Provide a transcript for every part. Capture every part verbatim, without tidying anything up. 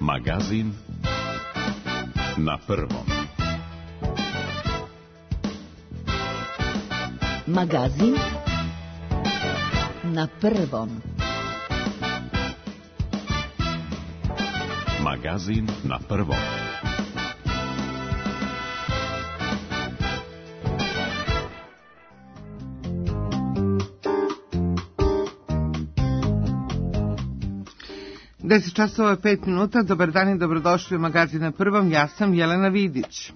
Magazin na prvom. Magazin na prvom. Magazin na prvom. deset časova pet minuta, dobar dan i dobrodošli u Magazin na prvom, ja sam Jelena Vidić.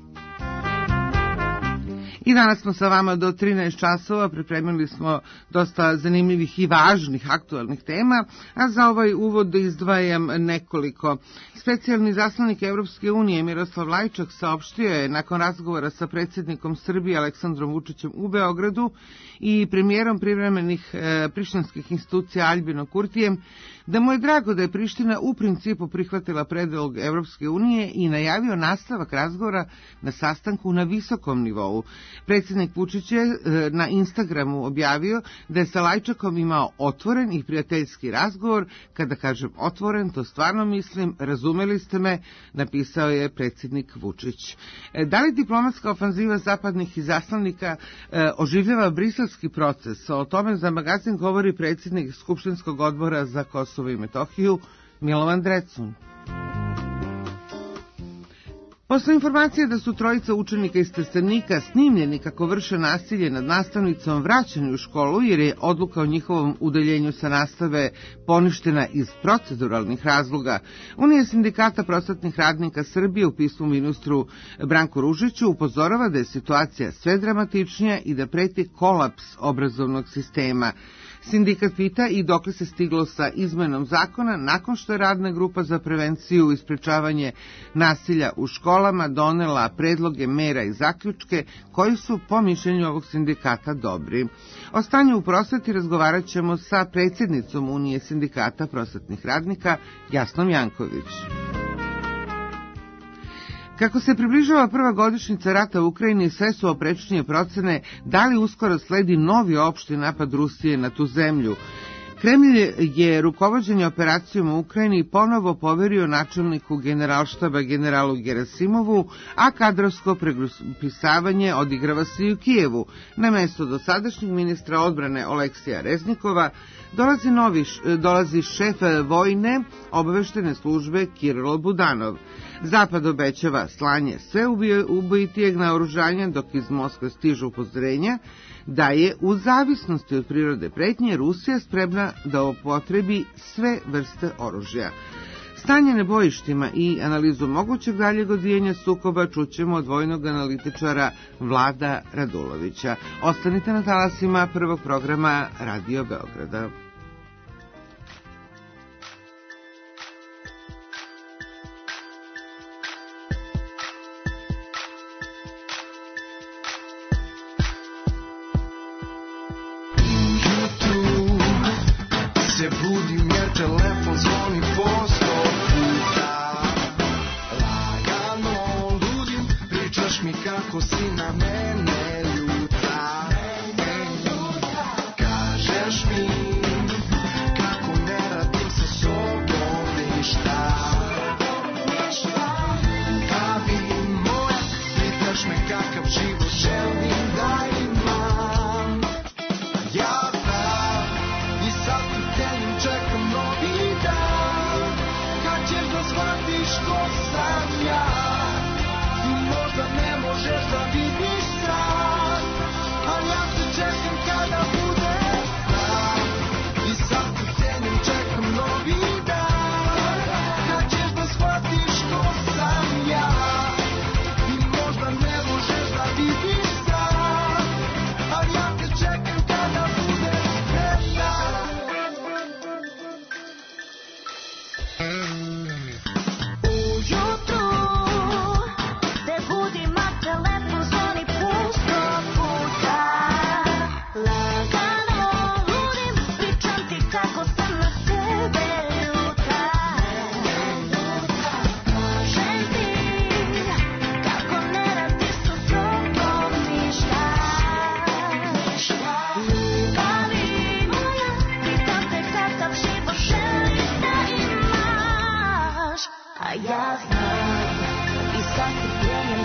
I danas smo sa vama do trinaest časova, pripremili smo dosta zanimljivih i važnih aktualnih tema, a za ovaj uvod izdvajam nekoliko. Specijalni zaslanik Evropske unije Miroslav Lajčak saopštio je nakon razgovora sa predsjednikom Srbije Aleksandrom Vučićem u Beogradu i premijerom privremenih e, prištinskih institucija Aljbinom Kurtijem da mu je drago da je Priština u principu prihvatila predlog Evropske unije i najavio nastavak razgovora na sastanku na visokom nivou. Predsjednik Vučić je na Instagramu objavio da je sa Lajčakom imao otvoren i prijateljski razgovor. Kada kažem otvoren, to stvarno mislim, razumeli ste me, napisao je predsjednik Vučić. Da li diplomatska ofanziva zapadnih izaslanika e, oživljava briselski proces? O tome za Magazin govori predsjednik Skupštinskog odbora za Kosovo i Metohiju Milovan Drecun. Posle informacije da su trojica učenika iz Trstenika snimljeni kako vrše nasilje nad nastavnicom vraćani u školu jer je odluka o njihovom udaljenju sa nastave poništena iz proceduralnih razloga, Unija sindikata prosvetnih radnika Srbije u pismu ministru Branku Ružiću upozorava da je situacija sve dramatičnija i da preti kolaps obrazovnog sistema. Sindikat pita i dokle se stiglo sa izmenom zakona nakon što je radna grupa za prevenciju i sprečavanje nasilja u školama donela predloge mera i zaključke koji su po mišljenju ovog sindikata dobri. O stanju u prosveti razgovarat ćemo sa predsjednicom Unije sindikata prosvetnih radnika Jasnom Janković. Kako se približava prva godišnjica rata u Ukrajini, sve su oprečnije procene da li uskoro sledi novi opšti napad Rusije na tu zemlju. Kremlj je rukovođenje operacijom u Ukrajini ponovo poverio načelniku generalštaba generalu Gerasimovu, a kadrovsko prepisavanje odigrava se i u Kijevu. Na mesto dosadašnjeg ministra odbrane Oleksija Reznikova dolazi, novi, dolazi šef vojne obaveštene službe Kirilo Budanov. Zapad obećava slanje sve ubojitijeg naoružanja, dok iz Moskve stižu upozorenja da je u zavisnosti od prirode pretnje Rusija spremna da upotrebi sve vrste oružja. Stanje na bojištima i analizu mogućeg daljeg odvijanja sukoba čućemo od vojnog analitičara Vlada Radulovića. Ostanite na talasima prvog programa Radio Beograda. Shvatiš ko sam ja i možda ne možeš da vidiš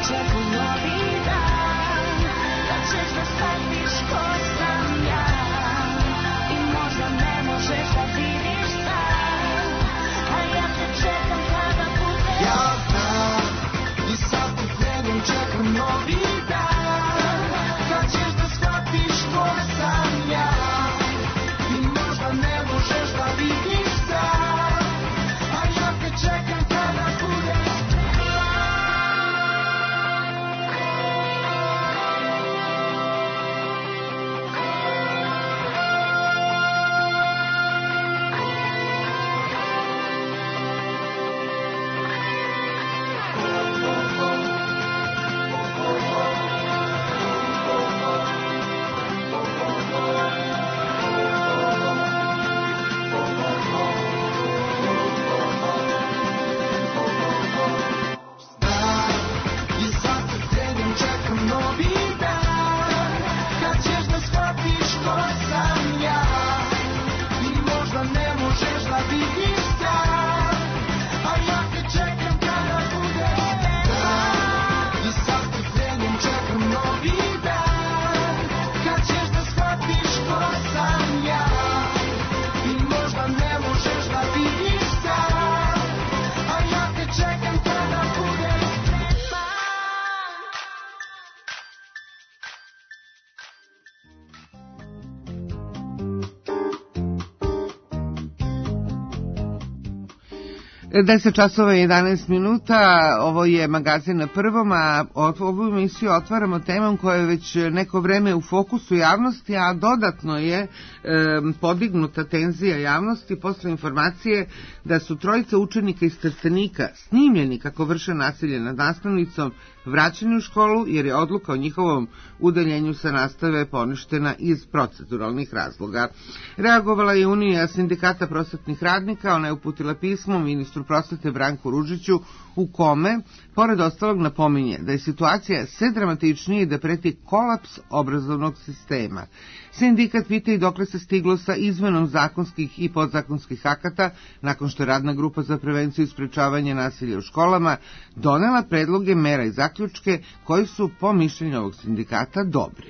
deset časova i jedanaest minuta, ovo je magazin Na prvom, a ovu emisiju otvaramo temom koja je već neko vreme u fokusu javnosti, a dodatno je e, podignuta tenzija javnosti posle informacije da su trojica učenika iz Trstenika snimljeni kako vrše nasilje nad nastavnicom vraćeni u školu jer je odluka o njihovom udaljenju sa nastave poništena iz proceduralnih razloga. Reagovala je Unija sindikata prosvetnih radnika, ona je uputila pismo ministru prosvete Branku Ružiću u kome, pored ostalog, napominje da je situacija sve dramatičnija i da preti kolaps obrazovnog sistema. Sindikat pita i dokle se stiglo sa izmenom zakonskih i podzakonskih akata nakon što je radna grupa za prevenciju i sprečavanje nasilja u školama donela predloge mera i zaključke koji su, po mišljenju ovog sindikata, dobri.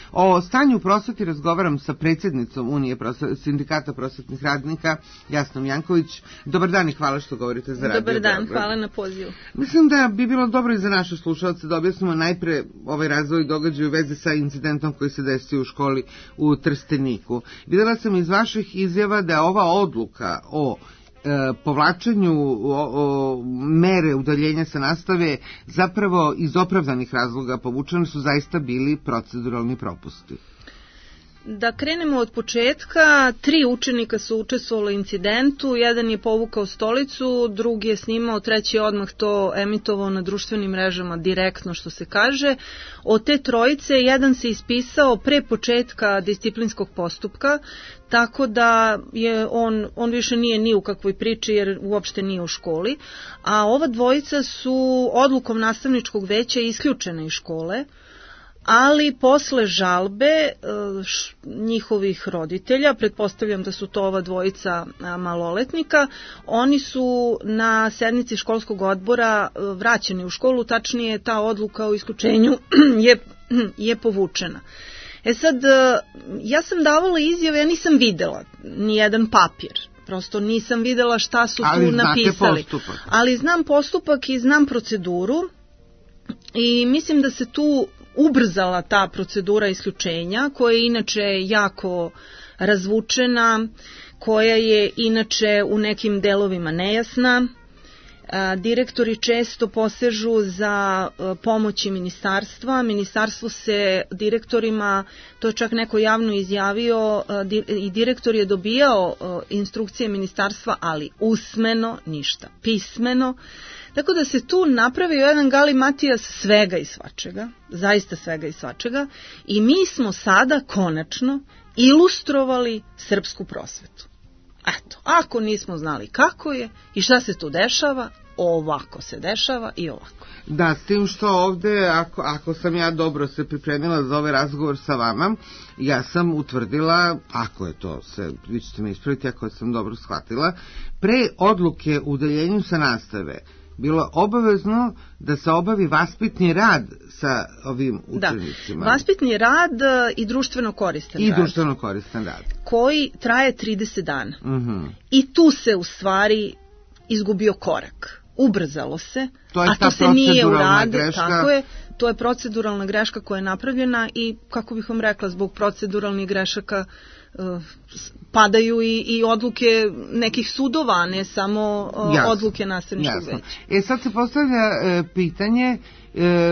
O stanju u prosveti razgovaram sa predsjednicom Unije prosve, sindikata prosvetnih radnika, Jasnom Janković. Dobar dan i hvala što govorite za Radio Dobar dan, Beograd. Hvala na pozivu. Mislim da bi bilo dobro i za naše slušalce da objasnimo najpre ovaj razvoj događaja u vezi sa incidentom koji se desio u školi u Trsteniku. Videla sam iz vaših izjava da ova odluka o povlačenju o, o, mere udaljenja sa nastave zapravo iz opravdanih razloga povučeni su zaista bili proceduralni propusti. Da krenemo od početka, tri učenika su učestvovali u incidentu, jedan je povukao stolicu, drugi je snimao, treći je odmah to emitovao na društvenim mrežama direktno, što se kaže. Od te trojice jedan se ispisao pre početka disciplinskog postupka, tako da je on, on više nije ni u kakvoj priči jer uopšte nije u školi, a ova dvojica su odlukom nastavničkog veća isključena iz škole, ali posle žalbe njihovih roditelja, pretpostavljam da su to ova dvojica maloletnika, oni su na sednici školskog odbora vraćeni u školu, tačnije ta odluka o isključenju je, je povučena. E sad, ja sam davala izjave, ja nisam videla ni jedan papir, prosto nisam videla šta su ali tu napisali. Postupak. Ali znam postupak i znam proceduru i mislim da se tu ubrzala ta procedura isključenja, koja je inače jako razvučena, koja je inače u nekim delovima nejasna. Direktori često posežu za pomoći ministarstva. Ministarstvo se direktorima, to je čak neko javno izjavio, i direktor je dobijao instrukcije ministarstva, ali usmeno ništa, pismeno. Tako da se tu napravio jedan galimatijas svega i svačega, zaista svega i svačega, i mi smo sada konačno ilustrovali srpsku prosvetu. Eto, ako nismo znali kako je i šta se tu dešava, ovako se dešava i ovako. Da, s tim što ovde, ako, ako sam ja dobro se pripremila za ovaj razgovor sa vama, ja sam utvrdila, ako je to se, vi ćete me ispraviti ako sam dobro shvatila, pre odluke o udaljenju sa nastave, bilo obavezno da se obavi vaspitni rad sa ovim učenicima. Da, vaspitni rad i društveno koristan I rad. I društveno koristan rad. Koji traje trideset dana. Uh-huh. I tu se u stvari izgubio korak. Ubrzalo se, to je a to se nije uradilo. Tako je, to je proceduralna greška koja je napravljena i, kako bih vam rekla, zbog proceduralnih grešaka uh, padaju i, i odluke nekih sudova, ne samo uh, jasno, odluke nastavničkog veća. E sad se postavlja e, pitanje e,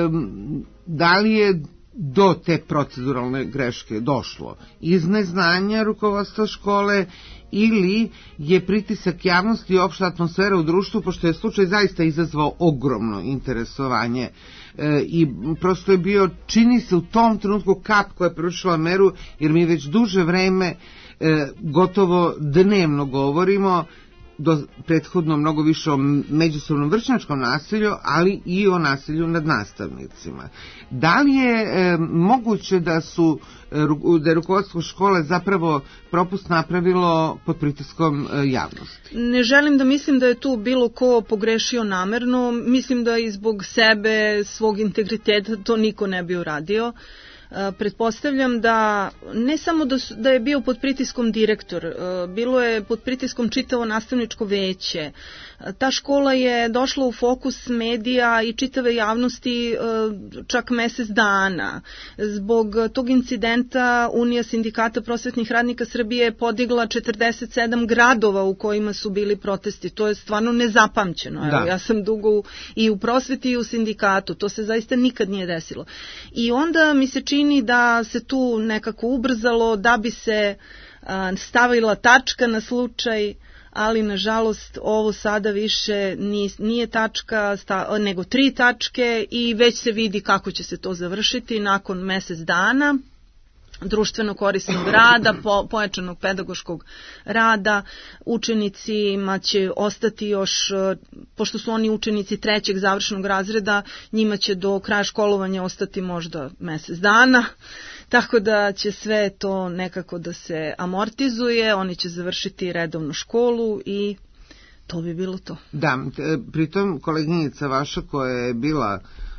da li je do te proceduralne greške došlo iz neznanja rukovodstva škole ili je pritisak javnosti i opšta atmosfera u društvu, pošto je slučaj zaista izazvao ogromno interesovanje e, i prosto je bio, čini se u tom trenutku, kap koja je prevršila meru, jer mi već duže vreme e, gotovo dnevno govorimo do prethodno mnogo više o međusobnom vršnjačkom nasilju, ali i o nasilju nad nastavnicima. Da li je e, moguće da su da je rukovodstvo škole zapravo propust napravilo pod pritiskom e, javnosti? Ne želim da mislim da je tu bilo ko pogrešio namerno. Mislim da i zbog sebe, svog integriteta to niko ne bi uradio. Pretpostavljam da ne samo da, su, da je bio pod pritiskom direktor, bilo je pod pritiskom čitavo nastavničko veće. Ta škola je došla u fokus medija i čitave javnosti čak mesec dana. Zbog tog incidenta Unija sindikata prosvetnih radnika Srbije je podigla četrdeset sedam gradova u kojima su bili protesti. To je stvarno nezapamćeno. Evo, ja sam dugo i u prosveti i u sindikatu. To se zaista nikad nije desilo. I onda mi se čini da se tu nekako ubrzalo da bi se stavila tačka na slučaj, ali nažalost ovo sada više nije tačka, nego tri tačke i već se vidi kako će se to završiti nakon mesec dana društveno korisnog rada, po, pojačanog pedagoškog rada. Učenicima će ostati još, pošto su oni učenici trećeg završnog razreda, njima će do kraja školovanja ostati možda mesec dana, tako da će sve to nekako da se amortizuje, oni će završiti redovnu školu i to bi bilo to. Da, pritom koleginica vaša koja je bila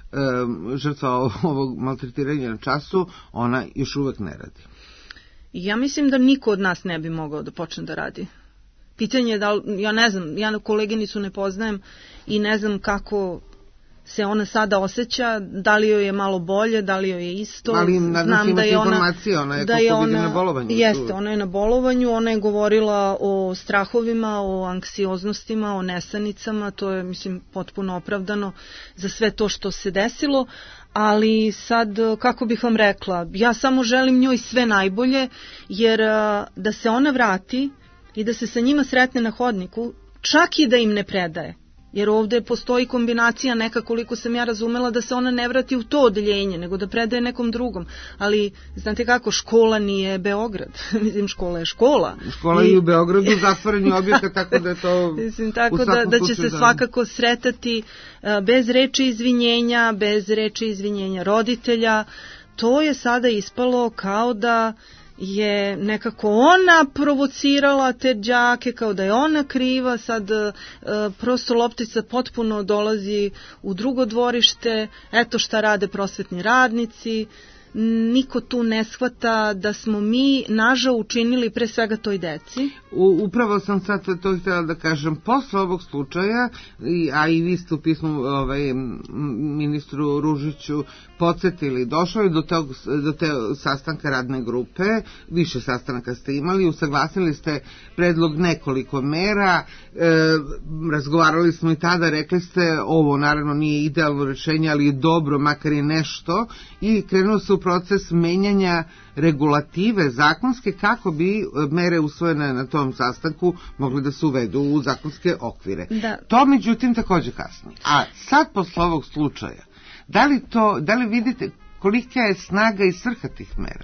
žrtva ovog maltretiranja na času, ona još uvek ne radi. Ja mislim da niko od nas ne bi mogao da počne da radi. Pitanje je da li, ja ne znam, ja koleginicu ne poznajem i ne znam kako se ona sada osjeća, da li joj je malo bolje, da li joj je isto. Ali znam da je ona, ona je, da je ona na bolovanju. Jeste, ona je na bolovanju, ona je govorila o strahovima, o anksioznostima, o nesanicama, to je, mislim, potpuno opravdano za sve to što se desilo, ali sad, kako bih vam rekla, ja samo želim njoj sve najbolje, jer da se ona vrati i da se sa njima sretne na hodniku, čak i da im ne predaje. Jer ovde postoji kombinacija neka, koliko sam ja razumela, da se ona ne vrati u to odeljenje, nego da predaje nekom drugom. Ali, znate kako, škola nije Beograd. Mislim, škola je škola. Škola I... je u Beogradu, zatvoreni objekat, tako da je to Mislim, tako da, da će se da... svakako sretati uh, bez reči izvinjenja, bez reči izvinjenja roditelja. To je sada ispalo kao da je nekako ona provocirala te đake, kao da je ona kriva, sad e, prosto loptica potpuno dolazi u drugo dvorište, eto šta rade prosvetni radnici, niko tu ne shvata da smo mi nažao učinili pre svega toj deci. U, upravo sam sad to htjela da kažem, posle ovog slučaja, a i vi ste u pismu ovaj, ministru Ružiću podsjetili, došlo je do, tog, do te sastanka radne grupe, više sastanaka ste imali, usaglasili ste predlog nekoliko mera, e, razgovarali smo i tada, rekli ste, ovo naravno nije idealno rešenje, ali je dobro, makar je nešto, i krenuo se u proces menjanja regulative zakonske kako bi mere usvojene na tom sastanku mogli da se uvedu u zakonske okvire. Da. To međutim takođe kasni. A sad posle ovog slučaja, da li, to, da li vidite kolika je snaga i svrha tih mera?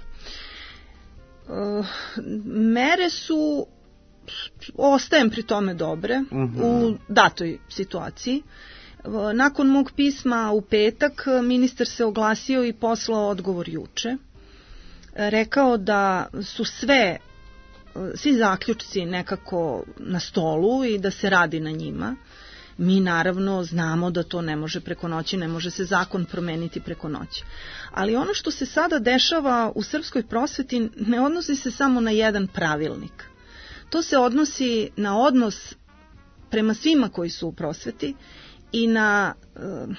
Uh, mere su, ostajem pri tome dobre, uh-huh. u datoj situaciji. Nakon mog pisma u petak ministar se oglasio i poslao odgovor juče. Rekao da su sve, svi zaključci nekako na stolu i da se radi na njima Mi naravno znamo da to ne može preko noći, ne može se zakon promeniti preko noći. Ali ono što se sada dešava u srpskoj prosveti ne odnosi se samo na jedan pravilnik. To se odnosi na odnos prema svima koji su u prosveti i na e,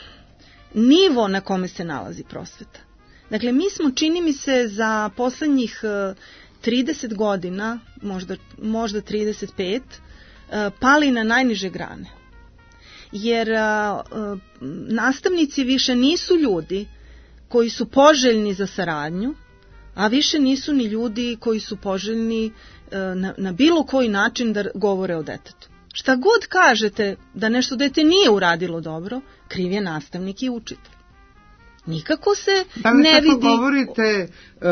nivo na kome se nalazi prosveta. Dakle, mi smo, čini mi se, za poslednjih e, trideset godina, možda, možda trideset pet, e, pali na najniže grane. Jer e, nastavnici više nisu ljudi koji su poželjni za saradnju, a više nisu ni ljudi koji su poželjni e, na, na bilo koji način da govore o detetu. Šta god kažete da nešto dete nije uradilo dobro, kriv je nastavnik i učitelj. Nikako se da li ne vidi... Da li tako govorite uh,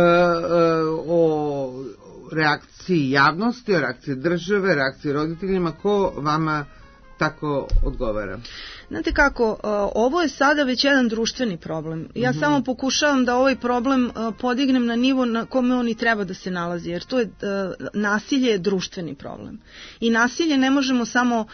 uh, o reakciji javnosti, o reakciji države, reakciji roditeljima, ko vama tako odgovara? Znate kako, ovo je sada već jedan društveni problem. Ja mm-hmm. samo pokušavam da ovaj problem podignem na nivo na kome on i treba da se nalazi, jer to je nasilje je društveni problem. I nasilje ne možemo samo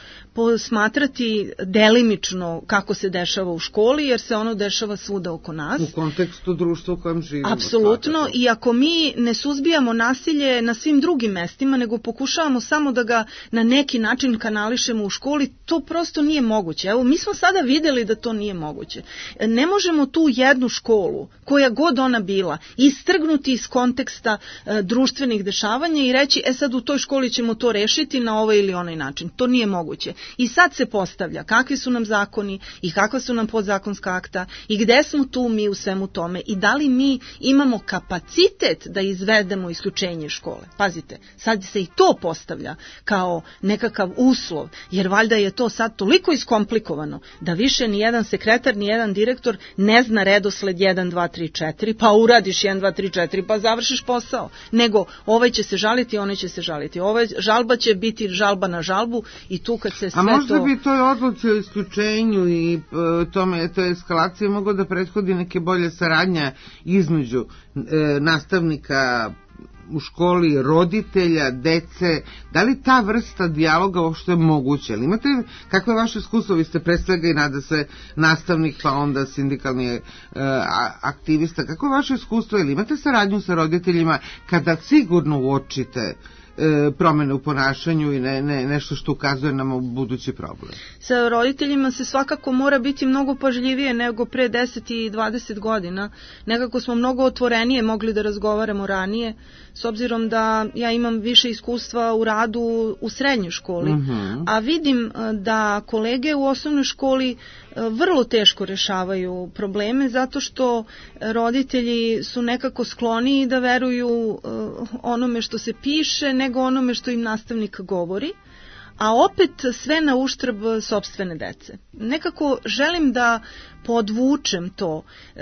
posmatrati delimično kako se dešava u školi, jer se ono dešava svuda oko nas. U kontekstu društva u kojem živimo. Apsolutno, i ako mi ne suzbijamo nasilje na svim drugim mestima, nego pokušavamo samo da ga na neki način kanališemo u školi, to prosto nije moguće. Evo, mi smo sada videli da to nije moguće. Ne možemo tu jednu školu, koja god ona bila, istrgnuti iz konteksta e, društvenih dešavanja i reći, e sad u toj školi ćemo to rešiti na ovaj ili onaj način. To nije moguće. I sad se postavlja kakvi su nam zakoni i kakva su nam podzakonska akta i gde smo tu mi u svemu tome i da li mi imamo kapacitet da izvedemo isključenje škole. Pazite, sad se i to postavlja kao nekakav uslov, jer valjda je to sad toliko iskomplikovano da više ni jedan sekretar, ni jedan direktor ne zna redosled jedan, dva, tri, četiri, pa uradiš jedan, dva, tri, četiri, pa završiš posao. Nego ovaj će se žaliti, onaj će se žaliti. Ovaj žalba će biti žalba na žalbu i tu kad se sve to... A možda to... bi toj odluci o isključenju i e, tome, toj eskalaciji moglo da prethodi neke bolje saradnja između e, nastavnika u školi, roditelja, dece, da li ta vrsta dijaloga uopšte je moguće? Ali imate, kakve vaše iskustvo? Vi ste pre svega i nada se nastavnik, pa onda sindikalni e, aktivista. Kako je vaše iskustvo? Ili imate saradnju sa roditeljima kada sigurno uočite e, promene u ponašanju i ne, ne, nešto što ukazuje nam budući problem? Sa roditeljima se svakako mora biti mnogo pažljivije nego pre deset i dvadeset godina. Nekako smo mnogo otvorenije mogli da razgovaramo ranije, s obzirom da ja imam više iskustva u radu u srednjoj školi, mm-hmm. a vidim da kolege u osnovnoj školi vrlo teško rešavaju probleme zato što roditelji su nekako skloniji da veruju onome što se piše nego onome što im nastavnik govori, a opet sve na uštrb sopstvene dece. Nekako želim da podvučem to,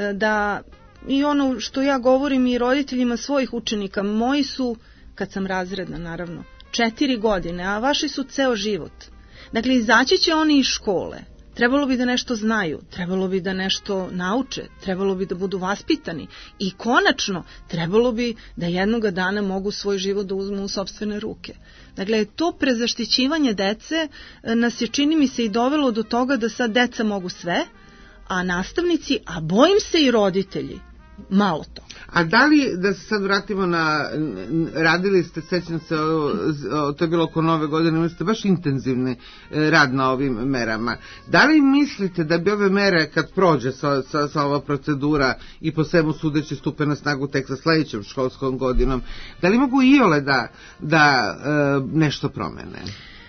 da i ono što ja govorim i roditeljima svojih učenika, moji su, kad sam razredna naravno, četiri godine, a vaši su ceo život. Dakle, izaći će oni iz škole, trebalo bi da nešto znaju, trebalo bi da nešto nauče, trebalo bi da budu vaspitani i konačno trebalo bi da jednoga dana mogu svoj život da uzmu u sopstvene ruke. Dakle, to prezaštićivanje dece nas je, čini mi se, i dovelo do toga da sad deca mogu sve, a nastavnici, a bojim se i roditelji, malo to. A da li, da se sad vratimo na, radili ste, sećam se, o, to je bilo oko nove godine, imali ste baš intenzivni rad na ovim merama. Da li mislite da bi ove mere, kad prođe sa, sa, sa ova procedura i po svemu sudeći stupe na snagu tek sa sledećom školskom godinom, da li mogu iole da, da e, nešto promene?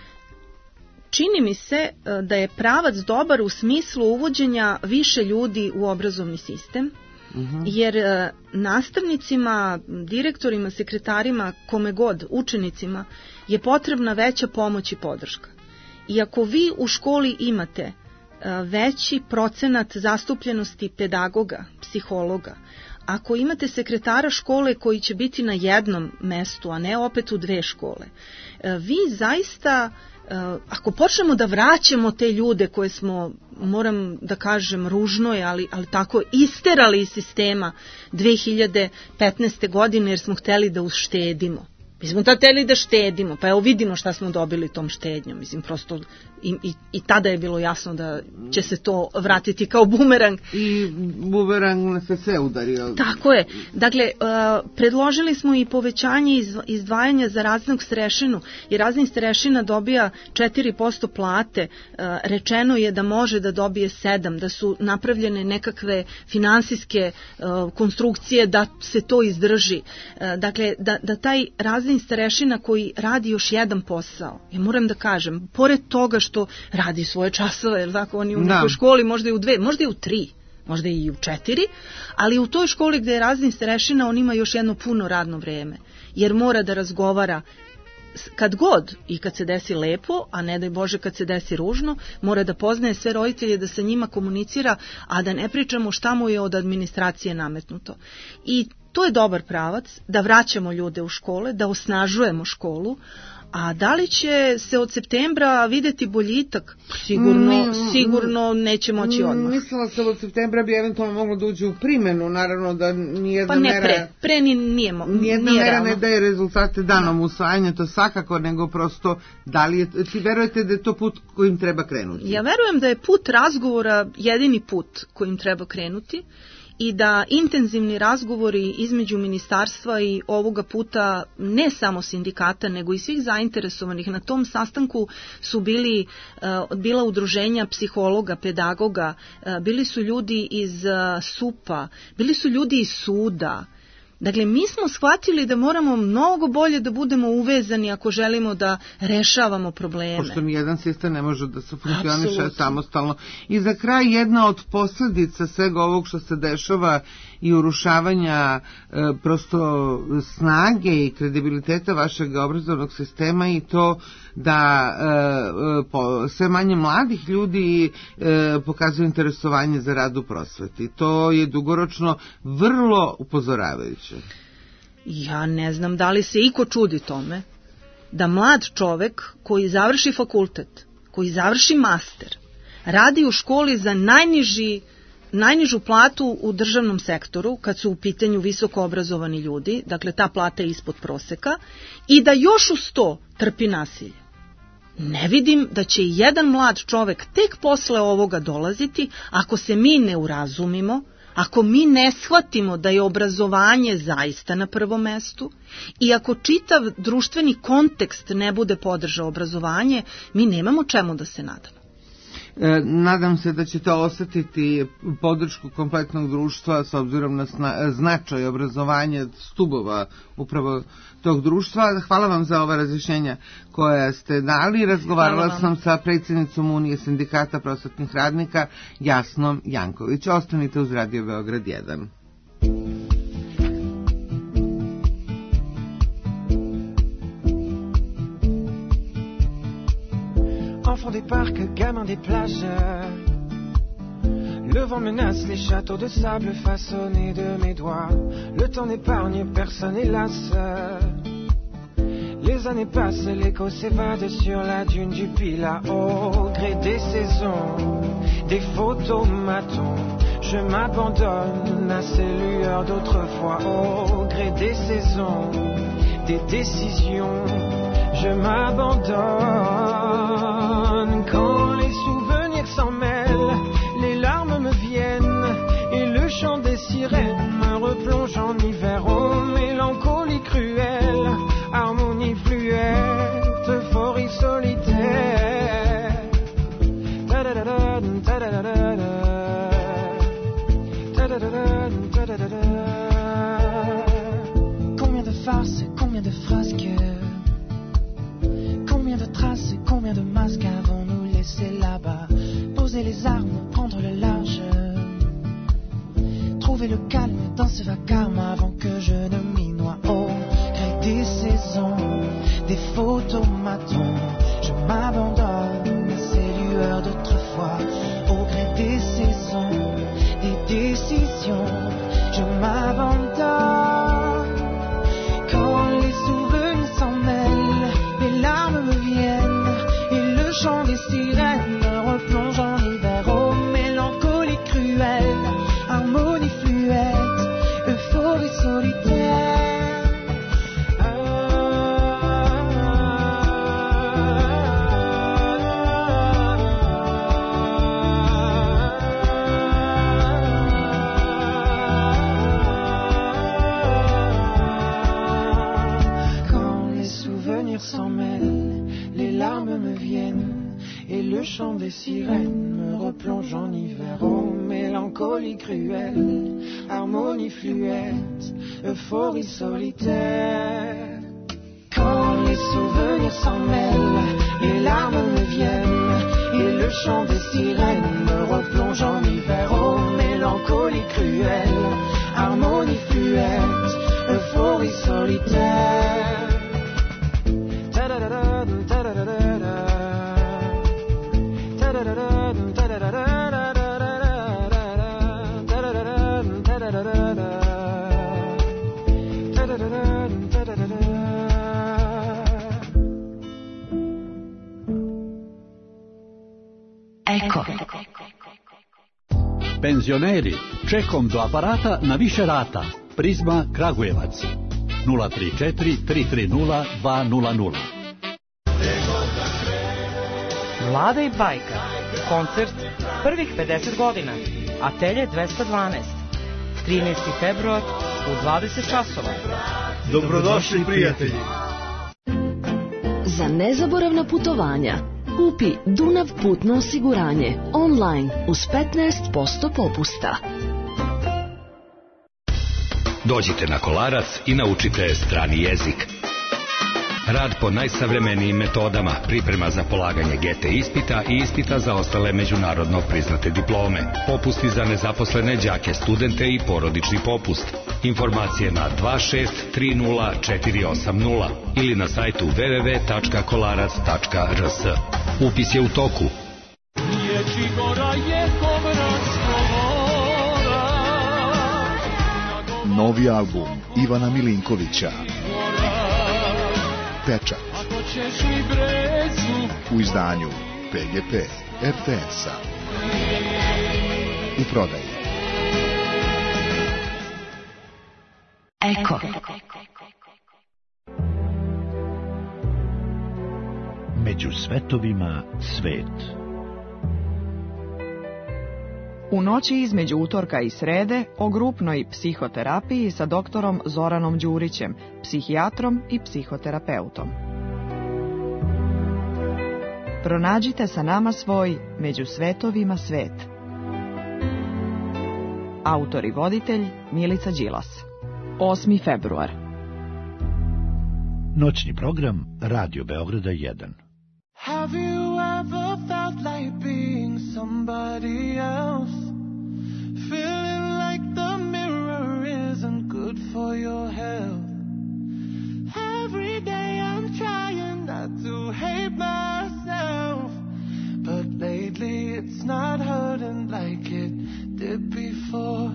Čini mi se da je pravac dobar u smislu uvođenja više ljudi u obrazovni sistem, uh-huh. jer nastavnicima, direktorima, sekretarima, kome god, učenicima je potrebna veća pomoć i podrška. I ako vi u školi imate veći procenat zastupljenosti pedagoga, psihologa, ako imate sekretara škole koji će biti na jednom mestu, a ne opet u dve škole, vi zaista, ako počnemo da vraćamo te ljude koje smo, moram da kažem ružno je, ali, ali tako isterali iz sistema dve hiljade petnaeste godine jer smo hteli da uštedimo. Mi smo tad teli da štedimo, pa evo vidimo šta smo dobili tom štednjom. Mislim, prosto i, i, i tada je bilo jasno da će se to vratiti kao bumerang. I bumerang na se sve udario. Tako je. Dakle, uh, predložili smo i povećanje izdvajanja za razrednog starešinu, jer razrednik starešina dobija četiri posto plate. Uh, rečeno je da može da dobije sedam, da su napravljene nekakve finansijske uh, konstrukcije da se to izdrži. Uh, dakle, da, da taj razrednik starešina koji radi još jedan posao. Ja moram da kažem, pored toga što radi svoje časove, jer tako, on je u nekoj da. školi, možda i u dve, možda i u tri, možda i u četiri, ali u toj školi gde je razrednik starešina, on ima još jedno puno radno vreme, jer mora da razgovara kad god i kad se desi lepo, a ne daj Bože kad se desi ružno, mora da poznaje sve roditelje, da sa njima komunicira, a da ne pričamo šta mu je od administracije nametnuto. I to je dobar pravac, da vraćamo ljude u škole, da osnažujemo školu, a da li će se od septembra videti boljitak? Sigurno, mm, sigurno neće moći odmah. Mislila sam od septembra bi eventualno moglo da uđe u primjenu, naravno da nijedna pa ne mera... pre, pre ni, nije, nijedna nije mera realno. Ne daje rezultate danom usvajanja, to svakako, nego prosto, da li je, ti verujete da je to put kojim treba krenuti? Ja verujem da je put razgovora jedini put kojim treba krenuti, i da intenzivni razgovori između ministarstva i ovoga puta ne samo sindikata, nego i svih zainteresovanih. Na tom sastanku su bili, uh, bila udruženja psihologa, pedagoga, uh, bili su ljudi iz uh, SUP-a, bili su ljudi iz suda. Dakle, mi smo shvatili da moramo mnogo bolje da budemo uvezani ako želimo da rešavamo probleme. Pošto nijedan sistem ne može da se funkcioniše samostalno. I za kraj, jedna od posledica svega ovog što se dešava i urušavanja e, prosto snage i kredibiliteta vašeg obrazovnog sistema i to da e, po, sve manje mladih ljudi e, pokazuju interesovanje za rad u prosveti. To je dugoročno vrlo upozoravajuće. Ja ne znam da li se iko čudi tome da mlad čovek koji završi fakultet, koji završi master, radi u školi za najniži najnižu platu u državnom sektoru, kad su u pitanju visoko obrazovani ljudi, dakle ta plata je ispod proseka, i da još uz to trpi nasilje. Ne vidim da će jedan mlad čovek tek posle ovoga dolaziti, ako se mi ne urazumimo, ako mi ne shvatimo da je obrazovanje zaista na prvom mestu i ako čitav društveni kontekst ne bude podržao obrazovanje, mi nemamo čemu da se nadamo. E, nadam se da ćete osetiti podršku kompletnog društva s obzirom na sna, značaj obrazovanja stubova upravo tog društva. Hvala vam za ova razjašnjenja koja ste dali. Razgovarala sam sa predsjednicom Unije sindikata prosvetnih radnika Jasnom Janković. Ostanite uz Radio Beograd jedan. Enfants des parcs, gamins des plages. Le vent menace les châteaux de sable façonnés de mes doigts. Le temps n'épargne personne, hélas. Les années passent, l'écho s'évade sur la dune du Pilat. Au gré des saisons, des photomatons, je m'abandonne à ces lueurs d'autrefois. Au gré des saisons, des décisions, je m'abandonne. Quand les souvenirs s'en mêlent, les larmes me viennent et le chant des sirènes me replonge en hiver. Oh, mélancolie cruelle, harmonie fluette, euphorie solitaire. Ta-da-da-da, ta-da-da-da, ta-da-da-da, ta-da-da-da. Combien de farces, combien de frasques, combien de traces, combien de masques avons-nous laissé là-bas? Poser les armes, prendre le large, trouver le calme dans ce vacarme avant que je ne m'y noie. Au gré des saisons, des photomatons, je m'abandonne à ces lueurs d'autrefois. Au gré des saisons, des décisions, je m'abandonne. Quand les souvenirs s'en mêlent, les larmes me viennent et le chant des sirènes me replonge en hiver. Oh, mélancolie cruelle, harmonie fluette, euphorie solitaire. Ah, souvenirs s'en mêlent, les larmes me viennent, et le chant des sirènes me replonge en hiver. Oh, mélancolie cruelle, harmonie fluette, euphorie solitaire. Quand les souvenirs s'en mêlent, les larmes me viennent, et le chant des sirènes me replonge en hiver. Oh, mélancolie cruelle, harmonie fluette, euphorie solitaire. Eko. Penzioneri, čekom do aparata na više rata. Prizma Kragujevac. nula tri četiri tri tri nula dva nula nula. Vlada i bajka. Koncert prvih pedeset godina. Atelje dvesta dvanaest. trinaesti februar u dvadeset časova. Dobrodošli prijatelji. Za nezaboravna putovanja kupi Dunav putno osiguranje online uz petnaest posto popusta. Dođite na Kolarac i naučite strani jezik. Rad po najsavremenijim metodama, priprema za polaganje G T ispita i ispita za ostale međunarodno priznate diplome. Popusti za nezaposlene đake, studente i porodični popust. Informacije na dva šest tri nula četiri osam nula ili na sajtu w w w tačka kolarac tačka r s. Upis je u toku. Novi album Ivana Milinkovića. Pečat. U izdanju P G P R T S-a. U prodaji. Eko. Među svetovima svet. U noći između utorka i srede o grupnoj psihoterapiji sa doktorom Zoranom Đurićem, psihijatrom i psihoterapeutom. Pronađite sa nama svoj Među svetovima svet. Autor i voditelj Milica Đilas. osmi februar. Noćni program Radio Beograda jedan. Have you ever felt like being somebody else? Feeling like the mirror isn't good for your health. Every day I'm trying not to hate myself, but lately it's not hurting like it did before.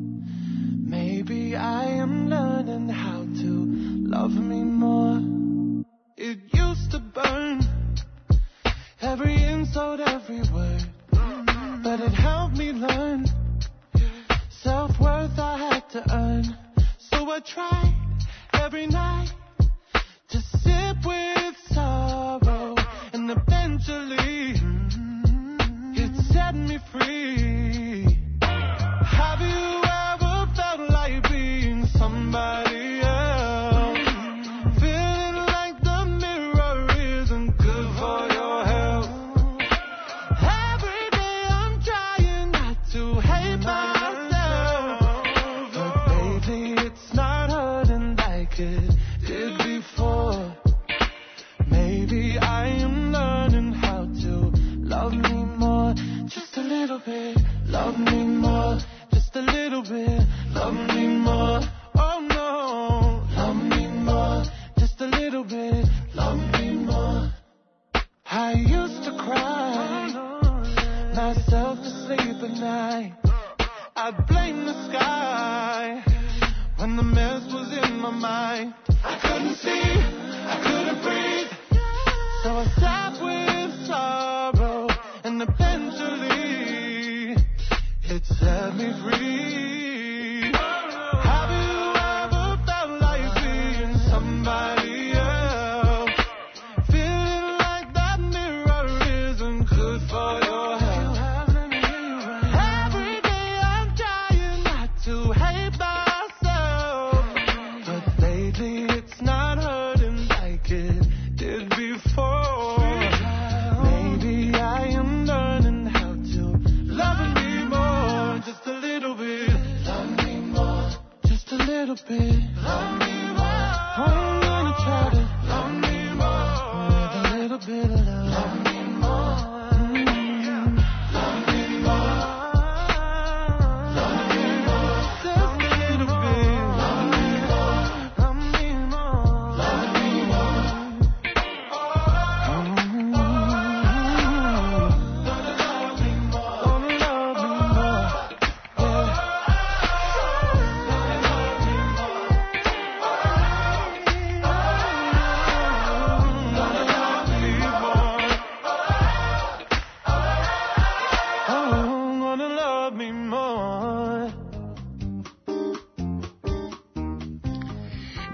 Maybe I am learning how to love me more. It used to burn, every insult, every word, but it helped me learn. Self-worth I had to earn, so I tried every night to sip with sorrow, and eventually it set me free. Have you ever felt like being somebody else? Feeling like the mirror isn't good for your health. Every day I'm trying not to hate myself, but lately it's not hurting like it did before. Maybe I am learning how to love me more, just a little bit. Love me more, just a little bit. Love me more, oh no. Love me more, just a little bit. Love me more. I used to cry myself to sleep at night. I'd blame the sky when the mess was in my mind. I couldn't see, I couldn't breathe, so I sat with sorrow, and eventually it set me free. Have you ever felt like being somebody else? Feeling like that mirror isn't good for your health. Every day I'm trying not to hate myself, but lately it's not hurting like it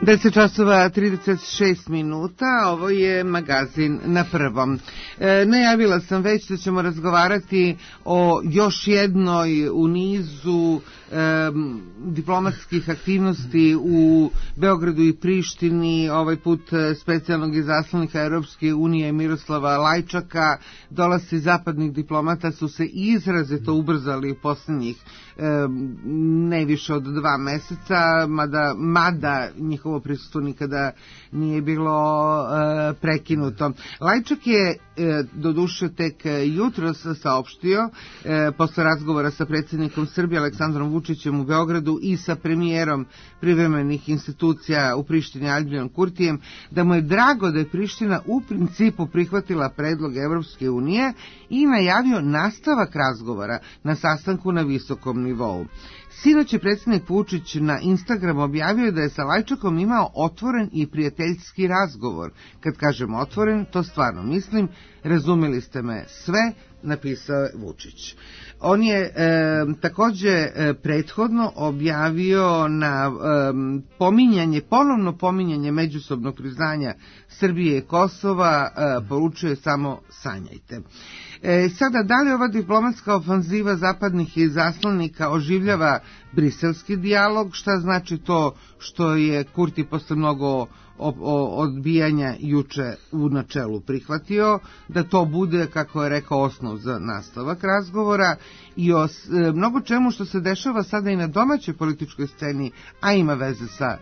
deset časova trideset šest minuta, ovo je magazin na prvom. E, najavila sam već da ćemo razgovarati o još jednoj u nizu e, diplomatskih aktivnosti u Beogradu i Prištini, ovaj put specijalnog izaslanika Europske unije Miroslava Lajčaka. Dolasci zapadnih diplomata su se izrazito ubrzali u posljednjih e, ne više od dva meseca, mada, mada njihovo prisustvo nikada nije bilo e, prekinuto. Lajčak je e, doduše tek jutros saopštio e, posle razgovora sa predsjednikom Srbije Aleksandrom Vučićem u Beogradu i sa premijerom privremenih institucija u Prištini Aljbinom Kurtijem da mu je drago da je Priština u principu prihvatila predlog Evropske unije i najavio nastavak razgovora na sastanku na visokom nivou. Sinoć je predsjednik Vučić na Instagramu objavio da je sa Lajčakom imao otvoren i prijateljski razgovor. Kad kažem otvoren, to stvarno mislim, razumeli ste me sve, napisao je Vučić. On je e, također e, prethodno objavio na e, pominjanje, ponovno pominjanje međusobnog priznanja Srbije i Kosova, e, poručuje samo sanjajte. E, sada, da li ova diplomatska ofanziva zapadnih izaslanika oživljava briselski dijalog? Šta znači to što je Kurti posle mnogo odbijanja juče u načelu prihvatio, da to bude, kako je rekao, osnov za nastavak razgovora i o mnogo čemu što se dešava sada i na domaćoj političkoj sceni, a ima veze sa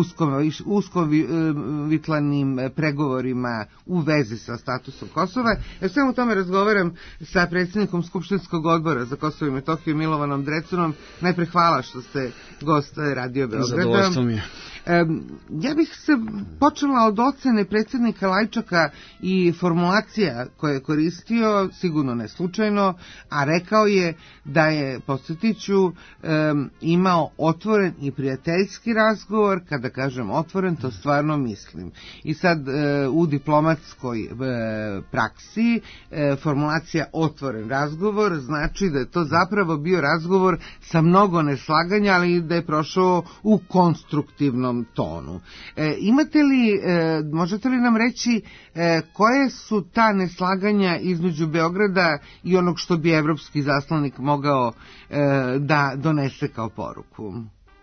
uskovitlanim pregovorima u vezi sa statusom Kosova. Ja svemu tome razgovaram sa predsjednikom Skupštinskog odbora za Kosovo i Metohiju Milovanom Drecunom. Najpre hvala što ste gost Radio Beograda. Zadovoljstvo mi je. Ja bih se počela od ocene predsjednika Lajčaka i formulacija koje je koristio, sigurno ne slučajno, a rekao je da je, podsjetit ću, imao otvoren i prijateljski razgovor. Kada kažem otvoren, to stvarno mislim. I sad u diplomatskoj praksi formulacija otvoren razgovor znači da je to zapravo bio razgovor sa mnogo neslaganja, ali da je prošao u konstruktivnom tonu. E, imate li, e, možete li nam reći e, koje su ta neslaganja između Beograda i onog što bi evropski zaslanik mogao e, da donese kao poruku?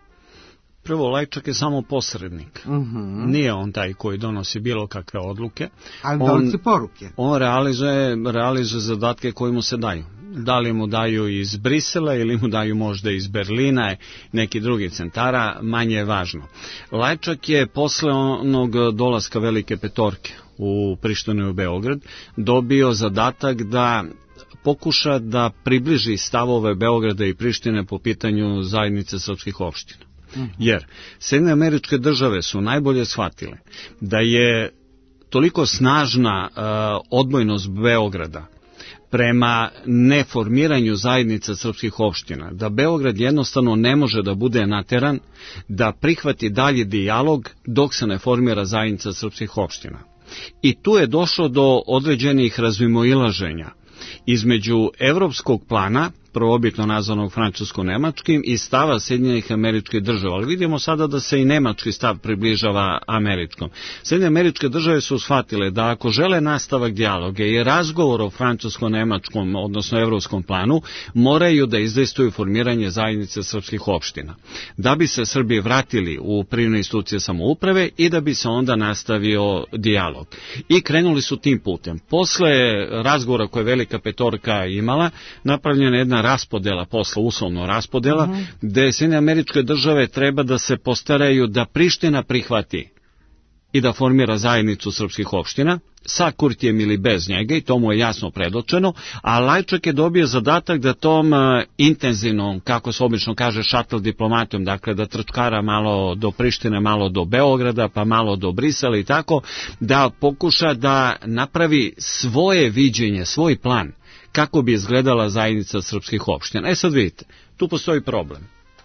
Prvo, Lajčak je samo posrednik. Uh-huh. Nije on taj koji donosi bilo kakve odluke. Ali donosi poruke. On realizuje, realizuje zadatke koji mu se daju. Da li mu daju iz Brisela ili mu daju možda iz Berlina, neki drugi centara, manje je važno. Lajčak je posle onog dolaska Velike petorke u Prištinu i u Beograd dobio zadatak da pokuša da približi stavove Beograda i Prištine po pitanju zajednice srpskih opština. Jer Sjedinjene Američke Države su najbolje shvatile da je toliko snažna uh, odbojnost Beograda prema neformiranju zajednica srpskih opština, da Beograd jednostavno ne može da bude nateran da prihvati dalje dijalog dok se ne formira zajednica srpskih opština. I tu je došlo do određenih razmimoilaženja između evropskog plana, prvobitno nazvanog francusko-nemačkim, i stava Sjedinjenih Američkih Država. Ali vidimo sada da se i nemački stav približava američkom. Sjedinjene Američke Države su shvatile da ako žele nastavak dijaloga i razgovor o francusko-nemačkom, odnosno evropskom planu, moraju da izdejstuju formiranje zajednice srpskih opština. Da bi se Srbi vratili u privredne institucije samouprave i da bi se onda nastavio dijalog. I krenuli su tim putem. Posle razgovora koje je Velika petorka imala, napravljena jedna raspodela, posle uslovno raspodela, uh-huh. gde Sjedinjene Američke Države treba da se postaraju da Priština prihvati i da formira zajednicu srpskih opština, sa Kurtijem ili bez njega, i to mu je jasno predočeno, a Lajčak je dobio zadatak da tom uh, intenzivnom, kako se obično kaže, šatl diplomatijom, dakle da trčkara malo do Prištine, malo do Beograda, pa malo do Brisela i tako, da pokuša da napravi svoje viđenje, svoj plan, kako bi izgledala zajednica srpskih opština. E sad vidite, tu postoji problem.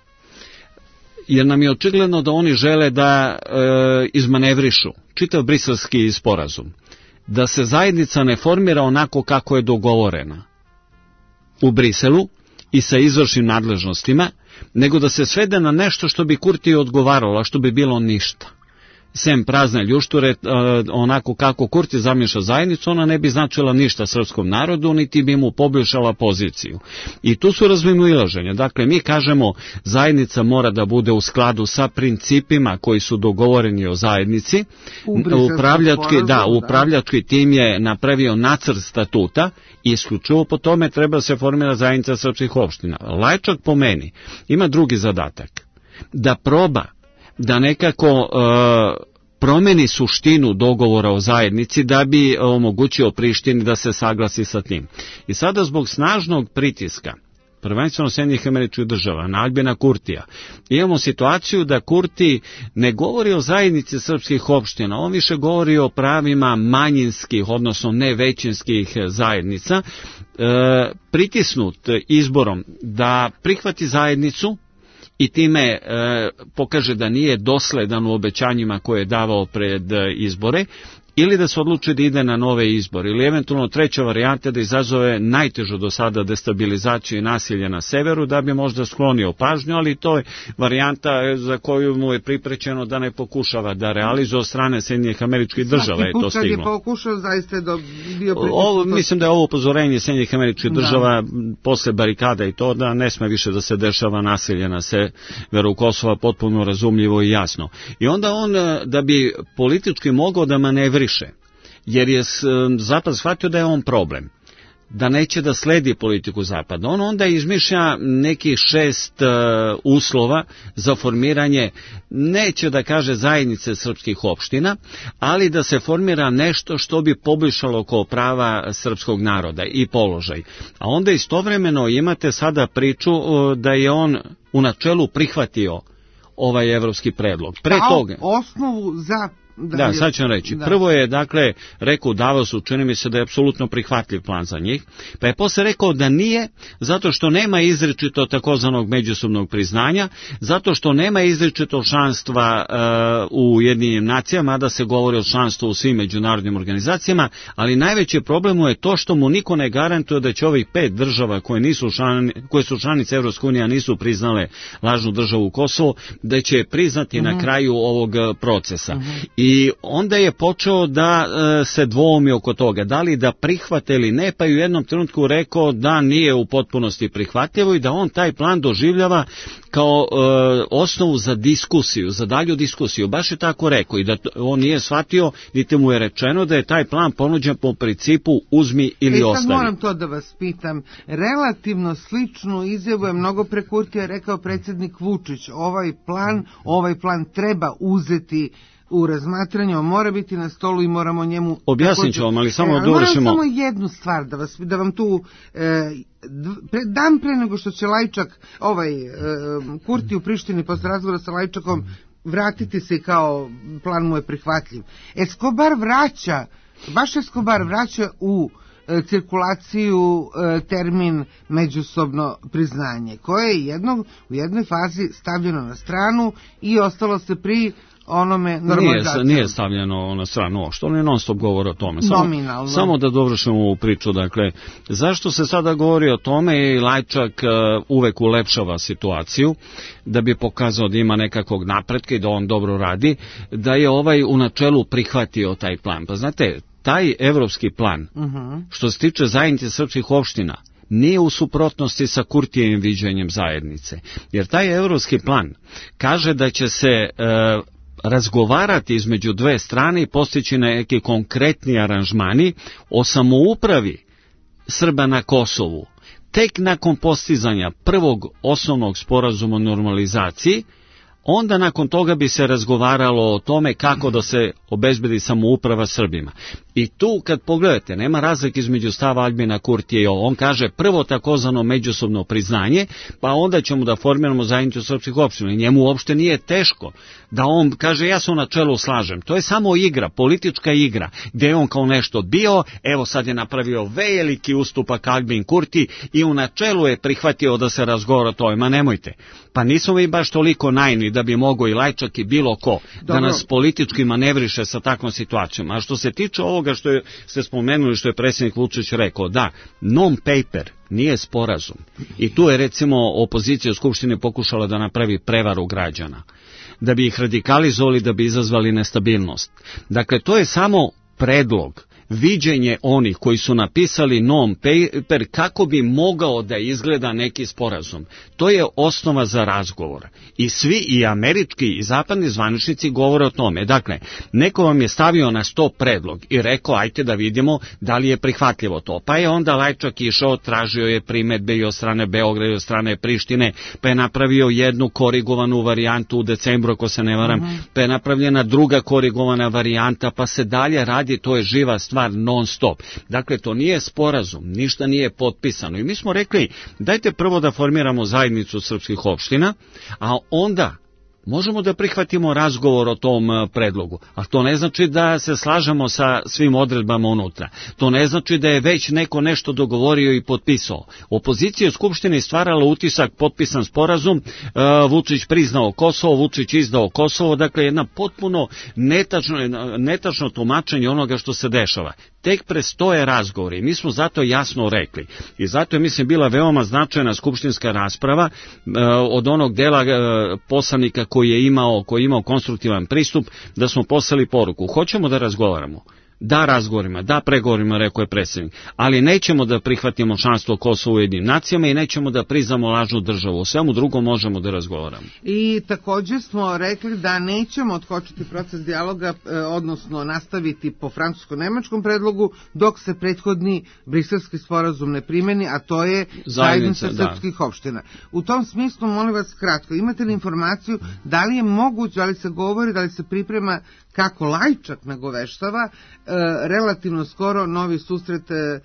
Jer nam je očigledno da oni žele da e, izmanevrišu čitav briselski sporazum. Da se zajednica ne formira onako kako je dogovorena u Briselu i sa izvršnim nadležnostima, nego da se svede na nešto što bi Kurtiju odgovaralo, a što bi bilo ništa. sem prazne ljušture, onako kako Kurti zamišlja zajednicu, ona ne bi značila ništa srpskom narodu, niti bi mu poboljšala poziciju. I tu su razmimoilaženja. Dakle, mi kažemo zajednica mora da bude u skladu sa principima koji su dogovoreni o zajednici. Upravljački, da, upravljački tim je napravio nacrt statuta i isključivo po tome treba se formira zajednica srpskih opština. Lajčak po meni ima drugi zadatak, da proba da nekako e, promeni suštinu dogovora o zajednici da bi omogućio Prištini da se saglasi sa tim. I sada zbog snažnog pritiska, prvenstveno Sjedinjenih Američkih Država, na Aljbina Kurtija, imamo situaciju da Kurti ne govori o zajednici srpskih opština, on više govori o pravima manjinskih, odnosno nevećinskih zajednica, e, pritisnut izborom da prihvati zajednicu i time e, pokaže da nije dosledan u obećanjima koje je davao pred e, izbore, ili da se odluči da ide na nove izbore, ili eventualno treća varijanta da izazove najtežu do sada destabilizaciju i nasilje na severu, da bi možda sklonio pažnju, ali to je varijanta za koju mu je priprećeno da ne pokušava da realizuje od strane Sjedinjenih Američkih Država. Svaki put kad je pokušao, zaista je bio ovo, mislim da je ovo upozorenje Sjedinjenih Američkih Država posle barikada i to da ne sme više da se dešava nasilje na severu Kosova, potpuno razumljivo i jasno. I onda on, da bi politički mogao da manevri, jer je Zapad shvatio da je on problem, da neće da sledi politiku Zapada. On onda izmišlja nekih šest uh, uslova za formiranje, neće da kaže zajednice srpskih opština, ali da se formira nešto što bi poboljšalo oko prava srpskog naroda i položaj. A onda istovremeno imate sada priču uh, da je on u načelu prihvatio ovaj evropski predlog. Pre Kao toga osnovu za Da, da, sad ću vam reći. Da. Prvo je, dakle, rekao u Davosu, čini mi se da je apsolutno prihvatljiv plan za njih, pa je posle rekao da nije, zato što nema izričito takozvanog međusobnog priznanja, zato što nema izričito članstva uh, u Ujedinjenim nacijama, mada se govori o članstvu u svim međunarodnim organizacijama, ali najveći problem je to što mu niko ne garantuje da će ovih pet država koje, nisu člani, koje su članice Evropske unije, a nisu priznale lažnu državu Kosovo, da će priznati uh-huh. na kraju ovog procesa. Uh-huh. I I onda je počeo da e, se dvoumi oko toga, da li da prihvate ili ne, pa je u jednom trenutku rekao da nije u potpunosti prihvatljivo i da on taj plan doživljava kao e, osnovu za diskusiju, za dalju diskusiju. Baš je tako rekao i da on nije shvatio, niti mu je rečeno da je taj plan ponuđen po principu uzmi ili e, sad ostavi. Moram to da vas pitam. Relativno sličnu izjavu je mnogo pre Kurtija rekao predsjednik Vučić. Ovaj plan, ovaj plan treba uzeti u razmatranju, mora biti na stolu i moramo njemu... Objasnit ću vam, ali samo e, dovršimo... Moram samo jednu stvar da, vas, da vam tu... E, pre, dan pre nego što će Lajčak, ovaj, e, Kurti u Prištini posle razgovora sa Lajčakom vratiti se kao plan mu je prihvatljiv. Escobar vraća, baš Escobar vraća u e, cirkulaciju e, termin međusobno priznanje, koje je jednog, u jednoj fazi stavljeno na stranu i ostalo se pri... onome nije, nije stavljeno na stranu, što ne non stop govori o tome. Samo, Nominalno. Samo da dovršimo ovu priču, dakle, zašto se sada govori o tome i Lajčak uh, uvek ulepšava situaciju, da bi pokazao da ima nekakvog napretka i da on dobro radi, da je ovaj u načelu prihvatio taj plan. Pa znate, taj evropski plan, uh-huh. što se tiče zajednice srpskih opština, nije u suprotnosti sa Kurtijevim viđenjem zajednice. Jer taj evropski plan kaže da će se... Uh, razgovarati između dve strane i postići neki konkretni aranžmani o samoupravi Srba na Kosovu. Tek nakon postizanja prvog osnovnog sporazuma o normalizaciji, onda nakon toga bi se razgovaralo o tome kako da se obezbedi samouprava Srbima. I tu kad pogledate, nema razlike između stava Aljbina Kurtija i ovo. On kaže prvo takozvano međusobno priznanje, pa onda ćemo da formiramo zajednicu srpskih opština. Njemu uopšte nije teško da on kaže ja se u načelu slažem. To je samo igra, politička igra, gdje je on kao nešto bio, evo sad je napravio veliki ustupak Aljbin Kurti i u načelu je prihvatio da se razgovara o tome. Ma nemojte, pa nismo mi baš toliko naivni da bi mogao i Lajčak i bilo ko Dobro. da nas politički manevriše sa takvom situacijom. A što se tiče ovoga što je, ste spomenuli, što je predsjednik Vučić rekao, da, non-paper nije sporazum. I tu je recimo opozicija u Skupštini pokušala da napravi prevaru građana. da bi ih radikalizovali, da bi izazvali nestabilnost. Dakle, to je samo predlog, viđenje onih koji su napisali non-paper kako bi mogao da izgleda neki sporazum. To je osnova za razgovor. I svi, i američki i zapadni zvaničnici govore o tome. Dakle, neko vam je stavio na sto predlog i rekao, ajte da vidimo da li je prihvatljivo to. Pa je onda Lajčak išao, tražio je primedbe i od strane Beograda i od strane Prištine, pa je napravio jednu korigovanu varijantu u decembru, ako se ne varam, uh-huh. pa je napravljena druga korigovana varijanta, pa se dalje radi, to je živa stvar non stop. Dakle, to nije sporazum, ništa nije potpisano. I mi smo rekli, dajte prvo da formiramo zajednicu srpskih opština, a onda možemo da prihvatimo razgovor o tom predlogu, a to ne znači da se slažemo sa svim odredbama unutra. To ne znači da je već neko nešto dogovorio i potpisao. Opozicija u Skupštini stvarala utisak potpisan sporazum, Vučić priznao Kosovo, Vučić izdao Kosovo, dakle jedna potpuno netačno, netačno tumačenje onoga što se dešava. Tek prestoje razgovori. Mi smo zato jasno rekli. I zato je, mislim, bila veoma značajna skupštinska rasprava e, od onog dela e, poslanika koji je imao, koji je imao konstruktivan pristup, da smo poslali poruku. Hoćemo da razgovaramo. Da razgovorima, da pregovorima, rekao je predsjednik, ali nećemo da prihvatimo članstvo Kosova u Ujedinjenim nacijama i nećemo da priznamo lažnu državu. O svemu drugom možemo da razgovaramo. I također smo rekli da nećemo otkočiti proces dijaloga, odnosno nastaviti po francusko-nemačkom predlogu, dok se prethodni briselski sporazum ne primeni, a to je zajednica srpskih opština. U tom smislu, molim vas kratko, imate li informaciju da li je moguće, da li se govori, da li se priprema, kako Lajčak nagoveštava, e, relativno skoro novi susret e,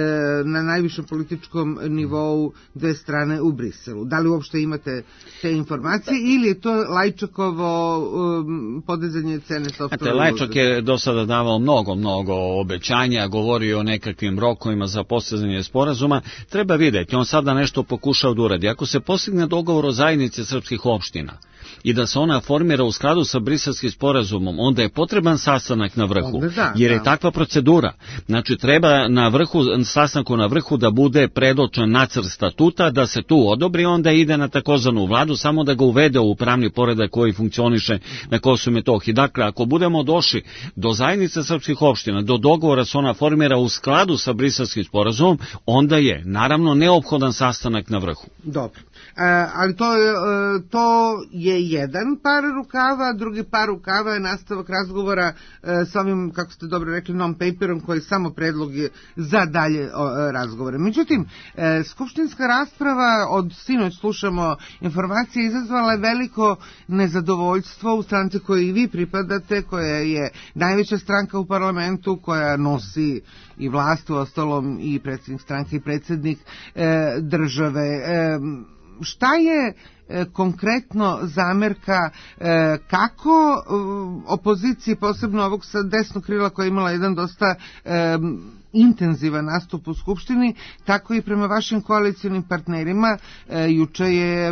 na najvišem političkom nivou dve strane u Briselu. Da li uopšte imate te informacije ili je to Lajčakovo um, podizanje cene sopstvene? Lajčak je do sada davao mnogo, mnogo obećanja, govorio o nekakvim rokovima za postizanje sporazuma. Treba vidjeti, on sada nešto pokušao da uradi. Ako se postigne dogovor o zajednici srpskih opština i da se ona formira u skladu sa briselskim sporazumom, onda je potreban sastanak na vrhu, da, jer je da. takva procedura. Znači, treba na vrhu, sastanku na vrhu da bude predočen nacrt statuta, da se tu odobri, onda ide na takozvanu vladu, samo da ga uvede u pravni poredak koji funkcioniše na Kosovu i Metohiji. Dakle, ako budemo došli do zajednice srpskih opština, do dogovora se ona formira u skladu sa briselskim sporazumom, onda je, naravno, neophodan sastanak na vrhu. Dobro. E, ali to je, to je jedan par rukava, drugi par rukava je nastavak razgovora e, s ovim, kako ste dobro rekli, non-paperom, koji je samo predlog za dalje o, razgovore. Međutim, e, skupštinska rasprava, od sinoć slušamo informacije, izazvala je veliko nezadovoljstvo u stranci kojoj i vi pripadate, koja je najveća stranka u parlamentu, koja nosi i vlast, u ostalom i predsjednik stranke i predsjednik e, države. E, šta je e, konkretno zamerka, e, kako e, opoziciji, posebno ovog sa desnog krila koja je imala jedan dosta e, intenzivan nastup u Skupštini, tako i prema vašim koalicijnim partnerima, e, juče je e,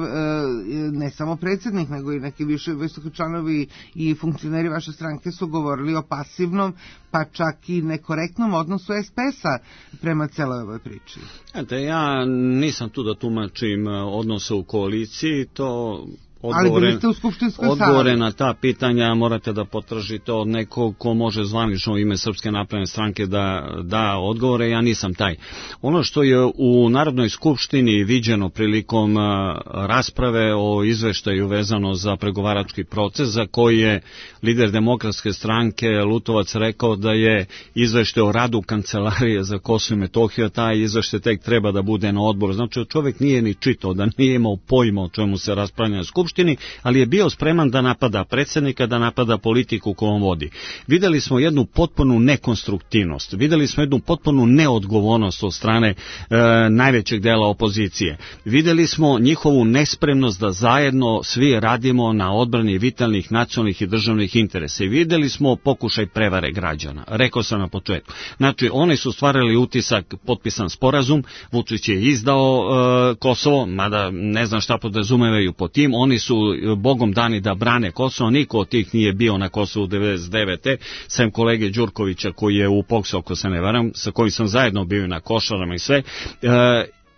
ne samo predsjednik, nego i neki više visoki članovi i funkcioneri vaše stranke su govorili o pasivnom, pa čak i nekorektnom odnosu es pe es-a prema celoj ovoj priči. Ete, ja nisam tu da tumačim odnose u koaliciji, to odgovore, odgovore na ta pitanja morate da potražite od nekog ko može zvanično u ime Srpske napredne stranke da da odgovore, ja nisam taj. Ono što je u Narodnoj skupštini viđeno prilikom rasprave o izveštaju vezano za pregovarački proces, za koji je lider Demokratske stranke Lutovac rekao da je izveštaj o radu Kancelarije za Kosovo i Metohiju, taj izveštaj tek treba da bude na odboru. Znači, čovjek nije ni čitao, da nije imao pojma o čemu se raspravlja na skupštini, ali je bio spreman da napada predsjednika, da napada politiku koju on vodi. Videli smo jednu potpunu nekonstruktivnost, videli smo jednu potpunu neodgovornost od strane e, najvećeg dela opozicije. Videli smo njihovu nespremnost da zajedno svi radimo na odbrani vitalnih nacionalnih i državnih interesa. I videli smo pokušaj prevare građana. Rekao sam na početku. Znači, oni su stvarali utisak, potpisan sporazum, Vučić je izdao e, Kosovo, mada ne znam šta podrazumevaju po tim, oni su bogom dani da brane Kosovo, niko od tih nije bio na Kosovu devedeset devete sem kolege Đurkovića koji je u Poksu, ako se ne varam, sa kojim sam zajedno bio na Košarama i sve. E,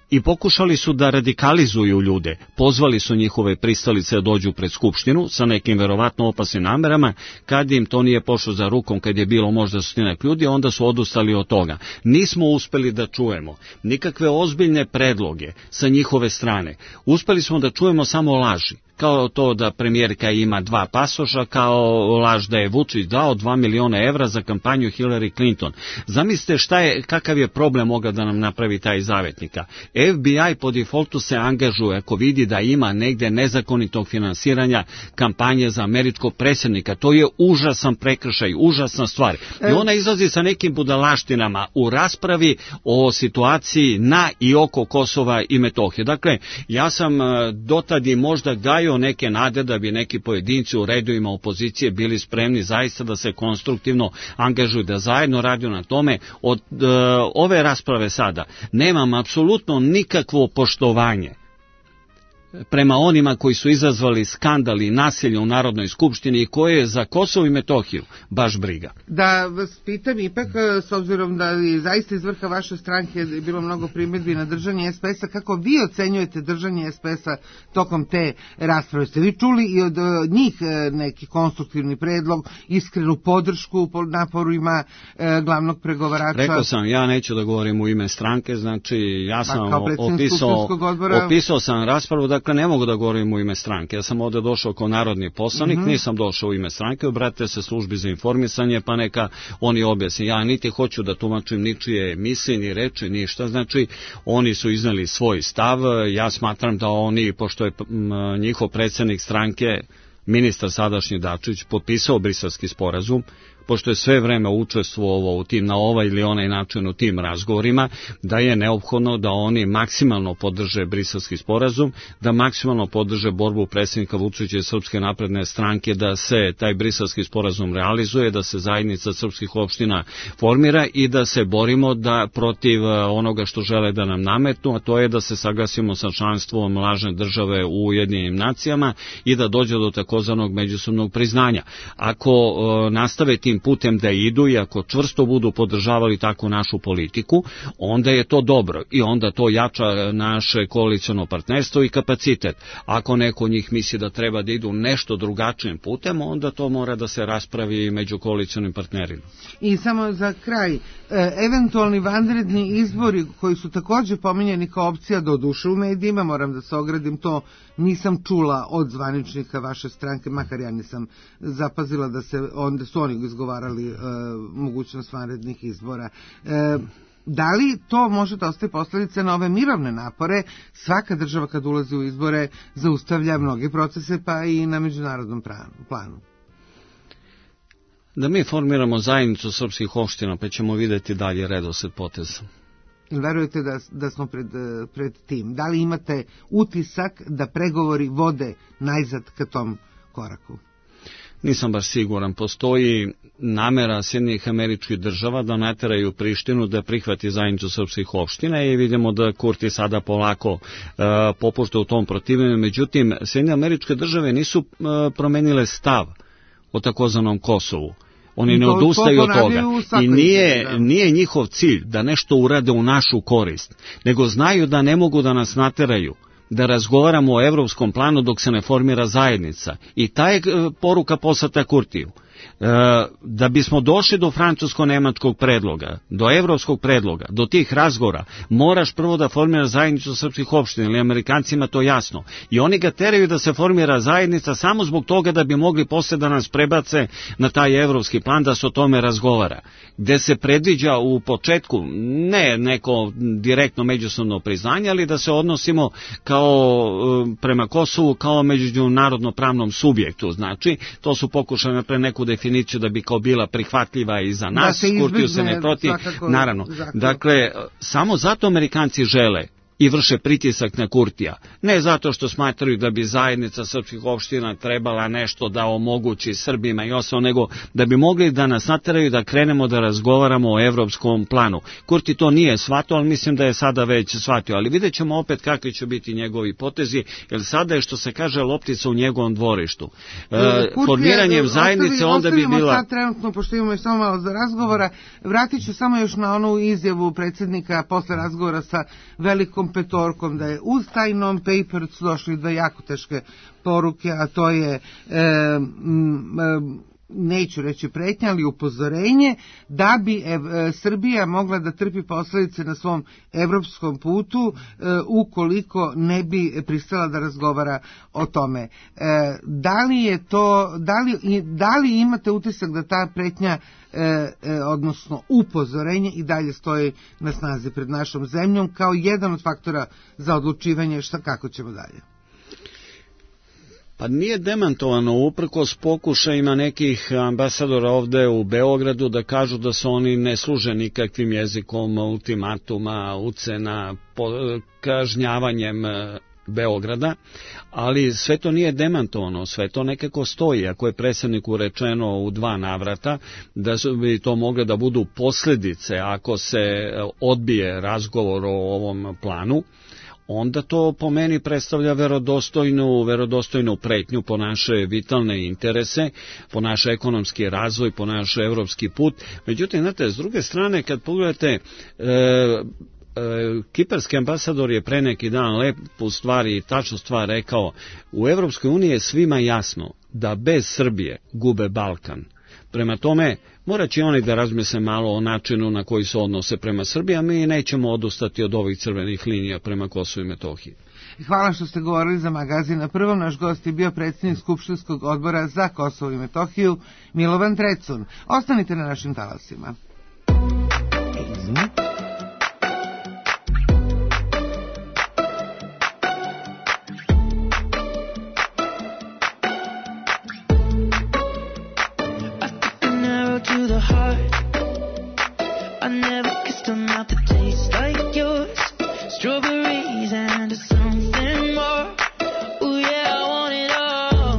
i pokušali su da radikalizuju ljude. Pozvali su njihove pristalice da dođu pred skupštinu sa nekim verovatno opasnim namerama. Kad im to nije pošlo za rukom, kad je bilo možda stotinak ljudi, onda su odustali od toga. Nismo uspeli da čujemo nikakve ozbiljne predloge sa njihove strane. Uspeli smo da čujemo samo laži. Kao to da premijerka ima dva pasoša, kao laž da je Vučić dao dva miliona evra za kampanju Hillary Clinton. Zamislite šta je, kakav je problem mogao da nam napravi taj zavetnika. F B I po defaultu se angažuje ako vidi da ima negde nezakonitog finansiranja kampanje za američkog predsjednika. To je užasan prekršaj, užasna stvar. I ona izlazi sa nekim budalaštinama u raspravi o situaciji na i oko Kosova i Metohije. Dakle, ja sam dotad i možda gajio neke nade da bi neki pojedinci u redovima opozicije bili spremni zaista da se konstruktivno angažuju, da zajedno radi na tome. Od e, ove rasprave sada nemam apsolutno nikakvo poštovanje prema onima koji su izazvali skandal i nasilje u Narodnoj skupštini i koje je za Kosovo i Metohiju baš briga. Da vas pitam ipak, s obzirom da je zaista iz vrha vaše stranke je bilo mnogo primjedbi na držanje S P S-a, kako vi ocenjujete držanje S P S-a tokom te rasprave? Ste vi čuli i od njih neki konstruktivni predlog, iskrenu podršku u naporima e, glavnog pregovarača? Rekao sam, ja neću da govorim u ime stranke, znači ja sam pa, opisao, opisao sam raspravu, dakle ne mogu da govorim u ime stranke. Ja sam ovde došao kao narodni poslanik, mm-hmm. nisam došao u ime stranke, obratite se službi za informisanje, pa neka oni objasni. Ja niti hoću da tumačim ničije misli, ni reči, ništa. Znači, oni su izneli svoj stav. Ja smatram da oni, pošto je njihov predsjednik stranke, ministar sadašnji Dačić, potpisao Briselski sporazum, pošto je sve vreme učestvovao u tim, na ovaj ili onaj način u tim razgovorima, da je neophodno da oni maksimalno podrže Briselski sporazum, da maksimalno podrže borbu predsjednika Vučića i Srpske napredne stranke da se taj Briselski sporazum realizuje, da se zajednica srpskih opština formira i da se borimo da protiv onoga što žele da nam nametnu, a to je da se saglasimo sa članstvom lažne države u Ujedinjenim nacijama i da dođe do takozvanog međusobnog priznanja. Ako uh, nastave tim putem da idu i ako čvrsto budu podržavali takvu našu politiku, onda je to dobro i onda to jača naše koaliciono partnerstvo i kapacitet. Ako neko od njih misli da treba da idu nešto drugačijim putem, onda to mora da se raspravi među koalicionim partnerima. I samo za kraj, e, eventualni vanredni izbori koji su također pominjeni kao opcija do duše u medijima, moram da se ogradim, to nisam čula od zvaničnika vaše stranke, makar ja nisam zapazila da se onda su oni izgovarali e, mogućnost vanrednih izbora. E, da li to može da ostaje posljedice na ove mirovne napore? Svaka država kad ulazi u izbore zaustavlja mnoge procese, pa i na međunarodnom planu. Da mi formiramo zajednicu srpskih opština, pa ćemo vidjeti dalje redosled poteza. Verujete da, da smo pred, pred tim? Da li imate utisak da pregovori vode najzad ka tom koraku? Nisam baš siguran. Postoji namera Sjedinjenih Američkih Država da nateraju Prištinu da prihvati zajednicu srpskih opština i vidimo da Kurti sada polako uh, popušta u tom protivljenju. Međutim, Sjedinjene Američke Države nisu uh, promenile stav o takozvanom Kosovu. Oni ne odustaju od toga i nije, nije njihov cilj da nešto urade u našu korist, nego znaju da ne mogu da nas nateraju da razgovaramo o evropskom planu dok se ne formira zajednica. I ta je poruka poslata Kurtiju. Da bismo došli do francusko-nemačkog predloga, do evropskog predloga, do tih razgovora, moraš prvo da formira zajednicu srpskih opština, ili Amerikancima to jasno. I oni ga teraju da se formira zajednica samo zbog toga da bi mogli posle da nas prebace na taj evropski plan, da se o tome razgovara. Gde se predviđa u početku ne neko direktno međusobno priznanje, ali da se odnosimo kao prema Kosovu kao međunarodno pravnom subjektu. Znači, to su pokušali pre neku definiciju da bi kao bila prihvatljiva i za nas, Kurtiju se ne protiv, naravno. Zakon. Dakle, samo zato Amerikanci žele i vrše pritisak na Kurtija. Ne zato što smatraju da bi zajednica srpskih opština trebala nešto da omogući Srbima i ostalo, nego da bi mogli da nas nateraju da krenemo da razgovaramo o evropskom planu. Kurti to nije shvatio, ali mislim da je sada već shvatio. Ali vidjet ćemo opet kakvi će biti njegovi potezi, jer sada je, što se kaže, loptica u njegovom dvorištu. E, formiranjem zajednice onda bi bila... Sad trenutno, pošto imamo još samo malo za razgovora, vratit ću samo još na onu izjavu predsjednika posle razgovora sa velikom ovom petorkom, da je uz taj non-paper su došli do jako teške poruke, a to je e, m, m, neću reći pretnja, ali upozorenje da bi ev, Srbija mogla da trpi posledice na svom evropskom putu e, ukoliko ne bi pristala da razgovara o tome. E, da li je to, da li, da li imate utisak da ta pretnja, e, e, odnosno upozorenje i dalje stoji na snazi pred našom zemljom kao jedan od faktora za odlučivanje šta kako ćemo dalje? Pa nije demantovano uprkos pokušajima nekih ambasadora ovde u Beogradu da kažu da se oni ne služe nikakvim jezikom ultimatuma, ucena, kažnjavanjem Beograda, ali sve to nije demantovano, sve to nekako stoji. Ako je predsjedniku rečeno u dva navrata da bi to mogle da budu posljedice ako se odbije razgovor o ovom planu, onda to po meni predstavlja verodostojnu, verodostojnu pretnju po naše vitalne interese, po naš ekonomski razvoj, po naš evropski put. Međutim, znate, s druge strane, kad pogledate, e, e, kiparski ambasador je pre neki dan lepu stvar i tačnu stvar rekao, u Evropskoj uniji je svima jasno da bez Srbije gube Balkan. Prema tome, morat će oni da razmisle malo o načinu na koji se odnose prema Srbiji, a mi nećemo odustati od ovih crvenih linija prema Kosovu i Metohiji. Hvala što ste govorili za magazin Na prvom. Naš gost je bio predsjednik Skupštinskog odbora za Kosovo i Metohiju, Milovan Trecun. Ostanite na našim talasima. To the heart, I never kissed a mouth that tastes like yours. Strawberries and something more. Ooh yeah, I want it all.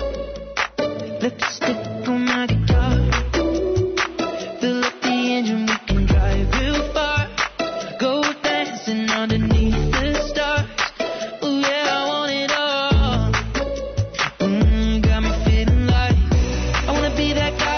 Lipstick on my guitar. Fill up the engine, we can drive real far. Go dancing underneath the stars. Ooh yeah, I want it all. Mm, got me feeling like I wanna be that guy.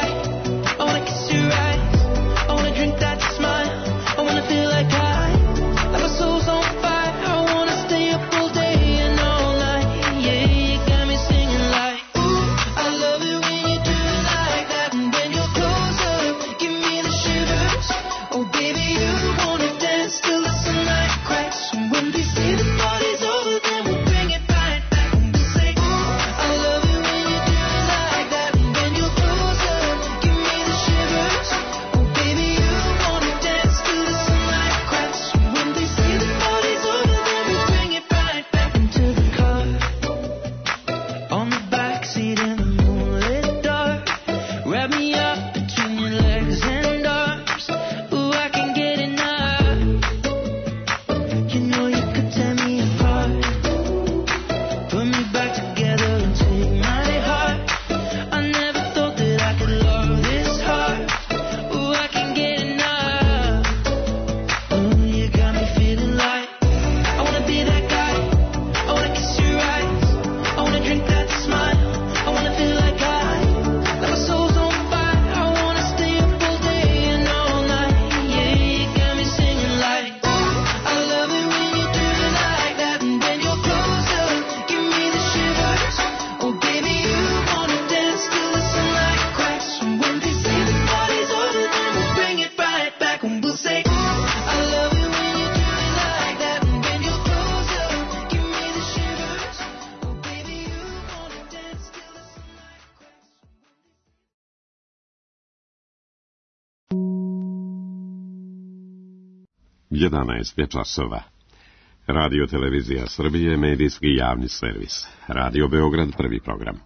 jedanaest je časova. Radio Televizija Srbije, medijski javni servis. Radio Beograd, prvi program.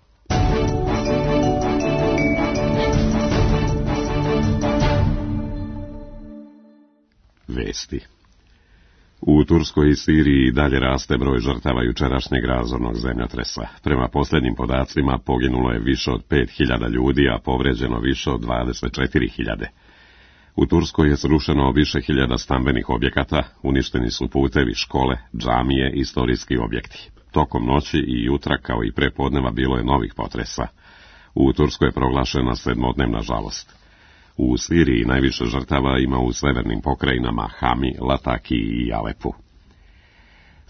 Vesti. U Turskoj i Siriji dalje raste broj žrtava jučerašnjeg razornog zemljotresa. Prema posljednjim podacima poginulo je više od pet hiljada ljudi, a povređeno više od dvadeset četiri hiljade. U Turskoj je srušeno više hiljada stambenih objekata, uništeni su putevi, škole, džamije i istorijski objekti. Tokom noći i jutra kao i prepodneva bilo je novih potresa. U Turskoj je proglašena sedmodnevna žalost. U Siriji najviše žrtava ima u severnim pokrajinama Hami, Lataki i Alepu.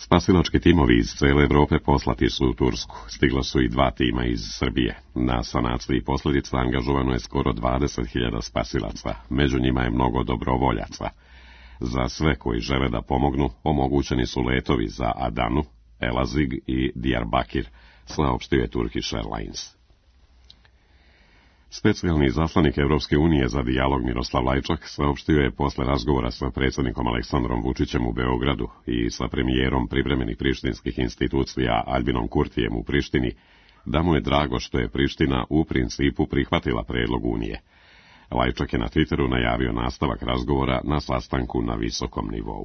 Spasilački timovi iz cele Evrope poslati su u Tursku. Stiglo su i dva tima iz Srbije. Na sanaciji posljedica angažovano je skoro dvadeset hiljada spasilaca. Među njima je mnogo dobrovoljaca. Za sve koji žele da pomognu, omogućeni su letovi za Adanu, Elazig i Diyarbakir, saopštio je Turkish Airlines. Specijalni zaslanik Evropske unije za dijalog Miroslav Lajčak saopštio je posle razgovora sa predsjednikom Aleksandrom Vučićem u Beogradu i sa premijerom privremenih prištinskih institucija Albinom Kurtijem u Prištini da mu je drago što je Priština u principu prihvatila predlog Unije. Lajčak je na Twitteru najavio nastavak razgovora na sastanku na visokom nivou.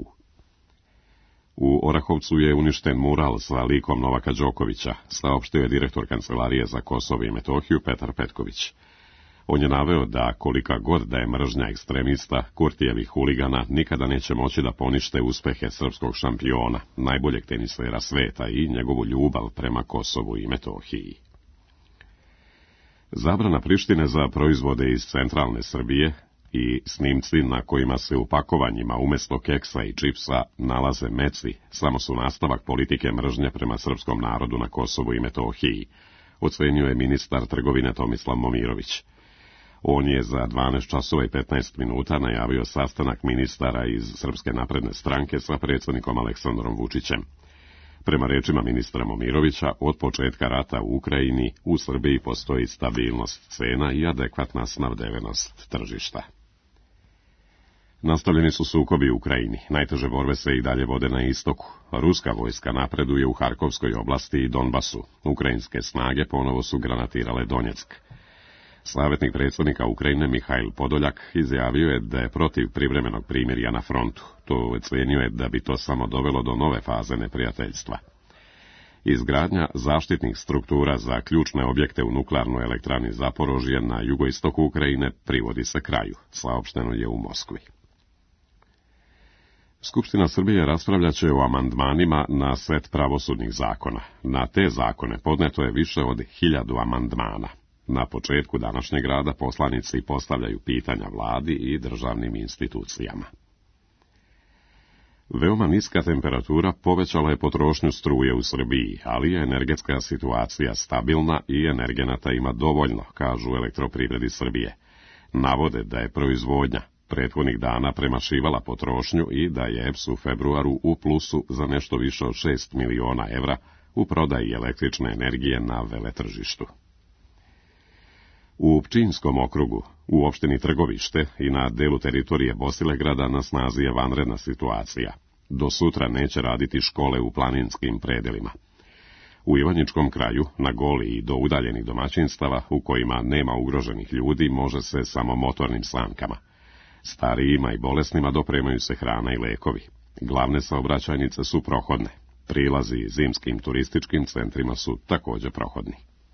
U Orahovcu je uništen mural sa likom Novaka Đokovića, saopštio je direktor Kancelarije za Kosovo i Metohiju Petar Petković. On je naveo da kolika god da je mržnja ekstremista, Kurtijevih huligana nikada neće moći da ponište uspehe srpskog šampiona, najboljeg tenisera sveta i njegovu ljubav prema Kosovu i Metohiji. Zabrana Prištine za proizvode iz centralne Srbije i snimci na kojima se u pakovanjima umjesto keksa i čipsa nalaze meci samo su nastavak politike mržnje prema srpskom narodu na Kosovu i Metohiji, ocenio je ministar trgovine Tomislav Momirović. On je za dvanaest časova i petnaest minuta najavio sastanak ministara iz Srpske napredne stranke sa predsjednikom Aleksandrom Vučićem. Prema rečima ministra Momirovića, od početka rata u Ukrajini u Srbiji postoji stabilnost cena i adekvatna snabdevenost tržišta. Nastavljeni su sukobi u Ukrajini. Najteže borbe se i dalje vode na istoku. Ruska vojska napreduje u Harkovskoj oblasti i Donbasu. Ukrajinske snage ponovo su granatirale Donjeck. Savjetnik predsjednika Ukrajine Mihajl Podoljak izjavio je da je protiv privremenog primirja na frontu. To ocenio je da bi to samo dovelo do nove faze neprijateljstva. Izgradnja zaštitnih struktura za ključne objekte u nuklearnoj elektrani Zaporožje na jugoistoku Ukrajine privodi se kraju, saopšteno je u Moskvi. Skupština Srbije raspravljat će o amandmanima na set pravosudnih zakona. Na te zakone podneto je više od hiljadu amandmana. Na početku današnjeg rada poslanici postavljaju pitanja vladi i državnim institucijama. Veoma niska temperatura povećala je potrošnju struje u Srbiji, ali je energetska situacija stabilna i energenata ima dovoljno, kažu Elektroprivredi Srbije. Navode da je proizvodnja prethodnih dana premašivala potrošnju i da je E P S u februaru u plusu za nešto više od šest miliona evra u prodaji električne energije na veletržištu. U Pčinjskom okrugu, u opštini Trgovište i na delu teritorije Bosilegrada na snazi je vanredna situacija. Do sutra neće raditi škole u planinskim predelima. U Ivanjičkom kraju, na Goli i do udaljenih domaćinstava, u kojima nema ugroženih ljudi, može se samo motornim sankama. Starijima i bolesnima dopremaju se hrana i lekovi. Glavne saobraćajnice su prohodne. Prilazi zimskim turističkim centrima su također prohodni.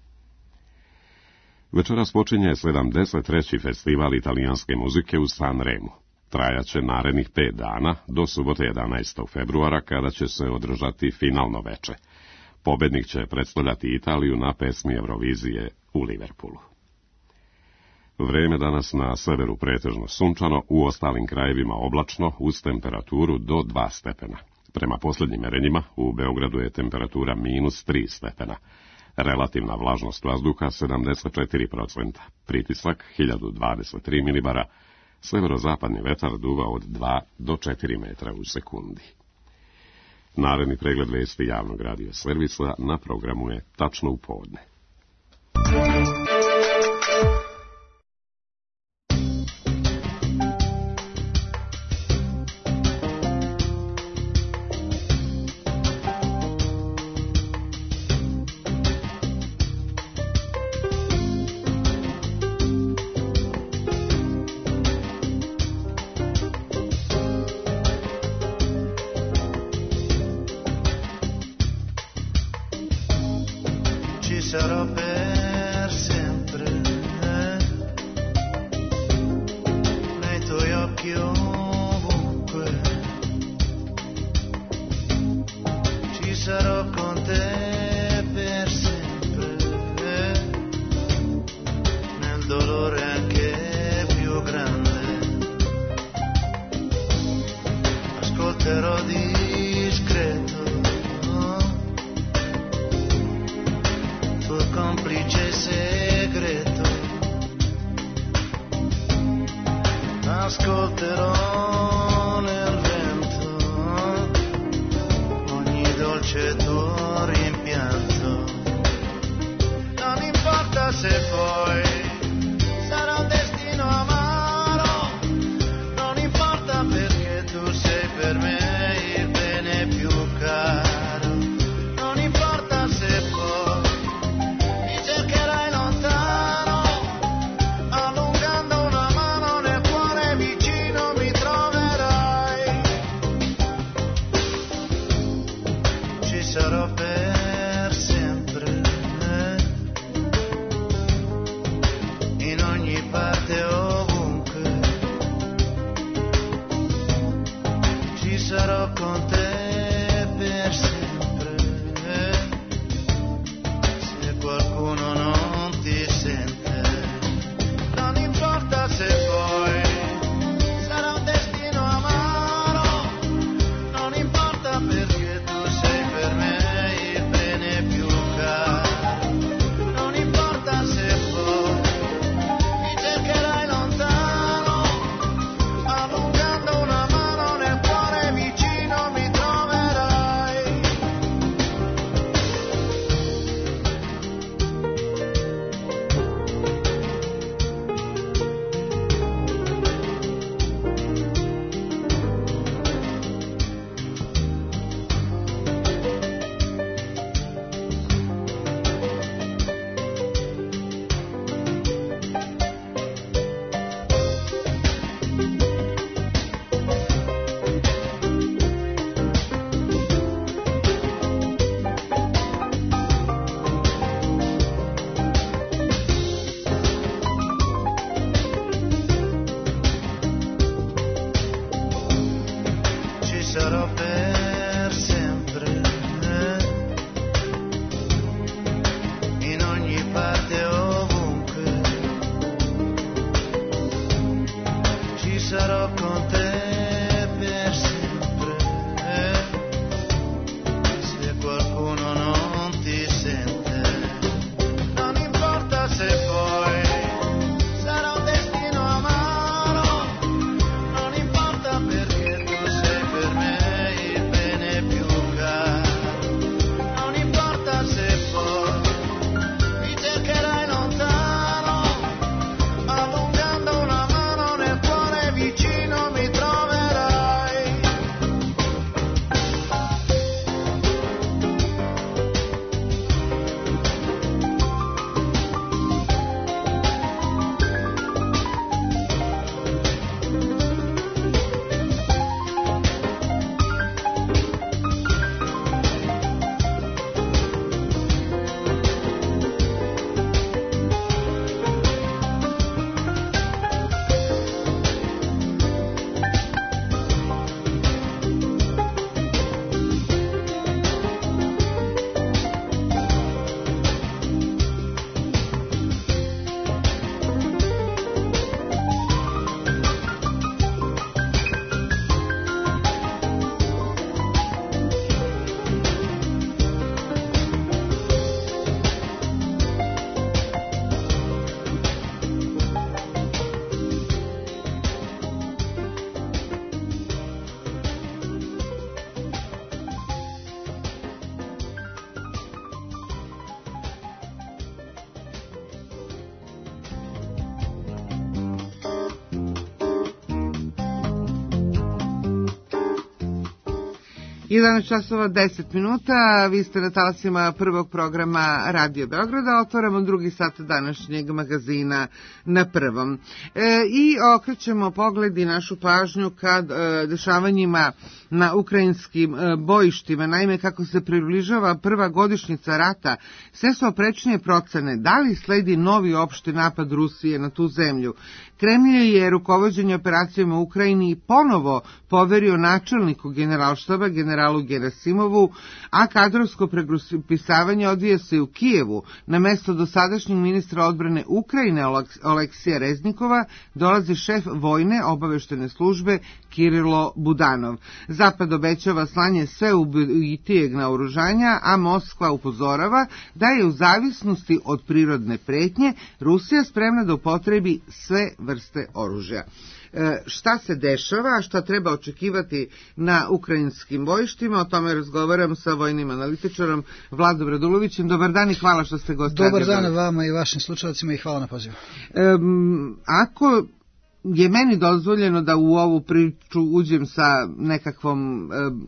Večeras počinje sedamdeset treći festival italijanske muzike u Sanremu. Trajaće narednih pet dana, do subote jedanaestog februara, kada će se održati finalno veče. Pobednik će predstavljati Italiju na pesmi Eurovizije u Liverpoolu. Vreme danas na severu pretežno sunčano, u ostalim krajevima oblačno, uz temperaturu do dva stepena. Prema posljednjim merenjima, u Beogradu je temperatura minus tri stepena. Relativna vlažnost vazduha sedamdeset četiri procenta, pritisak hiljadu dvadeset tri milibara, severozapadni vetar duva od dva do četiri metra u sekundi. Naredni pregled vesti javnog radio servisa na programu je tačno u podne. Sarò per sempre nei tuoi occhi ovunque, ci sarò con te per sempre nel dolore anche più grande, ascolterò discreto ascolterò nel vento ogni dolce tuo rimpianto. Non importa se poi sarà un destino amaro, non importa perché tu sei per me il bene più caro. Non importa se poi mi cercherai lontano, allungando una mano nel cuore vicino mi troverai. Ci sarò per sempre, in ogni parte, ovunque. Ci sarò con te per sempre. Se qualcuno non ti sente, non importa se poi sarà un destino amaro, non importa perché tu sei per me il bene più caro. Non importa se poi mi cercherai lontano, allungando una mano nel cuore vicino mi troverai. Ci sarò per sempre, in ogni parte, ovunque. Ci sarò con te per sempre. Se qualcuno non ti sente, non importa se poi sarà un destino amaro, non importa perché tu sei per me il bene più caro. Non importa se poi mi cercherai lontano, allungando una mano nel cuore vicino mi troverai. jedanaest časova deset minuta, vi ste na talasima prvog programa Radio Beograda, otvaramo drugi sat današnjeg magazina na prvom. E, I okrećemo pogled i našu pažnju kad e, dešavanjima na ukrajinskim e, bojištima. Naime, kako se približava prva godišnjica rata, sve su oprečnije procene da li sledi novi opšti napad Rusije na tu zemlju. Kremlj je rukovođenje operacijama u Ukrajini ponovo poverio načelniku generalštaba, generalu Gerasimovu, a kadrovsko prepisavanje odvija se u Kijevu. Na mesto dosadašnjeg ministra odbrane Ukrajine Oleksija Reznikova dolazi šef vojne obaveštene službe Kirilo Budanov. Zapad obećava slanje sve ubitijeg naoružanja, a Moskva upozorava da je u zavisnosti od prirodne pretnje Rusija spremna da upotrebi sve vrste oružja. šta se dešava, šta treba očekivati na ukrajinskim bojištima. O tome razgovaram sa vojnim analitičarom Vladom Radulovićem. Dobar dan i hvala što ste gost. Dobar dan vama i vašim slušalcima i hvala na pozivu. Um, ako je meni dozvoljeno da u ovu priču uđem sa nekakvom um,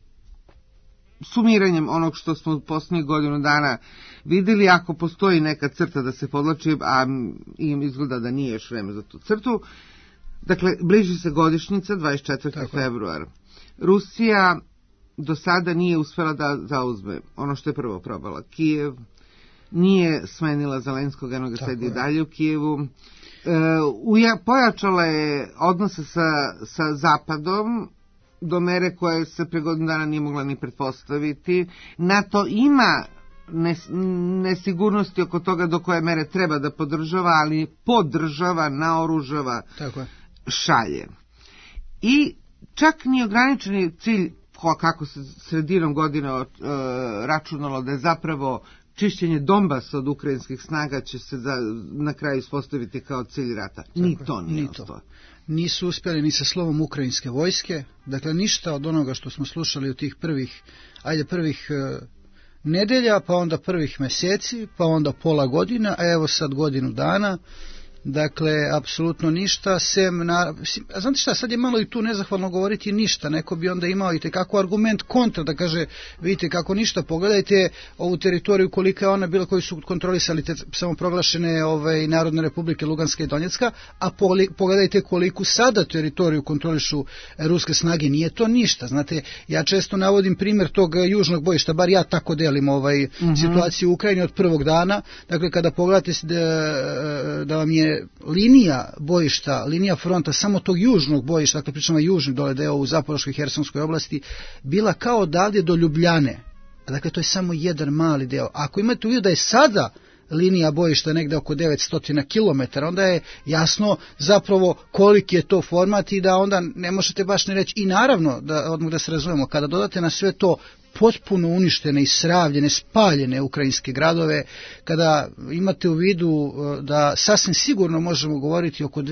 sumiranjem onog što smo u posljednjih godinu dana vidjeli, ako postoji neka crta da se podlači, a im izgleda da nije još vreme za tu crtu. Dakle, bliži se godišnjica, dvadeset četvrtog februara. Rusija do sada nije uspjela da zauzme ono što je prvo probala. Kijev, nije smenila Zelenskog, eno ga sedi dalje u Kijevu. E, uja, pojačala je odnose sa, sa Zapadom, do mere koje se pre godinu dana nije mogla ni pretpostaviti. NATO ima nes, nesigurnosti oko toga do koje mere treba da podržava, ali podržava, naoružava, tako, šalje. I čak ni ograničeni cilj, kako se sredinom godine uh, računalo da je zapravo čišćenje Donbasa od ukrajinskih snaga, će se za, na kraju ispostaviti kao cilj rata. Ni to nije ostalo. Nisu uspjeli ni sa slovom ukrajinske vojske, dakle ništa od onoga što smo slušali u tih prvih, ajde prvih uh, nedelja, pa onda prvih mjeseci, pa onda pola godina, a evo sad godinu dana. Dakle, apsolutno ništa, sem, na, a znate šta, sad je malo i tu nezahvalno govoriti ništa, neko bi onda imao i tekako argument kontra, da kaže, vidite kako ništa, pogledajte ovu teritoriju kolika je ona bila koju su kontrolisali te samoproglašene ovaj, Narodne republike Luganska i Donjecka, a poli, pogledajte koliku sada teritoriju kontrolišu ruske snage, nije to ništa, znate, ja često navodim primjer tog južnog bojišta, bar ja tako delim ovaj, mm-hmm. situaciju u Ukrajini od prvog dana, dakle, kada pogledate da, da vam je linija bojišta, linija fronta samo tog južnog bojišta, dakle pričamo južni dole deo u Zaporoškoj i Hersonskoj oblasti, bila kao odavde do Ljubljane. Dakle, to je samo jedan mali deo. Ako imate uvidio da je sada linija bojišta negde oko devetsto kilometara, onda je jasno zapravo koliki je to format i da onda ne možete baš ne reći. I naravno, da, odmah da se razumemo, kada dodate na sve to potpuno uništene, isravljene, spaljene ukrajinske gradove, kada imate u vidu da sasvim sigurno možemo govoriti oko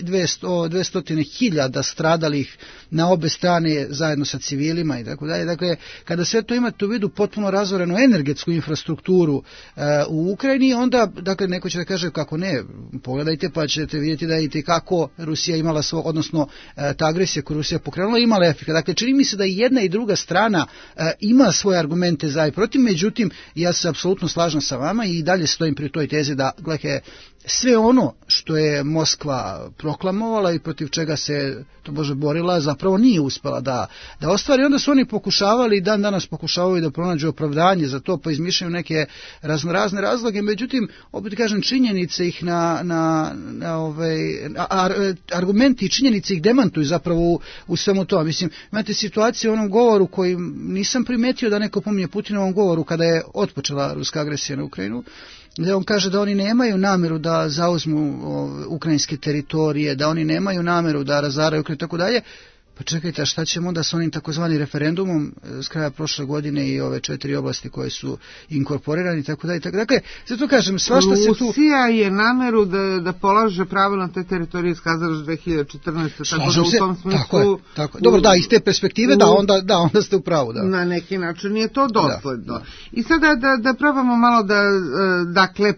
dvesta hiljada stradalih na obe strane zajedno sa civilima i tako dalje. Dakle, kada sve to imate u vidu potpuno razvorenu energetsku infrastrukturu uh, u Ukrajini, onda, dakle, neko će da kaže kako ne, pogledajte pa ćete vidjeti da i kako Rusija imala svoj, odnosno uh, ta agresija koju Rusija pokrenula imala efekt. Dakle, čini mi se da i jedna i druga strana uh, ima svoje argumente za i protiv, međutim, ja se apsolutno slažem sa vama i dalje stojim pri toj tezi da, gledajte, sve ono što je Moskva proklamovala i protiv čega se to Bože borila, zapravo nije uspjela da, da ostvari. Onda su oni pokušavali, dan danas pokušavaju da pronađu opravdanje za to, pa izmišljaju neke razno razne razloge, međutim, opet kažem, činjenice ih na, na, na ovaj, ar, argumenti i činjenice ih demantuju zapravo u, u svemu to. Mislim, imate situaciju u onom govoru koji nisam primetio da neko pominje Putinovom govoru kada je otpočela ruska agresija na Ukrajinu, gdje on kaže da oni nemaju namjeru da zauzmu o, ukrajinske teritorije, da oni nemaju namjeru da razaraju Ukrajinu i tako dalje. Pa čekajte, a šta ćemo onda s onim takozvanim referendumom s kraja prošle godine i ove četiri oblasti koje su inkorporirane i tako dalje. Dakle, zato kažem, svašta se tu... Rusija je namjeru da, da polaže pravo na te teritorije iskazala dvije hiljade četrnaeste. Tako da u tom smislu... Tako je, tako je. Dobro, da, iz te perspektive, u, da, onda, da, onda ste u pravu. Da. Na neki način je to dosledno. Da, da. I sada da, da probamo malo da, dakle,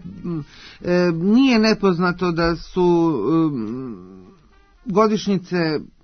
nije nepoznato da su godišnjice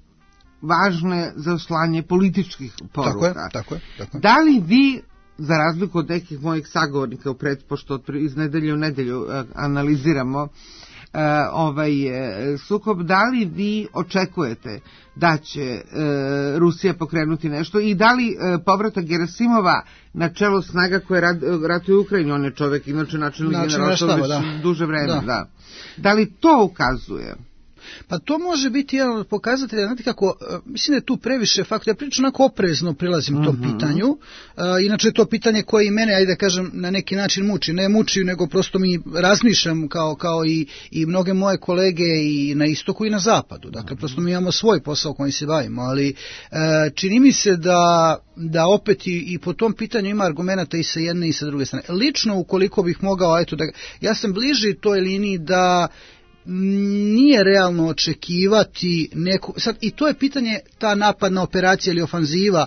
važne za slanje političkih poruka. Tako je, tako je, tako je. Da li vi, za razliku od nekih mojih sagovornika u pred, pošto iz nedelje u nedelju uh, analiziramo uh, ovaj uh, sukob, da li vi očekujete da će uh, Rusija pokrenuti nešto i da li uh, povratak Gerasimova na čelo snaga koje rad, ratuje u Ukrajini, on je čovjek, inače načelnik generalštaba već da. duže vreme, da. da. Da li to ukazuje? Pa to može biti jedan od pokazatelja, znate kako, mislim da je tu previše faktora, ja pričam onako oprezno prilazim tom uh-huh. pitanju, uh, inače je to pitanje koje i mene, ajde da kažem, na neki način muči, ne muči, nego prosto mi razmišljam kao, kao i, i mnoge moje kolege i na istoku i na zapadu, dakle, uh-huh. prosto mi imamo svoj posao kojim se bavimo, ali uh, čini mi se da, da opet i, i po tom pitanju ima argumenata i sa jedne i sa druge strane. Lično, ukoliko bih mogao, eto, da, ja sam bliži toj liniji da nije realno očekivati neku, sad i to je pitanje, ta napadna operacija ili ofanziva,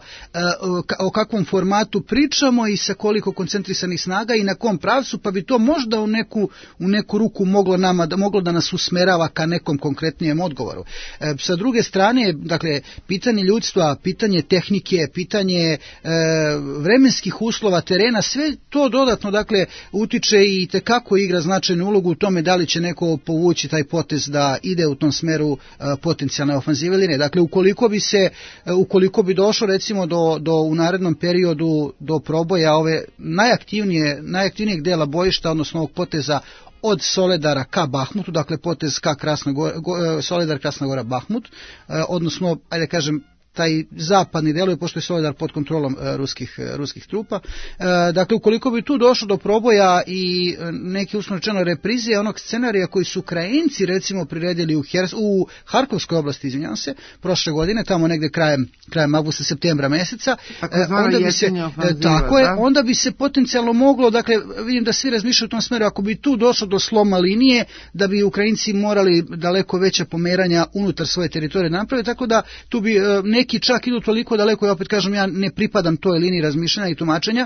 o kakvom formatu pričamo i sa koliko koncentrisanih snaga i na kom pravcu, pa bi to možda u neku, u neku ruku moglo nama, da moglo da nas usmerava ka nekom konkretnijem odgovoru. Sa druge strane, dakle, pitanje ljudstva, pitanje tehnike, pitanje e, vremenskih uslova, terena, sve to dodatno, dakle, utiče i tekako igra značajnu ulogu u tome da li će neko povući taj potez da ide u tom smeru e, potencijalne ofanzive ili ne. Dakle, ukoliko bi se, e, ukoliko bi došlo recimo do, do u narednom periodu do proboja ove najaktivnije, najaktivnijeg dela bojišta, odnosno ovog poteza od Soledara ka Bahmutu, dakle potez ka Krasnogora, Soledar, Krasna Gora, Bahmut, e, odnosno, ajde kažem, taj zapadni deluje, pošto je Soledar pod kontrolom e, ruskih, e, ruskih trupa. E, dakle, ukoliko bi tu došlo do proboja i e, neke uslovno rečeno reprizije onog scenarija koji su Ukrajinci recimo priredili u, Hers, u Harkovskoj oblasti, izvinjavam se, prošle godine, tamo negde krajem, krajem avgusta, septembra meseca, e, onda bi se, e, tako je, onda bi se potencijalno moglo, dakle, vidim da svi razmišljaju u tom smeru, ako bi tu došlo do sloma linije, da bi Ukrajinci morali daleko veća pomeranja unutar svoje teritorije napraviti, tako da tu bi e, neki čak idu toliko daleko, ja opet kažem, ja ne pripadam toj liniji razmišljanja i tumačenja,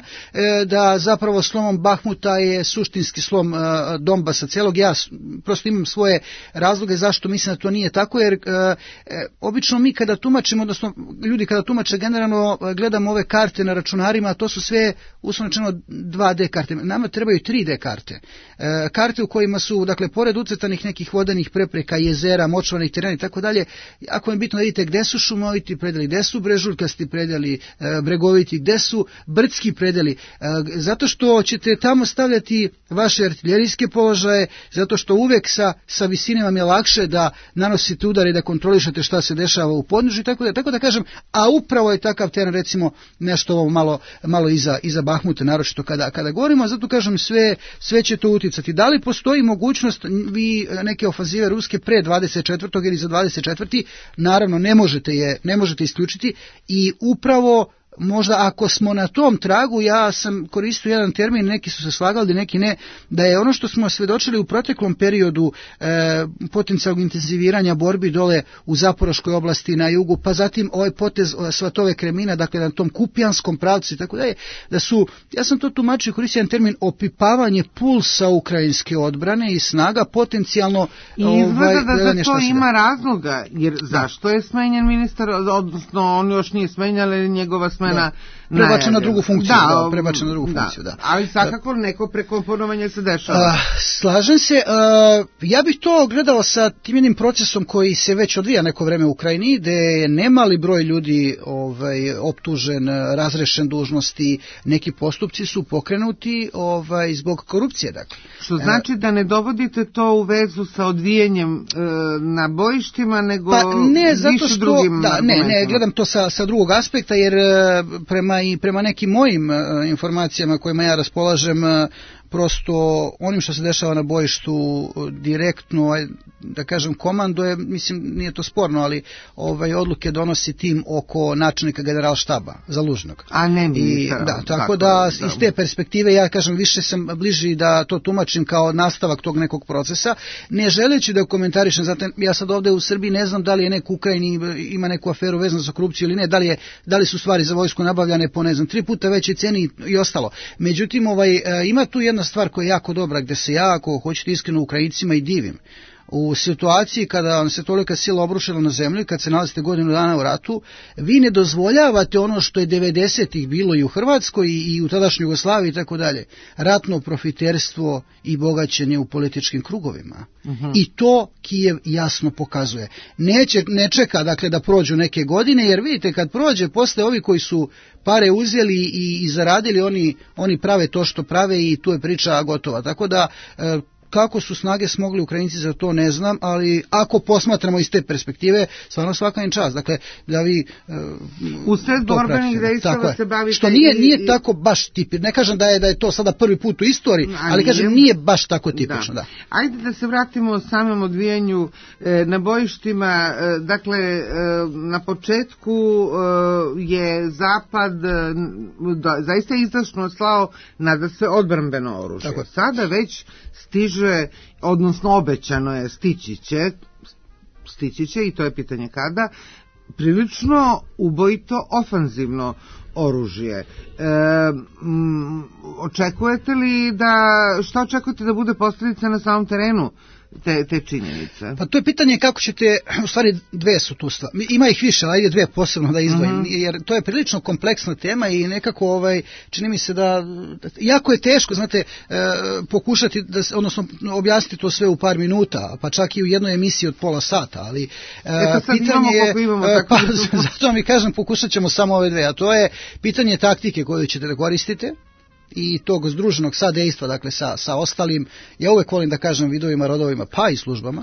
da zapravo slomom Bahmuta je suštinski slom Donbasa celog. Ja prosto imam svoje razloge zašto mislim da to nije tako, jer obično mi kada tumačimo, odnosno ljudi kada tumače generalno gledamo ove karte na računarima, to su sve uslovno rečeno dva de karte. Nama trebaju tri de karte. Karte u kojima su, dakle, pored ucrtanih nekih vodenih prepreka, jezera, močvarnih terena i tako dalje, ako je bitno da vidite gde su šumoviti predeli, gde su brežuljkasti predeli, bregoviti, gde su brdski predeli, zato što ćete tamo stavljati vaše artiljerijske položaje, zato što uvek sa, sa visine vam je lakše da nanosite udar i da kontrolišete šta se dešava u podnožju, tako da, tako da kažem, a upravo je takav teren, recimo, nešto ovo malo, malo iza, iza Bahmuta, naročito kada, kada govorimo, zato kažem, sve, sve će to uticati. Da li postoji mogućnost vi neke ofanzive ruske pre dvadeset četvrtog ili za dvadeset četvrti Naravno, ne možete je, ne možete isključiti i upravo možda ako smo na tom tragu, ja sam koristio jedan termin, neki su se slagali, neki ne, da je ono što smo svedočili u proteklom periodu e, potencijalnog intenziviranja borbi dole u Zaporoškoj oblasti na jugu, pa zatim ovaj potez Svatove Kremina, dakle na tom kupijanskom pravcu i tako dalje, da su, ja sam to tumačio, koristio jedan termin opipavanje pulsa ukrajinske odbrane i snaga potencijalno i izgleda ovaj, da, da to ima razloga, jer da. Zašto je smenjen ministar, odnosno on još nije smenjan, ali njegova smena Da. Prebačen na drugu funkciju, da, da prebačen na drugu da, funkciju, da. Ali svakako neko prekomponovanje se dešava. Uh, slažem se, uh, ja bih to gledao sa tim jednim procesom koji se već odvija neko vreme u Ukrajini, gde je nemali broj ljudi ovaj, optužen, razrešen dužnosti, neki postupci su pokrenuti ovaj, zbog korupcije. Dakle. Što znači da ne dovodite to u vezu sa odvijenjem uh, na bojištima, nego pa ne, zato što, drugim da, ne, ne, gledam to sa, sa drugog aspekta, jer prema i prema nekim mojim uh, informacijama kojima ja raspolažem, uh, prosto onim što se dešava na bojištu uh, direktno, da kažem, komando je, mislim, nije to sporno, ali ovaj odluke donosi tim oko načelnika generalštaba Zalužnog. A ne I, da, tako, tako da, da iz te perspektive ja kažem više sam bliži da to tumačim kao nastavak tog nekog procesa, ne želeći da komentarišem, zato ja sad ovde u Srbiji ne znam da li je neko u Ukrajini ima neku aferu vezanu za korupciju ili ne, da li, je, da li su stvari za vojsku nabavljane po ne znam tri puta većoj ceni i ostalo. Međutim, ovaj, ima tu jedna stvar koja je jako dobra, gde se ja, ako hoćete iskreno, Ukrajincima i divim. U situaciji kada vam se tolika sila obrušila na zemlju, kad se nalazite godinu dana u ratu, vi ne dozvoljavate ono što je devedesetih bilo i u Hrvatskoj i u tadašnjoj Jugoslaviji i tako dalje, ratno profiterstvo i bogaćenje u političkim krugovima. Uh-huh. I to Kijev jasno pokazuje. Neće, ne čeka dakle da prođu neke godine, jer vidite kad prođe, posle ovi koji su pare uzeli i, i zaradili, oni, oni prave to što prave i tu je priča gotova. Tako da e, kako su snage smogli Ukrajinci za to ne znam, ali ako posmatramo iz te perspektive, stvarno svaka im čast. Dakle, da vi uh, u sred borbenih dejstava se bavite, što nije nije i, tako baš tipično. Ne kažem da je da je to sada prvi put u istoriji, ali, ali kažem nije baš tako tipično, da. da. Ajde da se vratimo samom odvijanju e, na bojištima. E, dakle, e, na početku e, je Zapad e, da, zaista izdašno slao nada se odbrambeno oružje. Tako. Sada već stiže stiže, odnosno obećano je, stići će, stići će i to je pitanje kada, prilično ubojito ofanzivno oružje. E, m, očekujete li da, šta očekujete da bude posljedica na samom terenu te, te činjenice? Pa to je pitanje kako ćete, u stvari dve su tu stvari, ima ih više, ali ajde dve posebno da izdvojim, mm-hmm. jer to je prilično kompleksna tema i nekako ovaj, čini mi se da, jako je teško, znate, e, pokušati, da, odnosno objasniti to sve u par minuta, pa čak i u jednoj emisiji od pola sata, ali e, e, pitanje je, imamo, pa, zato mi kažem, pokušat ćemo samo ove dve, a to je pitanje taktike koju ćete da koristite, i tog združenog sadejstva, dakle sa, sa ostalim, ja uvek volim da kažem vidovima, rodovima, pa i službama,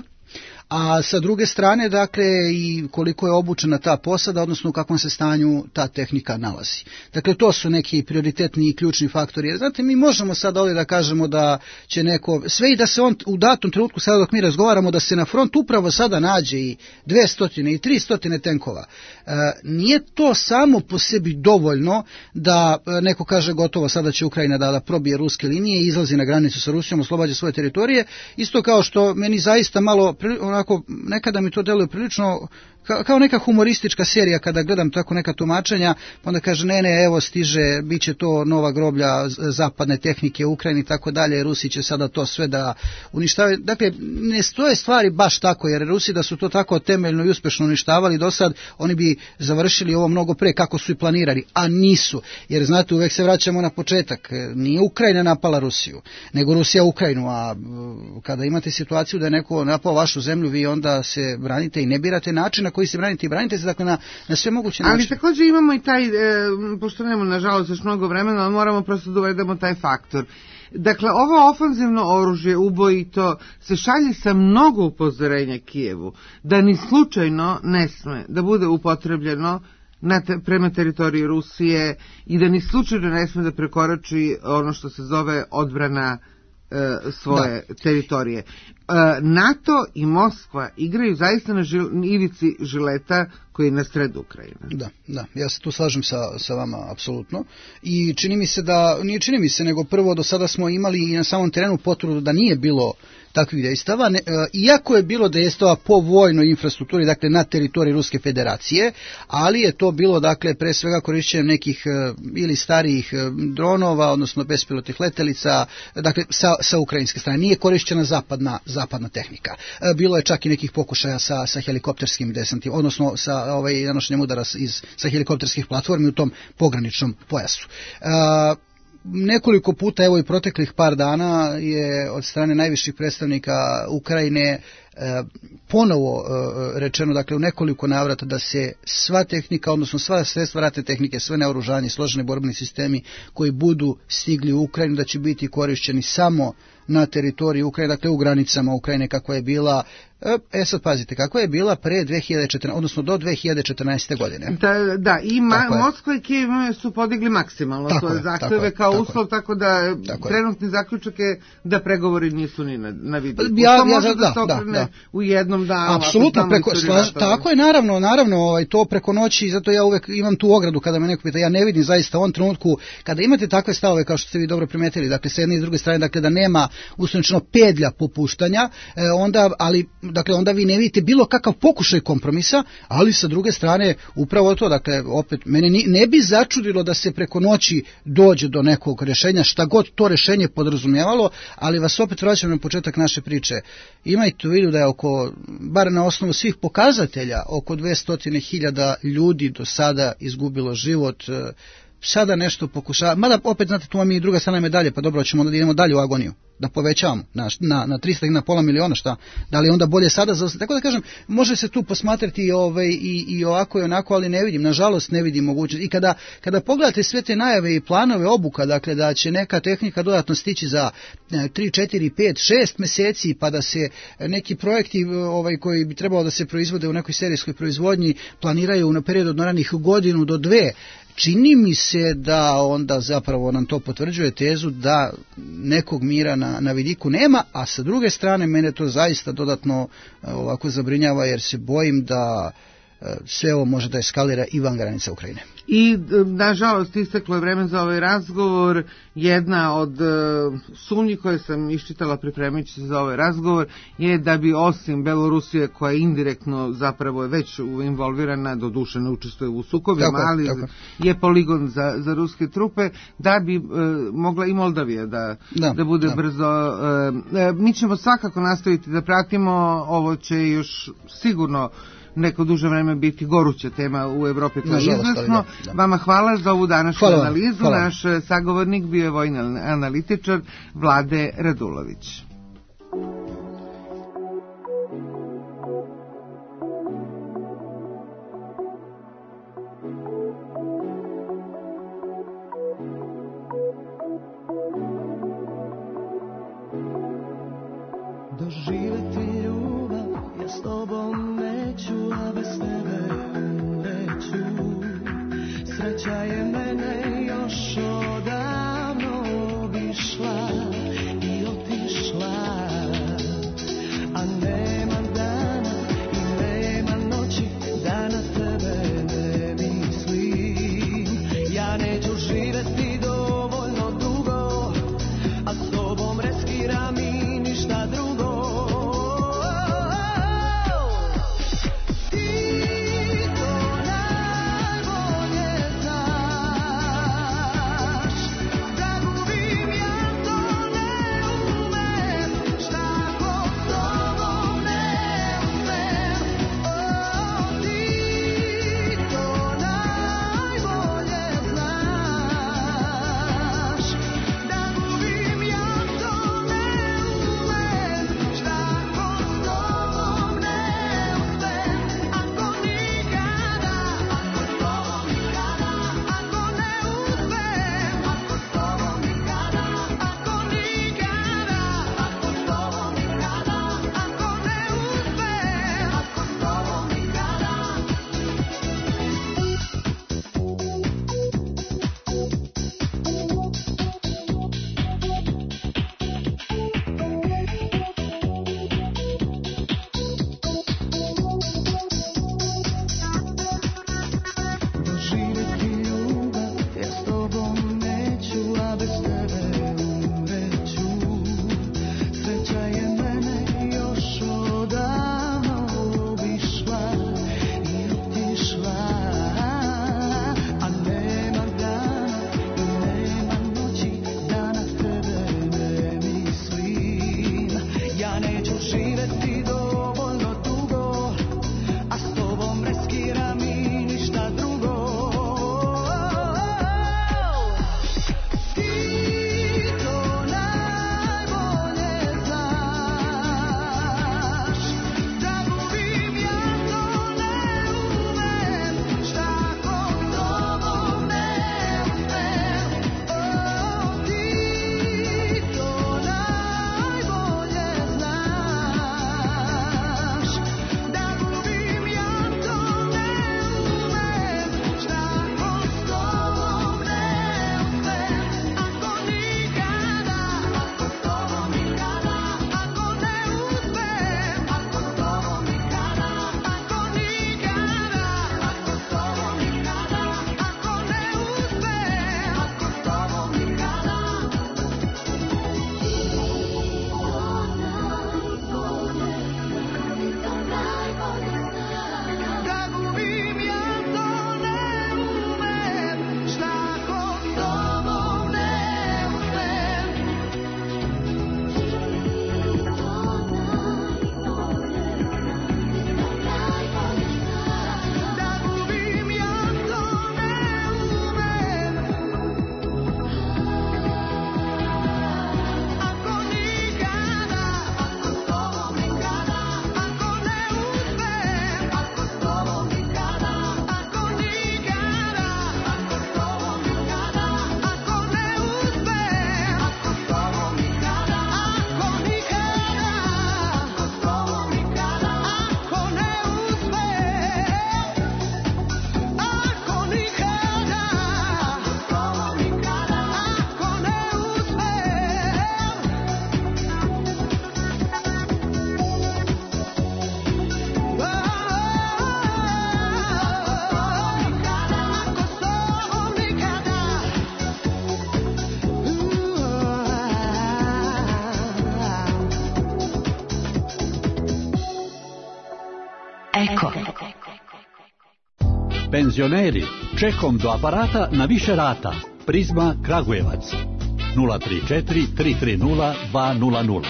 a sa druge strane, dakle, i koliko je obučena ta posada, odnosno u kakvom se stanju ta tehnika nalazi. Dakle, to su neki prioritetni i ključni faktori. Jer, znate, mi možemo sad ovdje da kažemo da će neko, sve i da se on u datom trenutku, sada dok mi razgovaramo, da se na front upravo sada nađe i dvesta i trista tenkova. E, nije to samo po sebi dovoljno da neko kaže gotovo, sada će Ukrajina da, da probije ruske linije i izlazi na granicu sa Rusijom, oslobađa svoje teritorije, isto kao što meni zaista malo, onako, nekada mi to deluje prilično kao neka humoristička serija kada gledam tako neka tumačenja, pa onda kaže ne, ne, evo stiže, bit će to nova groblja zapadne tehnike u Ukrajini i tako dalje, Rusi će sada to sve da uništavaju. Dakle, ne stoje stvari baš tako, jer Rusi da su to tako temeljno i uspešno uništavali do sad, oni bi završili ovo mnogo pre kako su i planirali, a nisu. Jer znate, uvek se vraćamo na početak, nije Ukrajina napala Rusiju, nego Rusija Ukrajinu, a kada imate situaciju da je neko napao vašu zemlju, vi onda se branite i ne birate način koji se branite i branite se, dakle, na, na sve moguće načine. Ali također imamo i taj, e, pošto nemamo nažalost još mnogo vremena, ali moramo prosto da uvedemo taj faktor. Dakle, ovo ofanzivno oružje ubojito se šalje sa mnogo upozorenja Kijevu, da ni slučajno ne sme da bude upotrebljeno na te, prema teritoriji Rusije i da ni slučajno ne sme da prekorači ono što se zove odbrana svoje da. teritorije. NATO i Moskva igraju zaista na žil, ivici žileta koji je na sredu Ukrajine. Da, da, ja se tu slažem sa, sa vama apsolutno i čini mi se da, nije čini mi se, nego prvo do sada smo imali i na samom terenu potvrdu da nije bilo takvih dejstava, ne, iako je bilo dejstava po vojnoj infrastrukturi, dakle na teritoriji Ruske federacije, ali je to bilo, dakle, pre svega korišćenjem nekih ili starijih dronova, odnosno bespilotnih letelica, dakle sa, sa ukrajinske strane. Nije korišćena zapadna, zapadna tehnika. Bilo je čak i nekih pokušaja sa, sa helikopterskim desantim, odnosno sa ovaj, nanošenjem udara iz, sa helikopterskih platformi u tom pograničnom pojasu. Uh, Nekoliko puta, evo i proteklih par dana, je od strane najviših predstavnika Ukrajine e, ponovo e, rečeno, dakle u nekoliko navrata, da se sva tehnika, odnosno sva sredstva ratne tehnike, sve naoružanje, složeni borbeni sistemi koji budu stigli u Ukrajinu, da će biti korišćeni samo na teritoriji Ukrajine, dakle u granicama Ukrajine kakva je bila, e sad pazite, kakva je bila pre dve hiljade četrnaeste. odnosno do dve hiljade četrnaeste. godine. Da, da i Ma, Moskva i Kijev su podigli maksimalno tako svoje zahtjeve kao tako uslov, je. Tako da tako trenutni je. zaključak je da pregovori nisu ni na, na vidu. Ja, to može ja, da, da se okrene da, da. u jednom danu. Apsolutno, preko, slaž, tako je, naravno, naravno ovaj, to preko noći, zato ja uvek imam tu ogradu kada me neko pita, ja ne vidim zaista u ovom trenutku, kada imate takve stavove kao što ste vi dobro primetili, dakle s jedne i s druge strane, dakle da nema uslovnično pedlja popuštanja, e, onda, ali, dakle, onda vi ne vidite bilo kakav pokušaj kompromisa, ali sa druge strane upravo to, dakle, opet, mene ni, ne bi začudilo da se preko noći dođe do nekog rešenja, šta god to rešenje podrazumijevalo, ali vas opet vraćam na početak naše priče. Imajte u vidu da je oko, bar na osnovu svih pokazatelja, oko dvesta hiljada ljudi do sada izgubilo život, sada nešto pokušava, mada opet, znate, tu vam je i druga strana medalje, pa dobro, ćemo da idemo dalje u agoniju, da povećavamo na, na, na trista i na pola miliona, šta, da li onda bolje sada, za, tako da kažem, može se tu posmatrati ovaj, i, i ovako i onako, ali ne vidim, nažalost ne vidim mogućnost. I kada, kada pogledate sve te najave i planove obuka, dakle da će neka tehnika dodatno stići za tri, četiri, pet, šest meseci, pa da se neki projekti ovaj, koji bi trebalo da se proizvode u nekoj serijskoj proizvodnji planiraju na period od narednih godinu do dve, čini mi se da onda zapravo nam to potvrđuje tezu da nekog mira na, na vidiku nema, a sa druge strane mene to zaista dodatno ovako zabrinjava, jer se bojim da sve ovo može da eskalira i van granica Ukrajine. I, nažalost, isteklo je vreme za ovaj razgovor. Jedna od uh, sumnji koje sam iščitala pripremajući se za ovaj razgovor je da bi osim Belorusije, koja indirektno zapravo je već involvirana, do duše ne učestvuje u sukobima, tako, ali tako. je poligon za, za ruske trupe, da bi uh, mogla i Moldavija da, da, da bude da. brzo. Uh, uh, mi ćemo svakako nastaviti da pratimo, ovo će još sigurno neko duže vreme biti goruća tema u Evropi, to je izvesno. Da, da. Vama hvala za ovu današnju hvala, analizu. Hvala. Naš sagovornik bio je vojni analitičar Vlade Radulović. Doživjeti ljubav, ja s tobom neću, a bez tebe neću. Sreća je mene još odavno obišla i otišla, a nema dana i nema noći da na tebe ne mislim. Ja neću živjeti dovoljno dugo, a s tobom reskiram i ništa drugo. Ti to najbolje znaš. Penzioneri, čekom do aparata na više rata. Prizma Kragujevac. nula tri četiri tri tri nula dva nula nula.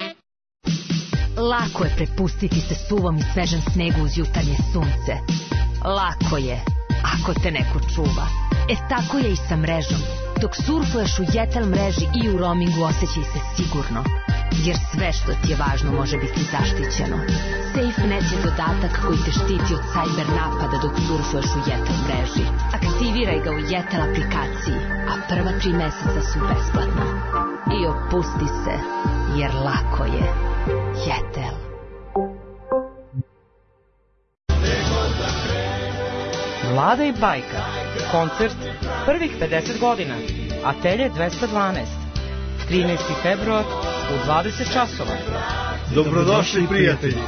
Lako je prepustiti se suvom i svežem snegu uz jutarnje sunce. Lako je, ako te neko čuva. E tako je i sa mrežom. Dok surfuješ u Jetel mreži i u roamingu, osjećaj se sigurno. Jer sve što ti je važno može biti zaštićeno. SafeNet je dodatak koji te štiti od cyber napada dok surfuješ u Jetel mreži. Aktiviraj ga u Jetel aplikaciji, a prva tri meseca su besplatna. I opusti se, jer lako je. Jetel. Vlada i bajka. Koncert prvih pedeset godina. Atelje dvesta dvanaest. trinaesti februar u dvadeset časova. Dobrodošli prijatelji.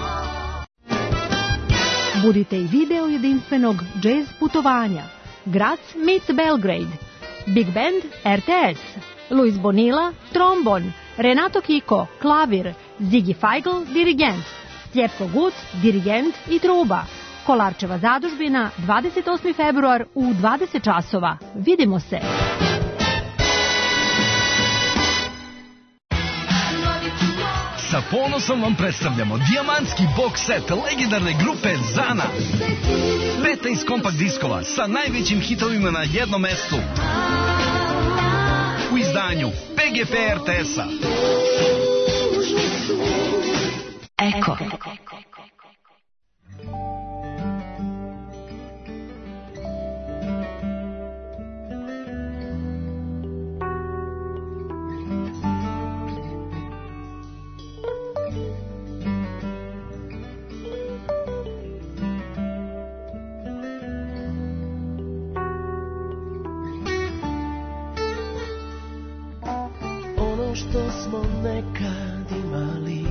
Budite i video jedinstvenog džez putovanja. Graz meets Belgrade. Big Band R T S. Luis Bonilla, trombon. Renato Kiko, klavir. Ziggy Feigl, dirigent. Stjepko Gut, dirigent i truba. Kolarčeva zadužbina, dvadeset osmi februar u dvadeset časova. Vidimo se! Sa ponosom vam predstavljamo dijamantski box set legendarne grupe Zana. petnaest kompakt diskova sa najvećim hitovima na jednom mestu. U izdanju P G P R T S-a. Eko. Što smo nekad imali,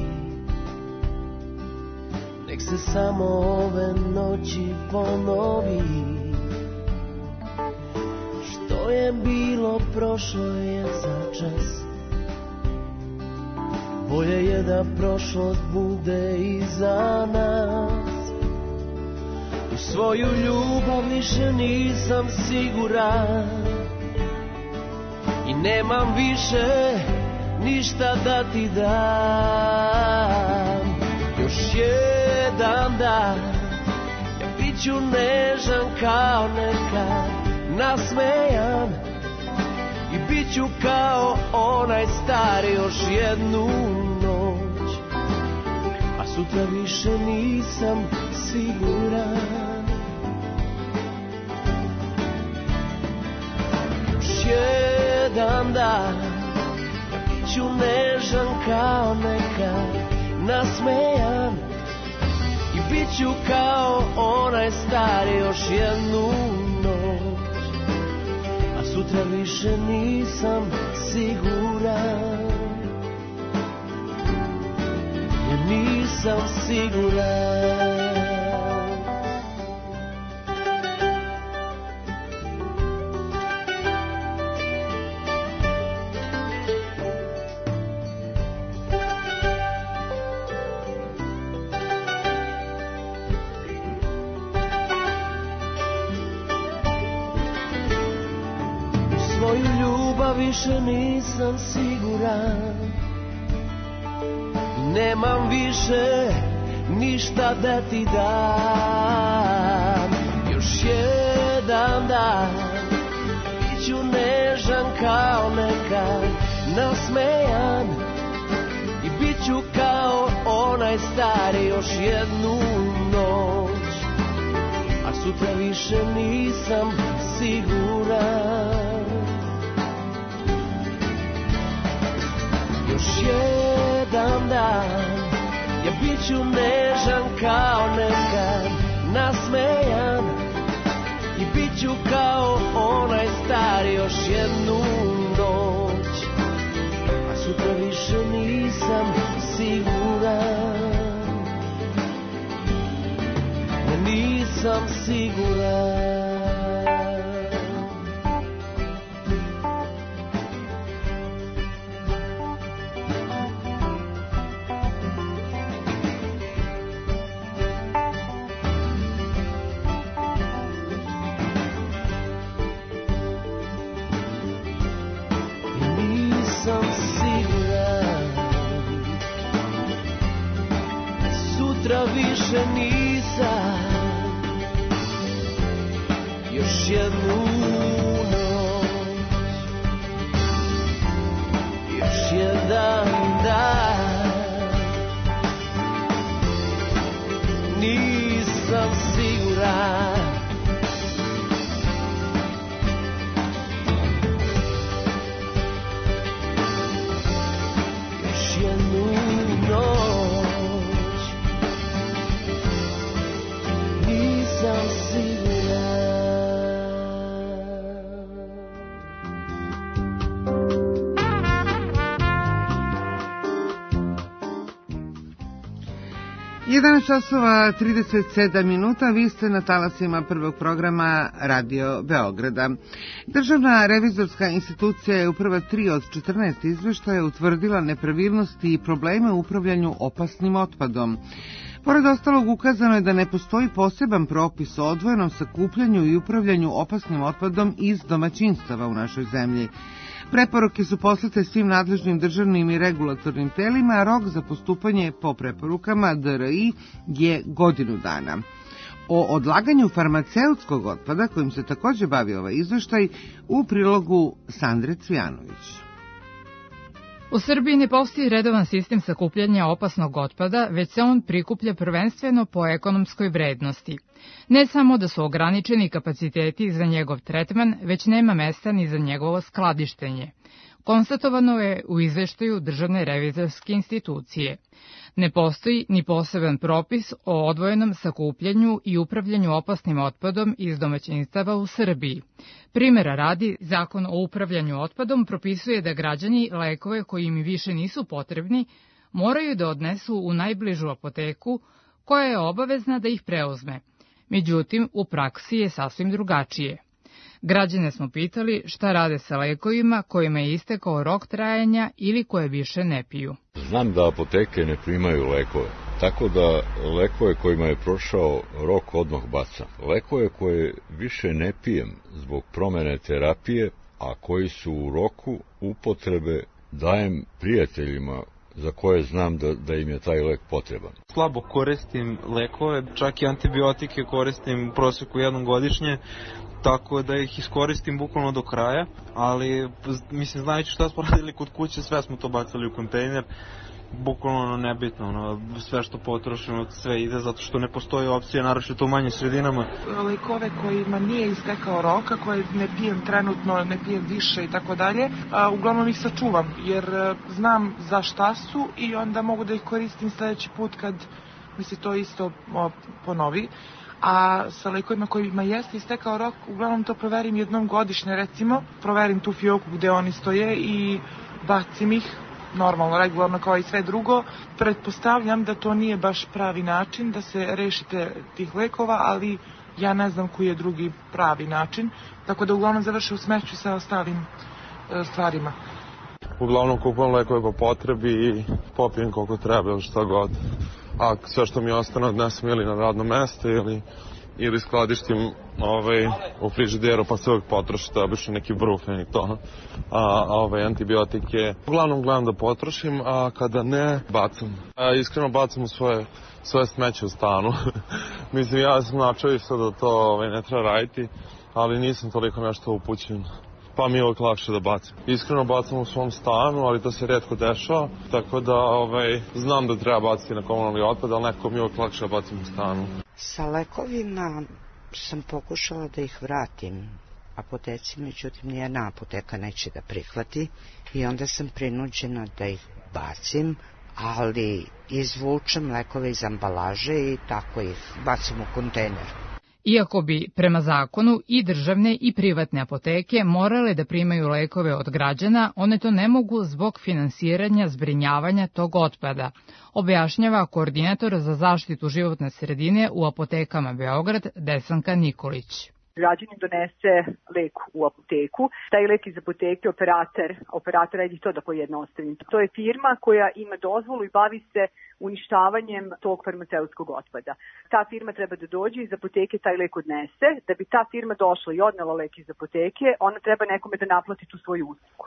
nek se samo ove noći ponovi. Što je bilo prošlo je začas, bolje je da prošlost bude iza nas. U svoju ljubav više nisam siguran i nemam više ništa da ti dam. Još jedan dan, ja bit ću nežan kao nekad, nasmejan i bit ću kao onaj stari još jednu noć. A sutra više nisam siguran. Još jedan dan, ću nežan kao nekad, nasmejan i bit ću kao onaj stari još jednu noć. A sutra više nisam siguran, jer nisam siguran. Više nisam siguran, nemam više ništa da ti dam. Još jedan dan, bit ću nežan kao nekad, nasmejan i bit ću kao onaj stari još jednu noć. A sutra više nisam siguran. Još jedan dan, ja bit ću nežan kao nekad, nasmejan i bit ću kao onaj stari još jednu noć. A sutra više nisam siguran, ja nisam siguran. više nisam. Još jednu noć, još jedan dan, nisam siguran. Još jednu noć, nisam siguran. jedanaest časova trideset sedam minuta, vi ste na talasima prvog programa Radio Beograda. Državna revizorska institucija je u prva tri od četrnaest izveštaja utvrdila nepravilnosti i probleme u upravljanju opasnim otpadom. Pored ostalog, ukazano je da ne postoji poseban propis o odvojenom sakupljanju i upravljanju opasnim otpadom iz domaćinstava u našoj zemlji. Preporuke su poslate svim nadležnim državnim i regulatornim telima, a rok za postupanje po preporukama D R I je godinu dana. O odlaganju farmaceutskog otpada, kojim se također bavi ovaj izveštaj, u prilogu Sandre Cvijanović. U Srbiji ne postoji redovan sistem sakupljanja opasnog otpada, već se on prikuplja prvenstveno po ekonomskoj vrednosti. Ne samo da su ograničeni kapaciteti za njegov tretman, već nema mesta ni za njegovo skladištenje. Konstatovano je u izveštaju Državne revizorske institucije. Ne postoji ni poseban propis o odvojenom sakupljanju i upravljanju opasnim otpadom iz domaćinstava u Srbiji. Primjera radi, Zakon o upravljanju otpadom propisuje da građani lekove koji im više nisu potrebni moraju da odnesu u najbližu apoteku, koja je obavezna da ih preuzme. Međutim, u praksi je sasvim drugačije. Građane smo pitali šta rade sa lekovima kojima je istekao rok trajanja ili koje više ne piju. Znam da apoteke ne primaju lekove, tako da lekove kojima je prošao rok odmah bacam. Lekove koje više ne pijem zbog promene terapije, a koji su u roku upotrebe, dajem prijateljima za koje znam da, da im je taj lek potreban. Slabo koristim lekove, čak i antibiotike koristim u prosjeku jednom godišnje, tako da ih iskoristim bukvalno do kraja, ali mislim, znajući šta smo radili kod kuće, sve smo to bacali u kontejner, bukvalno ono nebitno, ono, sve što potrošimo, sve ide, zato što ne postoji opcija, naročito u manjim sredinama. Lekove kojima nije istekao roka, koje ne pijem trenutno, ne pijem više i tako dalje, uglavnom ih sačuvam, jer znam za šta su i onda mogu da ih koristim sljedeći put kad mi se to isto o, ponovi. A sa lekovima kojima jeste istekao rok, uglavnom to proverim jednom godišnje, recimo, proverim tu fioku gde oni stoje i bacim ih, normalno, regularno kao i sve drugo. Pretpostavljam da to nije baš pravi način da se rešite tih lekova, ali ja ne znam koji je drugi pravi način, tako da uglavnom završe u smeću sa ostalim e, stvarima. Uglavnom kupujem lekove po potrebi i popijem koliko treba ili šta god. A sve što mi ostane odnesem ili na radno mesto ili, ili skladištim ovaj, u frižideru pa se uvijek potrošite, obično neki brufen i to. A, ovaj, antibiotike uglavnom gledam da potrošim, a kada ne, bacam. A, iskreno bacam u svoje, svoje smeće u stanu. Mislim, ja sam načeo isto da to ovaj, ne treba raditi, ali nisam toliko nešto upućen. Pa mi je uvijek lakše da bacim. Iskreno bacam u svom stanu, ali to se rijetko dešava, tako da ovaj, znam da treba baciti na komunalni otpad, ali nekako mi je uvijek lakše da bacim u stanu. Sa lekovima sam pokušala da ih vratim apoteci, međutim nijedna apoteka neće da prihvati i onda sam prinuđena da ih bacim, ali izvučem lekove iz ambalaže i tako ih bacim u kontejner. Iako bi, prema zakonu, i državne i privatne apoteke morale da primaju lekove od građana, one to ne mogu zbog finansiranja zbrinjavanja tog otpada, objašnjava koordinator za zaštitu životne sredine u apotekama Beograd, Desanka Nikolić. Građanin donese lek u apoteku, taj lek iz apoteke operator, operator radi to da pojednostavim. To je firma koja ima dozvolu i bavi se uništavanjem tog farmaceutskog otpada. Ta firma treba da dođe iz apoteke, taj lek odnese. Da bi ta firma došla i odnela lek iz apoteke, ona treba nekome da naplati tu svoju uslugu.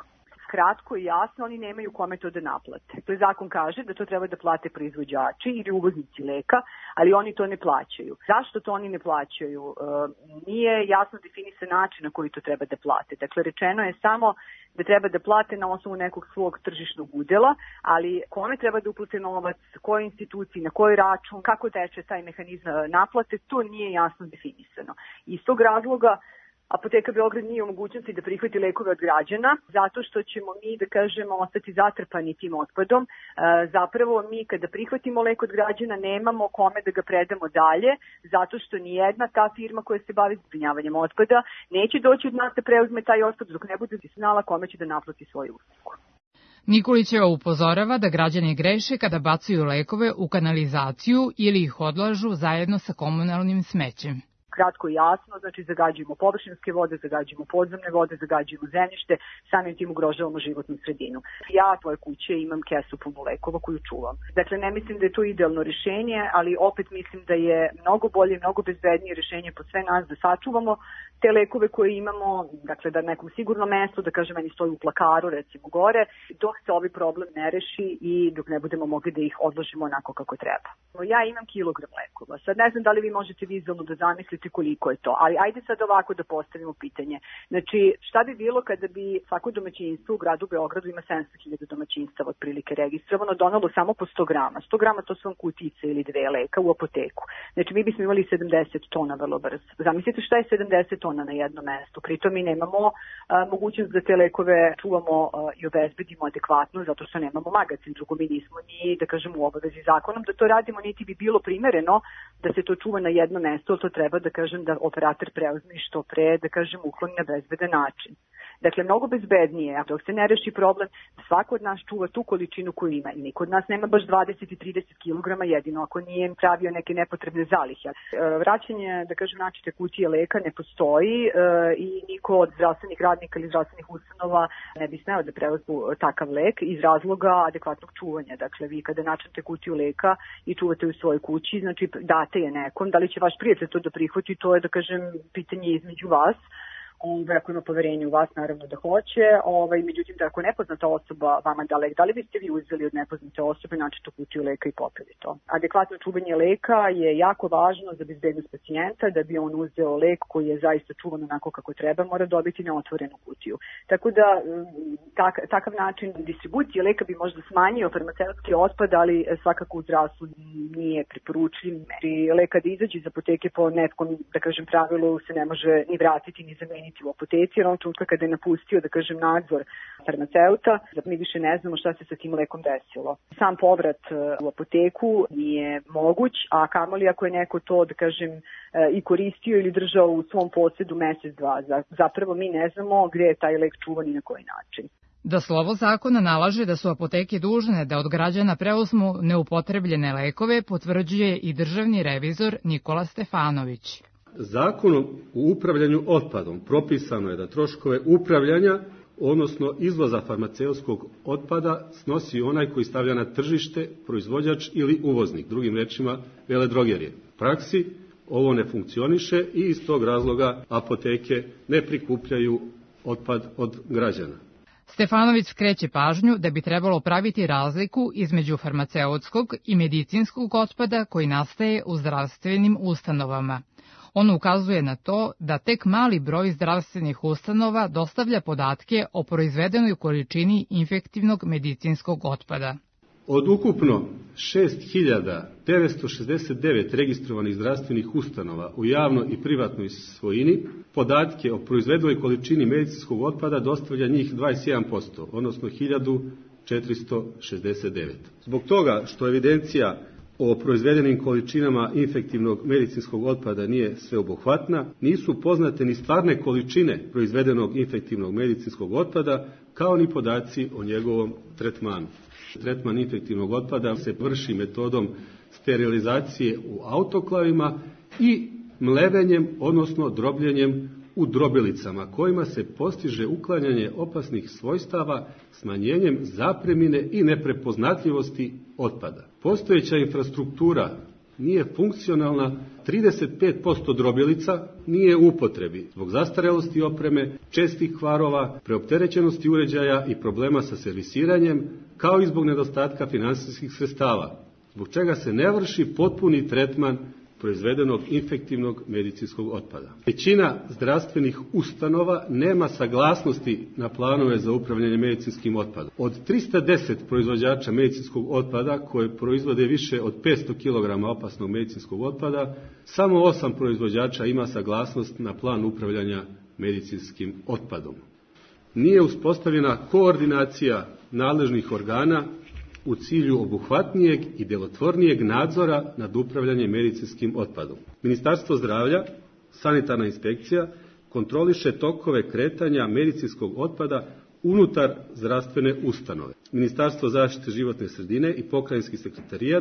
Kratko i jasno, oni nemaju kome to da naplate. To zakon kaže da to treba da plate proizvođači ili uvoznici leka, ali oni to ne plaćaju. Zašto to oni ne plaćaju? E, nije jasno definisan način na koji to treba da plate. Dakle, rečeno je samo da treba da plate na osnovu nekog svog tržišnog udela, ali kome treba da uplate novac, kojoj instituciji, na koji račun, kako teče taj mehanizam naplate, to nije jasno definisano. Iz tog razloga Apoteka Beograd nije u mogućnosti da prihvati lekove od građana, zato što ćemo mi, da kažemo, ostati zatrpani tim otpadom. E, zapravo mi kada prihvatimo lek od građana nemamo kome da ga predamo dalje, zato što nijedna ta firma koja se bavi zbrinjavanjem otpada neće doći od nas da preuzme taj otpad dok ne bude znala kome će da naplati svoju uslugu. Nikolićeva upozorava da građani greše kada bacaju lekove u kanalizaciju ili ih odlažu zajedno sa komunalnim smećem. Kratko i jasno, znači zagađujemo površinske vode, zagađujemo podzemne vode, zagađujemo zemljište, samim tim ugrožavamo životnu sredinu. Ja tvoje kuće imam kesu punu lekova koju čuvam. Dakle, ne mislim da je to idealno rješenje, ali opet mislim da je mnogo bolje, mnogo bezbednije rješenje po sve nas da sačuvamo te lekove koje imamo, dakle da nekom sigurno mesto, da kažem meni stoji u plakaru recimo gore, dok se ovaj problem ne reši i dok ne budemo mogli da ih odložimo onako kako treba. Ja imam kilogram lekova, sad ne znam da li vi možete vizualno da zamislite koliko je to, ali ajde sad ovako da postavimo pitanje. Znači, šta bi bilo kada bi svako domaćinstvo u gradu Beogradu, ima sedamsto hiljada domaćinstava otprilike registrovano, donalo samo po sto grama. sto grama to su vam kutice ili dve leka u apoteku. Znači, mi bismo imali sedamdeset tona vrlo brzo. Zamislite šta je sedamdeset tona na jednom mestu. Pritom mi nemamo a, mogućnost da te lekove čuvamo a, i obezbedimo adekvatno, zato što nemamo magacin. Drugo, mi nismo ni, da kažem, u obavezi zakonom da to radimo, niti bi bilo primereno da se to čuva na jednom mestu, ali to treba da kažem da operator preuzme i što pre, da kažem, ukloni na bezbedan način. Dakle, mnogo bezbednije, a dok se ne reši problem, svako od nas čuva tu količinu koju ima. I niko od nas nema baš dvadeset i trideset kilograma jedino, ako nije pravio neke nepotrebne zalihe. Vraćanje, da kažem, načite kutije leka ne postoji i niko od zdravstvenih radnika ili zdravstvenih ustanova ne bi smeo da preuzmu takav lek iz razloga adekvatnog čuvanja. Dakle, vi kada načinite kutiju leka i čuvate u svojoj kući, znači date je nekom, da li će vaš prijatelj to da prihvati, to je, da kažem, pitanje između vas. Ovaj, ako ima poverenje u vas, naravno da hoće. Ovaj, međutim, da ako nepoznata osoba vama da lek, da li biste vi uzeli od nepoznate osobe, znači to kutiju leka i popili to? Adekvatno čuvanje leka je jako važno za bezbednost pacijenta, da bi on uzeo lek koji je zaista čuvan onako kako treba, mora dobiti na otvorenu kutiju. Tako da, tak, takav način distribucije leka bi možda smanjio farmaceutski otpad, ali svakako u zdravstvu nije preporučljiv. Leka da izađe iz apoteke po nekom, da kažem, pravilu se ne može ni vratiti ni zameniti u apoteci, jer on trenutka kada je napustio, da kažem, nadzor farmaceuta, da mi više ne znamo šta se sa tim lekom desilo. Sam povrat u apoteku nije moguć, a kamoli ako je neko to, da kažem, i koristio ili držao u svom posjedu mesec, dva. Zapravo mi ne znamo gde je taj lek čuvan i na koji način. Da slovo zakona nalaže da su apoteke dužne da od građana preuzmu neupotrebljene lekove, potvrđuje i državni revizor Nikola Stefanović. Zakonom o upravljanju otpadom propisano je da troškove upravljanja, odnosno izvoza farmaceutskog otpada, snosi onaj koji stavlja na tržište, proizvođač ili uvoznik, drugim rečima veledrogerije. U praksi ovo ne funkcioniše i iz tog razloga apoteke ne prikupljaju otpad od građana. Stefanović skreće pažnju da bi trebalo praviti razliku između farmaceutskog i medicinskog otpada koji nastaje u zdravstvenim ustanovama. On ukazuje na to da tek mali broj zdravstvenih ustanova dostavlja podatke o proizvedenoj količini infektivnog medicinskog otpada. Od ukupno šest hiljada devetsto šezdeset devet registrovanih zdravstvenih ustanova u javnoj i privatnoj svojini, podatke o proizvedenoj količini medicinskog otpada dostavlja njih dvadeset jedan posto, odnosno hiljadu četiristo šezdeset devet. Zbog toga što evidencija o proizvedenim količinama infektivnog medicinskog otpada nije sveobuhvatna, nisu poznate ni stvarne količine proizvedenog infektivnog medicinskog otpada, kao ni podaci o njegovom tretmanu. Tretman infektivnog otpada se vrši metodom sterilizacije u autoklavima i mlevenjem, odnosno drobljenjem u drobilicama, kojima se postiže uklanjanje opasnih svojstava smanjenjem zapremine i neprepoznatljivosti otpada. Postojeća infrastruktura nije funkcionalna, trideset pet posto drobilica nije u upotrebi zbog zastarelosti opreme, čestih kvarova, preopterećenosti uređaja i problema sa servisiranjem, kao i zbog nedostatka finansijskih sredstava, zbog čega se ne vrši potpuni tretman proizvedenog infektivnog medicinskog otpada. Većina zdravstvenih ustanova nema saglasnosti na planove za upravljanje medicinskim otpadom. Od trista deset proizvođača medicinskog otpada koje proizvode više od petsto kilograma opasnog medicinskog otpada, samo osam proizvođača ima saglasnost na plan upravljanja medicinskim otpadom. Nije uspostavljena koordinacija nadležnih organa u cilju obuhvatnijeg i djelotvornijeg nadzora nad upravljanjem medicinskim otpadom. Ministarstvo zdravlja, sanitarna inspekcija, kontroliše tokove kretanja medicinskog otpada unutar zdravstvene ustanove. Ministarstvo zaštite životne sredine i pokrajinski sekretarijat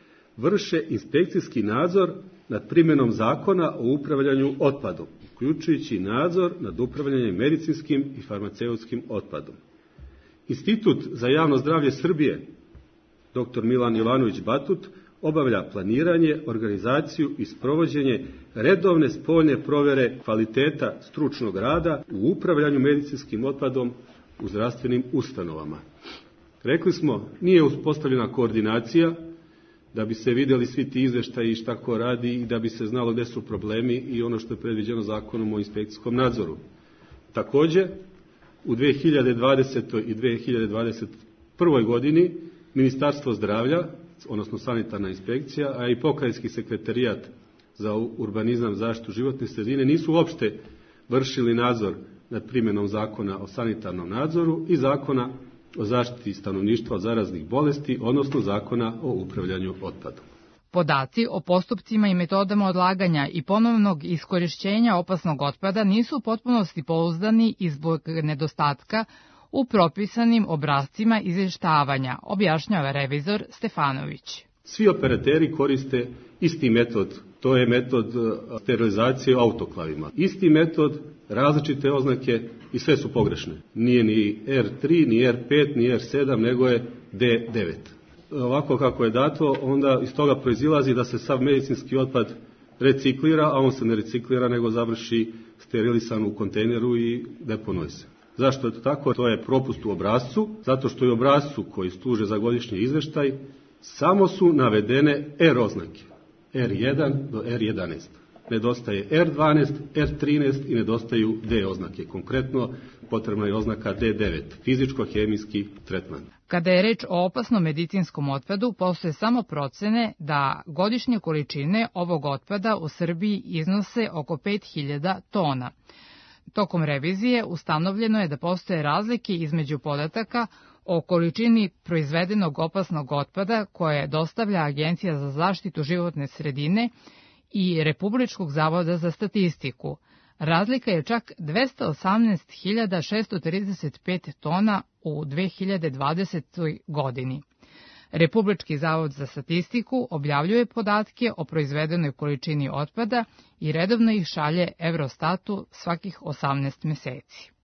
vrše inspekcijski nadzor nad primjenom zakona o upravljanju otpadom, uključujući nadzor nad upravljanjem medicinskim i farmaceutskim otpadom. Institut za javno zdravlje Srbije, doktor Milan Jovanović Batut, obavlja planiranje, organizaciju i sprovođenje redovne spoljne provjere kvaliteta stručnog rada u upravljanju medicinskim otpadom u zdravstvenim ustanovama. Rekli smo, nije uspostavljena koordinacija da bi se vidjeli svi ti izveštaji šta ko radi i da bi se znalo gdje su problemi i ono što je predviđeno zakonom o inspekcijskom nadzoru. Također, u dve hiljade dvadesetoj i dve hiljade dvadeset prvoj godini Ministarstvo zdravlja, odnosno sanitarna inspekcija, a i pokrajinski sekretarijat za urbanizam, zaštitu životne sredine nisu uopšte vršili nadzor nad primjenom zakona o sanitarnom nadzoru i zakona o zaštiti stanovništva od zaraznih bolesti, odnosno zakona o upravljanju otpadom. Podaci o postupcima i metodama odlaganja i ponovnog iskorišćenja opasnog otpada nisu u potpunosti pouzdani i zbog nedostatka u propisanim obrascima izvještavanja, objašnjava revizor Stefanović. Svi operateri koriste isti metod, to je metod sterilizacije autoklavima. Isti metod, različite oznake i sve su pogrešne. Nije ni er tri, ni er pet, ni er sedam, nego je de devet. Ovako kako je dato, onda iz toga proizilazi da se sav medicinski otpad reciklira, a on se ne reciklira, nego završi sterilisan u kontejneru i deponuje se. Zašto je to tako? To je propust u obrascu, zato što je u obrascu koji služe za godišnji izveštaj samo su navedene er oznake, er jedan do er jedanaest. Nedostaje er dvanaest, er trinaest i nedostaju D oznake. Konkretno, potrebna je oznaka de devet, fizičko-hemijski tretman. Kada je reč o opasnom medicinskom otpadu, postoje samo procene da godišnje količine ovog otpada u Srbiji iznose oko pet hiljada tona. Tokom revizije ustanovljeno je da postoje razlike između podataka o količini proizvedenog opasnog otpada koje dostavlja Agencija za zaštitu životne sredine i Republičkog zavoda za statistiku. Razlika je čak dvesta osamnaest hiljada šesto trideset pet tona u dve hiljade dvadesetoj. godini. Republički zavod za statistiku objavljuje podatke o proizvedenoj količini otpada i redovno ih šalje Eurostatu svakih osamnaest meseci.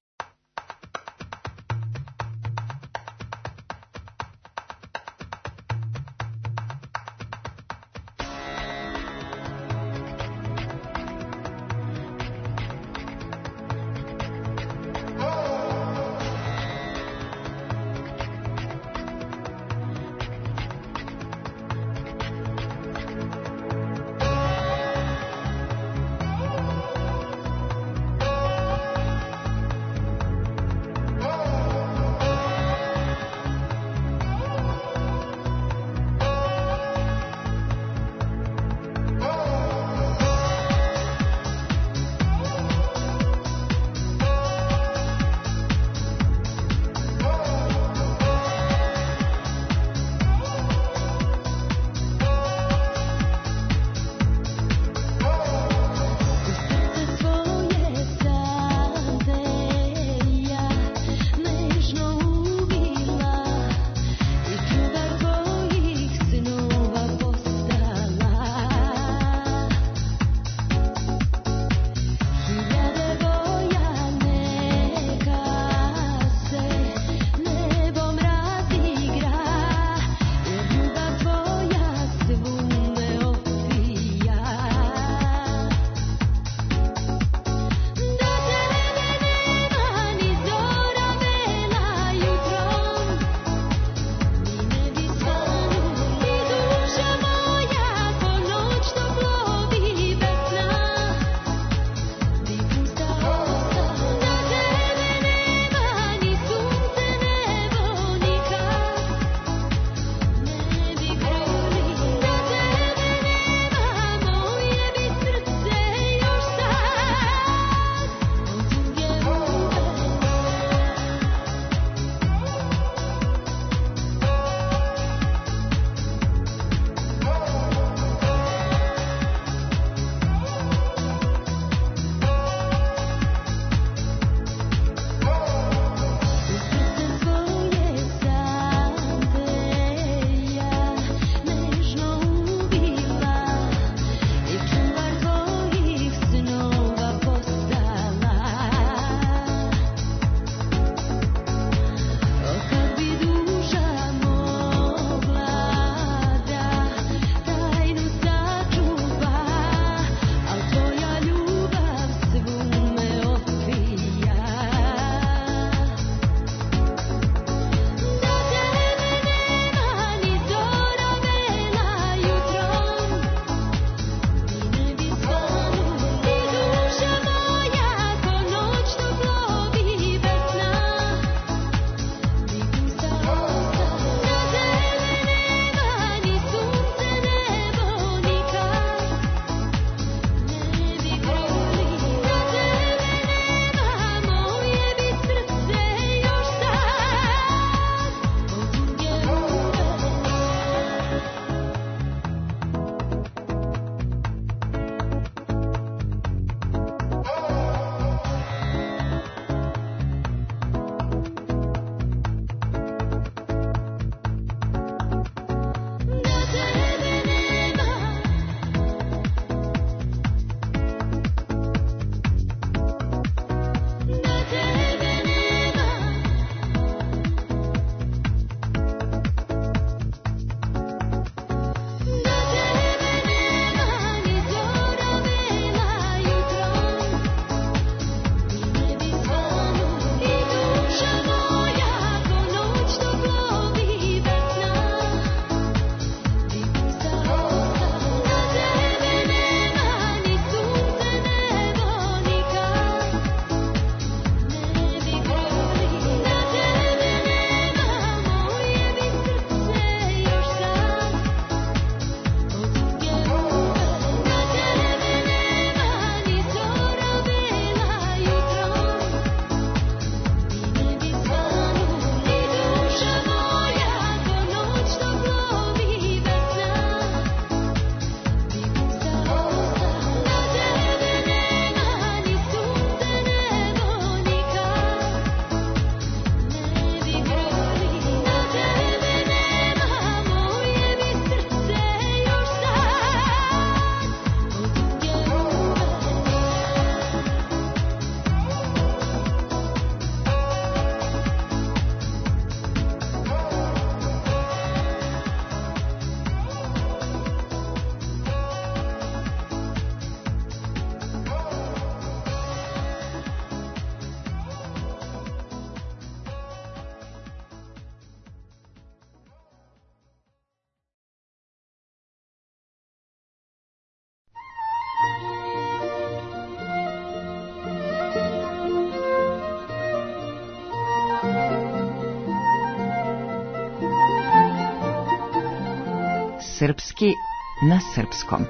Srpski na srpskom.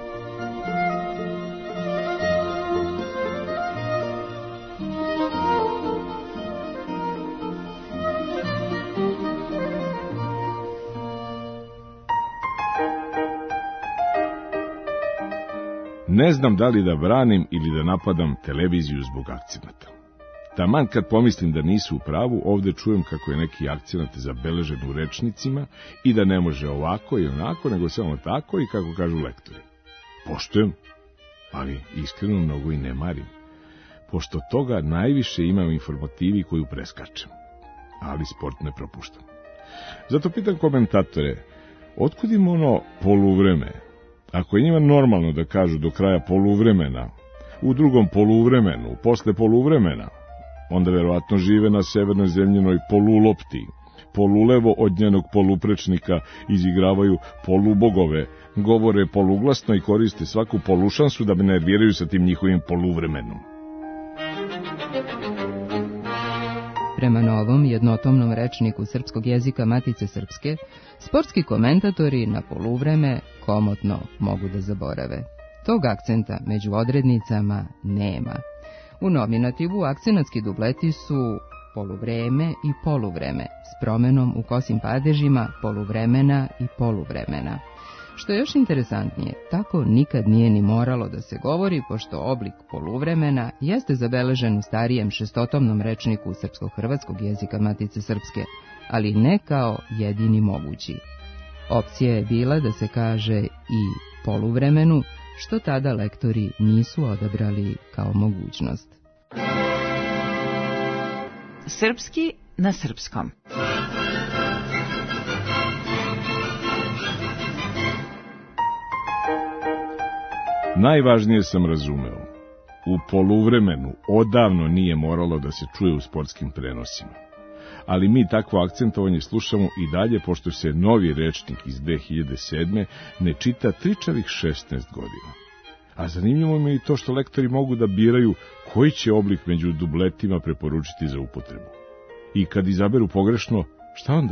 Ne znam da li da branim ili da napadam televiziju zbog akcenata. Taman kad pomislim da nisu u pravu, ovde čujem kako je neki akcenat zabeležen u rečnicima i da ne može ovako i onako, nego samo tako i kako kažu lektori. Poštujem, ali iskreno mnogo i ne marim, pošto toga najviše imam informativi koju preskačem, ali sport ne propuštam. Zato pitam komentatore, otkud im ono poluvreme? Ako je njima normalno da kažu do kraja poluvremena, u drugom poluvremenu, posle poluvremena, onda verovatno žive na severnoj zemljenoj polulopti, polulevo od njenog poluprečnika izigravaju polubogove, govore poluglasno i koriste svaku polušansu da me nerviraju sa tim njihovim poluvremenom. Prema novom jednotomnom rečniku srpskog jezika Matice Srpske, sportski komentatori na poluvreme komotno mogu da zaborave. Tog akcenta među odrednicama nema. U nominativu akcenatski dubleti su poluvreme i poluvreme, s promenom u kosim padežima poluvremena i poluvremena. Što je još interesantnije, tako nikad nije ni moralo da se govori, pošto oblik poluvremena jeste zabeležen u starijem šestotomnom rečniku srpsko-hrvatskog jezika Matice Srpske, ali ne kao jedini mogući. Opcija je bila da se kaže i poluvremenu, što tada lektori nisu odabrali kao mogućnost. Srpski na srpskom. Najvažnije sam razumeo. U poluvremenu odavno nije moralo da se čuje u sportskim prenosima. Ali mi takvo akcentovanje slušamo i dalje, pošto se novi rečnik iz dve hiljade sedme ne čita tričavih šesnaest godina. A zanimljivo mi je i to što lektori mogu da biraju koji će oblik među dubletima preporučiti za upotrebu. I kad izaberu pogrešno, šta onda?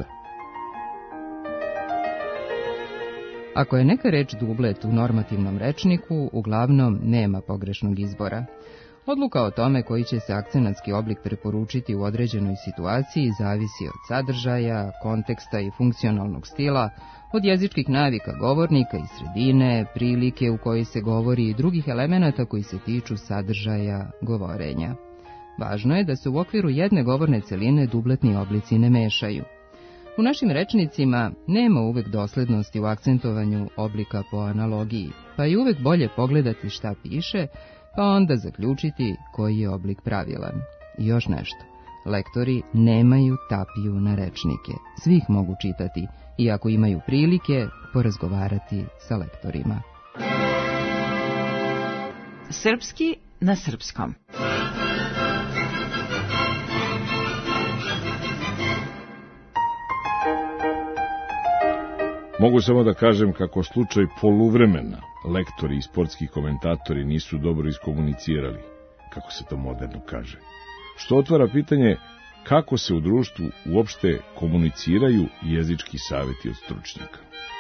Ako je neka reč dublet u normativnom rečniku, uglavnom nema pogrešnog izbora. Odluka o tome koji će se akcenatski oblik preporučiti u određenoj situaciji zavisi od sadržaja, konteksta i funkcionalnog stila, od jezičkih navika govornika i sredine, prilike u kojoj se govori i drugih elemenata koji se tiču sadržaja govorenja. Važno je da se u okviru jedne govorne celine dubletni oblici ne mešaju. U našim rečnicima nema uvek doslednosti u akcentovanju oblika po analogiji, pa je uvek bolje pogledati šta piše, pa onda zaključiti koji je oblik pravilan. I još nešto, lektori nemaju tapiju na rečnike, svi ih mogu čitati, i ako imaju prilike, porazgovarati sa lektorima. Srpski na srpskom. Mogu samo da kažem kako slučaj poluvremena lektori i sportski komentatori nisu dobro iskomunicirali, kako se to moderno kaže. Što otvara pitanje kako se u društvu uopšte komuniciraju jezički savjeti od stručnjaka.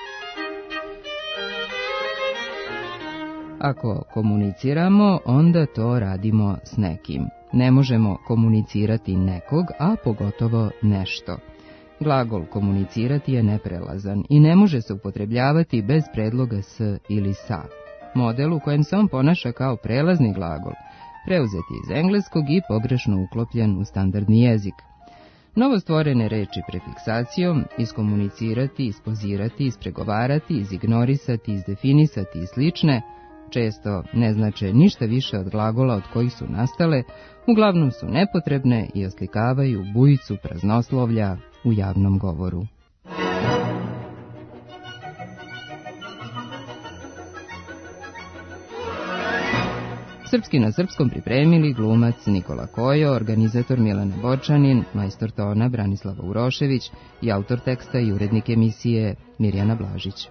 Ako komuniciramo, onda to radimo s nekim. Ne možemo komunicirati nekog, a pogotovo nešto. Glagol komunicirati je neprelazan i ne može se upotrebljavati bez predloga s ili sa. Model u kojem se on ponaša kao prelazni glagol, preuzet je iz engleskog i pogrešno uklopljen u standardni jezik. Novostvorene reči prefiksacijom, iskomunicirati, ispozirati, ispregovarati, izignorisati, izdefinisati i slične, često ne znače ništa više od glagola od kojih su nastale, uglavnom su nepotrebne i oslikavaju bujicu praznoslovlja u javnom govoru. Srpski na srpskom pripremili glumac Nikola Kojo, organizator Milana Bočanin, majstor tona Branislava Urošević i autor teksta i urednik emisije Mirjana Blažić.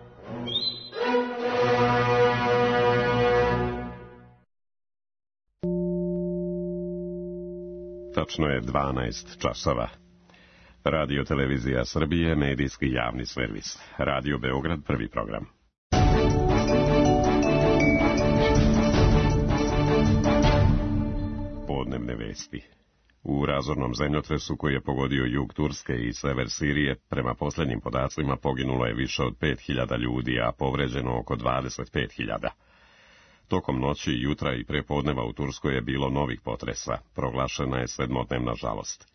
Tačno je dvanaest časova. Radio Televizija Srbije, medijski javni servis. Radio Beograd, prvi program. svakodnevne vesti. U razornom zemljotresu koji je pogodio jug Turske i sever Sirije, prema posljednjim podacima poginulo je više od pet hiljada ljudi, a povređeno oko dvadeset pet hiljada. Tokom noći, jutra i prepodneva u Turskoj je bilo novih potresa, proglašena je sedmodnevna žalost.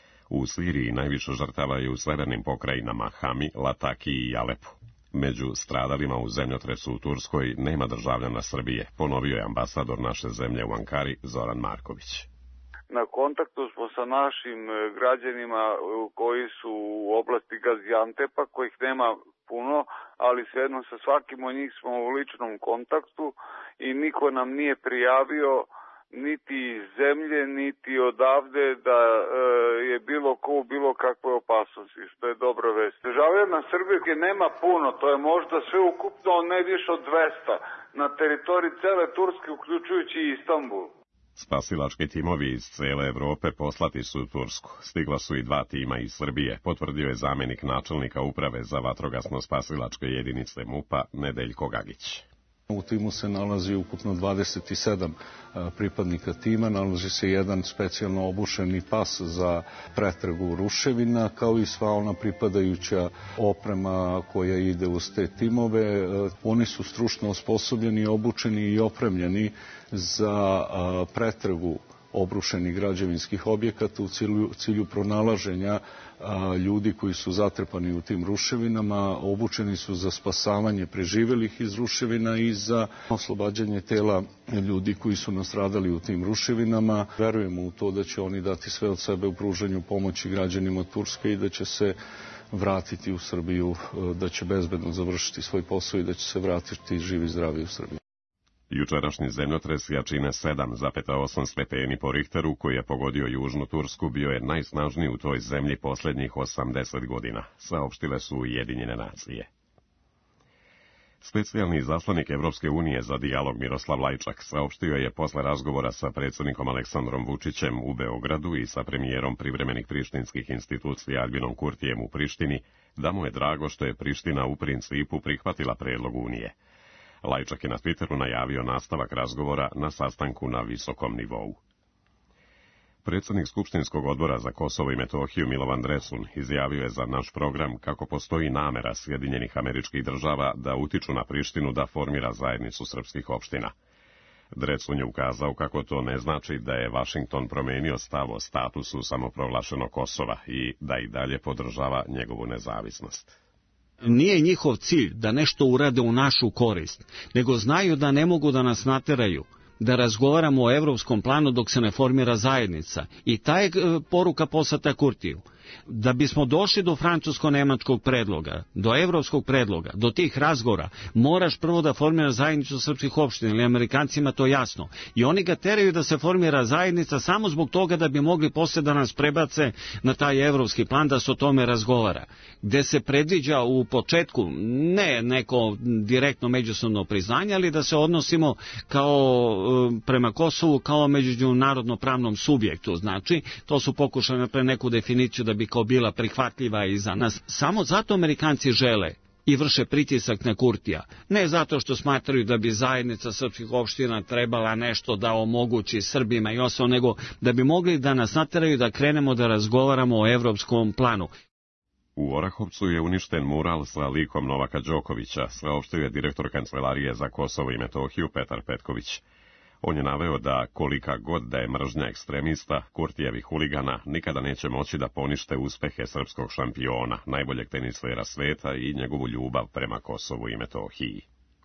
U Siriji najviše žrtava je u severnim pokrajinama Hami, Lataki i Alepu. Među stradalima u zemljotresu u Turskoj nema državljana Srbije, ponovio je ambasador naše zemlje u Ankari Zoran Marković. Na kontaktu smo sa našim građanima koji su u oblasti Gaziantepa, kojih nema puno, ali svejedno sa svakim od njih smo u ličnom kontaktu i niko nam nije prijavio niti iz zemlje, niti odavde da e, je bilo ko u bilo kakve opasnosti, što je dobra vest. Državljana Srbije nema puno, to je možda sve ukupno ne više od dvesta na teritoriji cele Turske, uključujući i Istanbul. Spasilački timovi iz cele Evrope poslati su u Tursku. Stigla su i dva tima iz Srbije, potvrdio je zamjenik načelnika uprave za vatrogasno-spasilačke jedinice MUP-a Nedeljko Gagić. U timu se nalazi ukupno dvadeset sedam pripadnika tima, nalazi se jedan specijalno obučeni pas za pretragu ruševina, kao i sva ona pripadajuća oprema koja ide uz te timove. Oni su stručno osposobljeni, obučeni i opremljeni za pretragu obrušenih građevinskih objekata u cilju, cilju pronalaženja a, ljudi koji su zatrpani u tim ruševinama, obučeni su za spasavanje preživelih iz ruševina i za oslobađanje tela ljudi koji su nastradali u tim ruševinama. Verujemo u to da će oni dati sve od sebe u pružanju pomoći građanima Turske i da će se vratiti u Srbiju, da će bezbedno završiti svoj posao i da će se vratiti živi i zdravi u Srbiju. Jučerašnji zemljotres jačine sedam zarez osam stepeni po Richteru, koji je pogodio južnu Tursku, bio je najsnažniji u toj zemlji posljednjih osamdeset godina, saopštile su Ujedinjene nacije. Specijalni izaslanik Evropske unije za dijalog Miroslav Lajčak saopštio je posle razgovora sa predsjednikom Aleksandrom Vučićem u Beogradu i sa premijerom privremenih prištinskih institucija Albinom Kurtijem u Prištini da mu je drago što je Priština u principu prihvatila predlog Unije. Lajčak je na Twitteru najavio nastavak razgovora na sastanku na visokom nivou. Predsjednik Skupštinskog odbora za Kosovo i Metohiju Milovan Dresun izjavio je za naš program kako postoji namera Sjedinjenih Američkih Država da utiču na Prištinu da formira zajednicu srpskih opština. Dresun je ukazao kako to ne znači da je Vašington promenio stav o statusu samoproglašenog Kosova i da i dalje podržava njegovu nezavisnost. Nije njihov cilj da nešto urade u našu korist, nego znaju da ne mogu da nas nateraju, da razgovaramo o evropskom planu dok se ne formira zajednica. I ta je poruka poslata Kurtiju. Da bismo došli do francusko-nemačkog predloga, do evropskog predloga, do tih razgovora, moraš prvo da formira zajednicu srpskih opština, ili Amerikancima to jasno. I oni ga teraju da se formira zajednica samo zbog toga da bi mogli posle da nas prebace na taj evropski plan, da se o tome razgovara. Gde se predviđa u početku ne neko direktno međusobno priznanje, ali da se odnosimo kao prema Kosovu kao međunarodno pravnom subjektu. Znači, to su pokušali pre neku definiciju da bi kao bila prihvatljiva i za nas. Samo zato Amerikanci žele i vrše pritisak na Kurtija. Ne zato što smatraju da bi zajednica srpskih opština trebala nešto da omogući Srbima i ostalo, nego da bi mogli da nas nateraju da krenemo da razgovaramo o evropskom planu. U Orahovcu je uništen mural sa likom Novaka Đokovića, saopštio je direktor Kancelarije za Kosovo i Metohiju Petar Petković. On je naveo da kolika god da je mržnja ekstremista, Kurtijevih huligana, nikada neće moći da ponište uspehe srpskog šampiona, najboljeg tenisera sveta i njegovu ljubav prema Kosovu i Metohiji.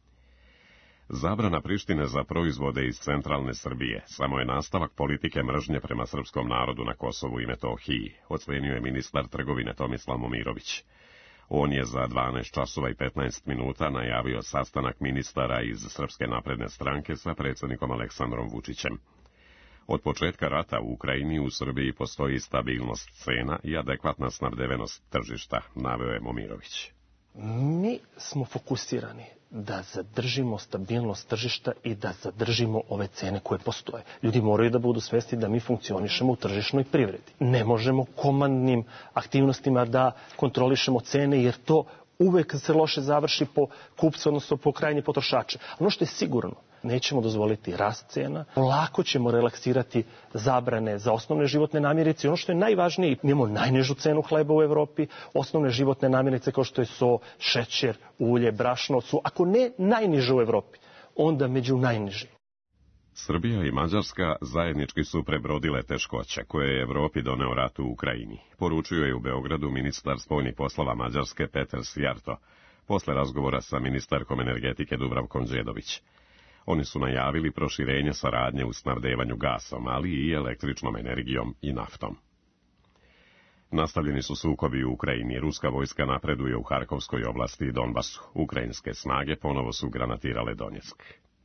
Zabrana Prištine za proizvode iz centralne Srbije samo je nastavak politike mržnje prema srpskom narodu na Kosovu i Metohiji, ocenio je ministar trgovine Tomislav Momirović. On je za dvanaest časova i petnaest minuta najavio sastanak ministara iz Srpske napredne stranke sa predsjednikom Aleksandrom Vučićem. Od početka rata u Ukrajini u Srbiji postoji stabilnost cena i adekvatna snabdevenost tržišta, naveo je Momirović. Mi smo fokusirani da zadržimo stabilnost tržišta i da zadržimo ove cene koje postoje. Ljudi moraju da budu svesni da mi funkcionišemo u tržišnoj privredi. Ne možemo komandnim aktivnostima da kontrolišemo cene, jer to uvek se loše završi po kupcu, odnosno po krajnje potrošače. Ono što je sigurno, nećemo dozvoliti rast cena, lako ćemo relaksirati zabrane za osnovne životne namirnice. Ono što je najvažnije, mi imamo najnižu cenu hleba u Evropi, osnovne životne namirnice kao što je so, šećer, ulje, brašno su, ako ne najniže u Evropi, onda među najnižim. Srbija i Mađarska zajednički su prebrodile teškoće koje je Evropi doneo rat u Ukrajini. Poručio je u Beogradu ministar spoljnih poslova Mađarske Peter Sjarto, posle razgovora sa ministarkom energetike Dubravkom Đedović. Oni su najavili proširenje saradnje u snabdevanju gasom, ali i električnom energijom i naftom. Nastavljeni su sukobi u Ukrajini. Ruska vojska napreduje u Harkovskoj oblasti i Donbasu. Ukrajinske snage ponovo su granatirale Donjeck.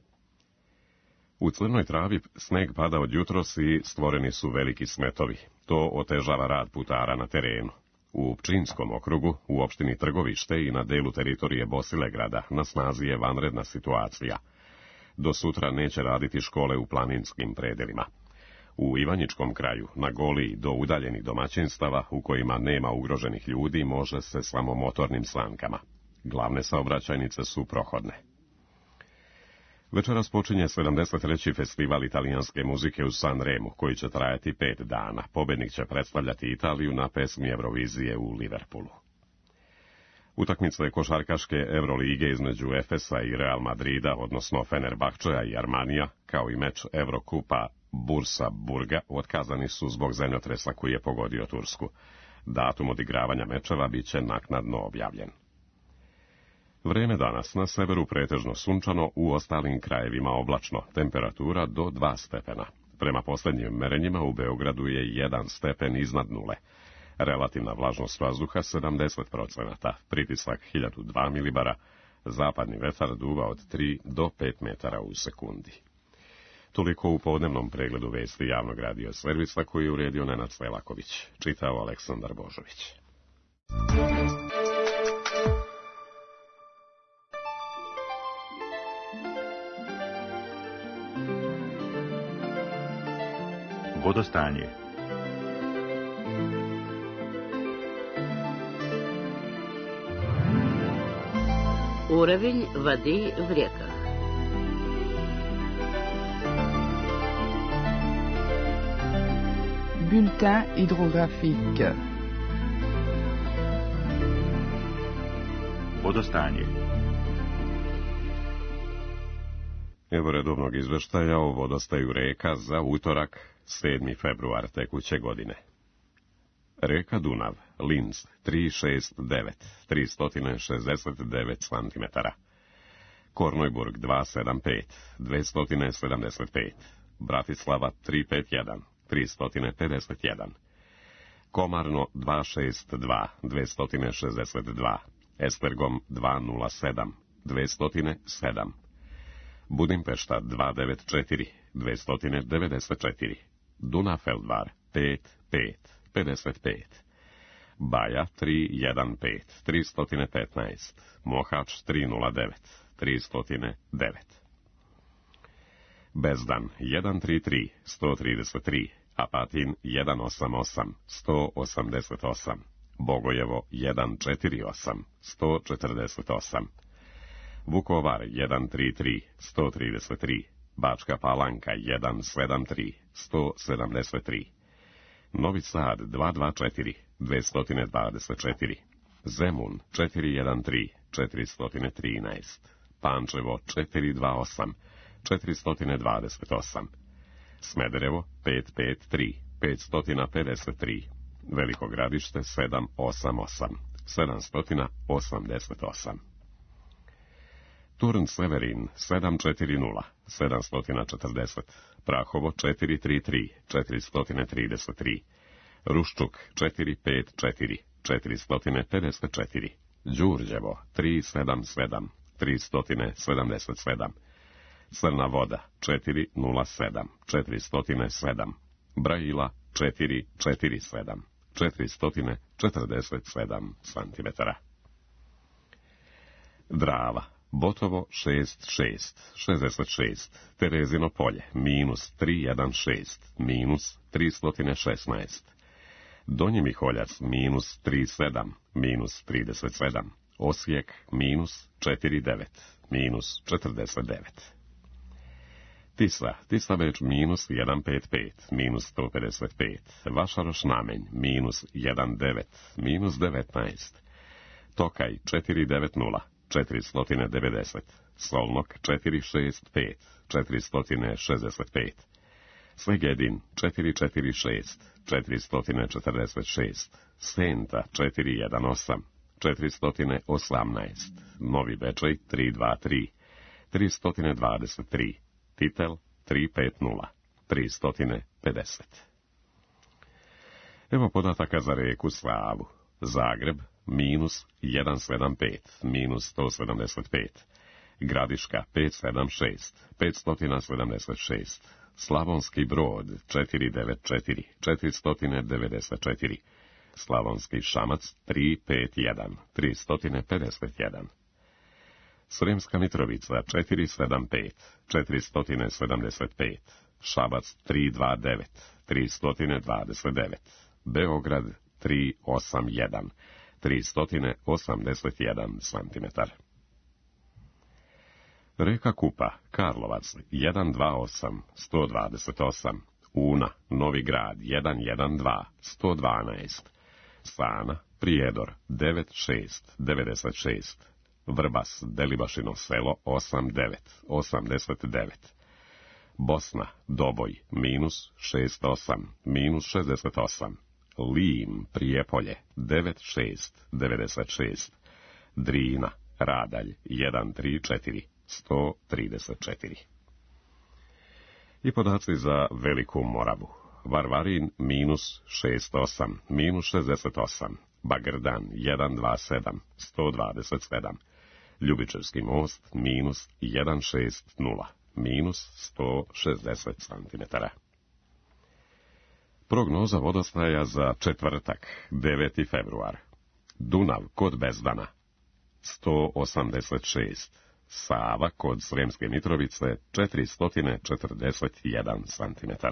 U Crnoj Travi sneg pada od jutros i stvoreni su veliki smetovi. To otežava rad putara na terenu. U Pčinjskom okrugu, u opštini Trgovište i na delu teritorije Bosilegrada na snazi je vanredna situacija. Do sutra neće raditi škole u planinskim predelima. U Ivanjičkom kraju, na Goliji, do udaljenih domaćinstava u kojima nema ugroženih ljudi, može se samo motornim sankama. Glavne saobraćajnice su prohodne. Večeras počinje sedamdeset treći festival italijanske muzike u Sanremu, koji će trajati pet dana. Pobednik će predstavljati Italiju na pesmi Eurovizije u Liverpoolu. Utakmice košarkaške Evrolige između Efesa i Real Madrida, odnosno Fenerbahčeja i Armanija, kao i meč Evrokupa Bursa Burga, otkazani su zbog zemljotresa koji je pogodio Tursku. Datum odigravanja mečeva bit će naknadno objavljen. Vreme danas na severu pretežno sunčano, u ostalim krajevima oblačno, temperatura do dva stepena. Prema posljednjim merenjima u Beogradu je jedan stepen iznad nule. Relativna vlažnost vazduha sedamdeset procenata, pritisak hiljadu dva milibara, zapadni vetar duva od tri do pet metara u sekundi. Toliko u podnevnom pregledu vesti javnog radio servisa koji je uredio Nenad Svelaković, čitao Aleksandar Božović. Vodostanje. Уровень воды в реках. Bulletin hydrographique. Vodostanje. Evo redovnog izveštaja o vodostaju reka za utorak, sedmi februar tekuće godine. Reka Dunav, Linz, tri šest devet, tri šezdeset devet centimetara. Kornojburg, dva sedam pet, dve sedamdeset pet. Bratislava, tri pet jedan, tri pedeset jedan. Komarno, dva šest dva, dve šezdeset dva. Esztergom, dva nula sedam, dve sedam. Budimpešta, dva devet četiri, dve devedeset četiri. Dunafeldvar, pet pet, pedeset pet. Baja, tri jedan pet, tri petnaest. Mohač, tri nula devet, tri devet. Bezdan, jedan tri tri, sto trideset tri. Apatin, jedan osam osam, sto osamdeset osam. Bogojevo, jedan četiri osam, sto četrdeset osam. Vukovar, jedan tri tri, sto trideset tri. Bačka Palanka, jedan sedam tri, sto sedamdeset tri. Novi Sad, dva dva četiri, dve dvadeset četiri. Zemun, četiri jedan tri, četiri trinaest. Pančevo, četiri dva osam, četiri dvadeset osam. Smederevo, pet pet tri, pet pedeset tri. Veliko Gradište, sedam osam osam, sedam osamdeset osam. Turn Severin, sedam četiri nula, sedam četrdeset. Prahovo, četiri tri tri, četiri trideset tri. Ruščuk, četiri pet četiri, četiri pedeset četiri. Đurđevo, tri sedam sedam, tri sedamdeset sedam. Crna Voda, četiri nula sedam, četiri sedam. Brajila, četiri četiri sedam, četiri četrdeset sedam centimetara. Drava, Botovo, šest šest, šezdeset šest. Terezino polje, minus tri jedan šest, minus tri šesnaest. Donji Miholjac, minus tri sedam, minus trideset sedam. Osijek, minus četiri devet, minus četrdeset devet. Tisa, Tisa Beč minus jedan pet pet, minus sto pedeset pet, Vašaroš Namenj, minus jedan devet, minus devetnaest, Tokaj četiri devet nula, četiristo devedeset, Solnok četiri šest pet, četiristo šezdeset pet, Svegedin četiri četiri šest, četiristo četrdeset šest, Senta četiri jedan osam, četiristo osamnaest, Novi Bečej tri dva tri, tristo dvadeset tri, Titel tri pet nula, tristo pedeset. Evo podataka za reku Savu. Zagreb minus jedan sedam pet, minus sto sedamdeset pet, Gradiška pet sedam šest, petsto sedamdeset šest, Slavonski Brod četiri devet četiri, četiristo devedeset četiri, Slavonski Šamac tri pet jedan, tristo pedeset jedan, Sremska Mitrovica četiri sedam pet, četiristo sedamdeset pet, Šabac tri dva devet, tristo dvadeset devet, Beograd tri osam jedan, tristo osamdeset jedan centimetar. Reka Kupa, Karlovac jedan dva osam, sto dvadeset osam, Una, Novi Grad jedan jedan dva, sto dvanaest, Sana, Prijedor devet šest, devedeset šest, Vrbas, Delibašino selo osam devet, osamdeset devet, Bosna, Doboj, minus šest osam, minus šezdeset osam, Lim, Prijepolje, devet šest, devedeset šest, Drina, Radalj, jedan tri četiri, sto trideset četiri. I podaci za Veliku Moravu. Varvarin, minus šest osam, minus šezdeset osam, Bagrdan, jedan dva sedam, sto dvadeset sedam, Ljubičevski most, minus jedan šest nula, minus sto šezdeset centimetara. Prognoza vodostaja za četvrtak, deveti februar. Dunav kod Bezdana, sto osamdeset šest, Sava kod Sremske Mitrovice, četiristo četrdeset jedan centimetar.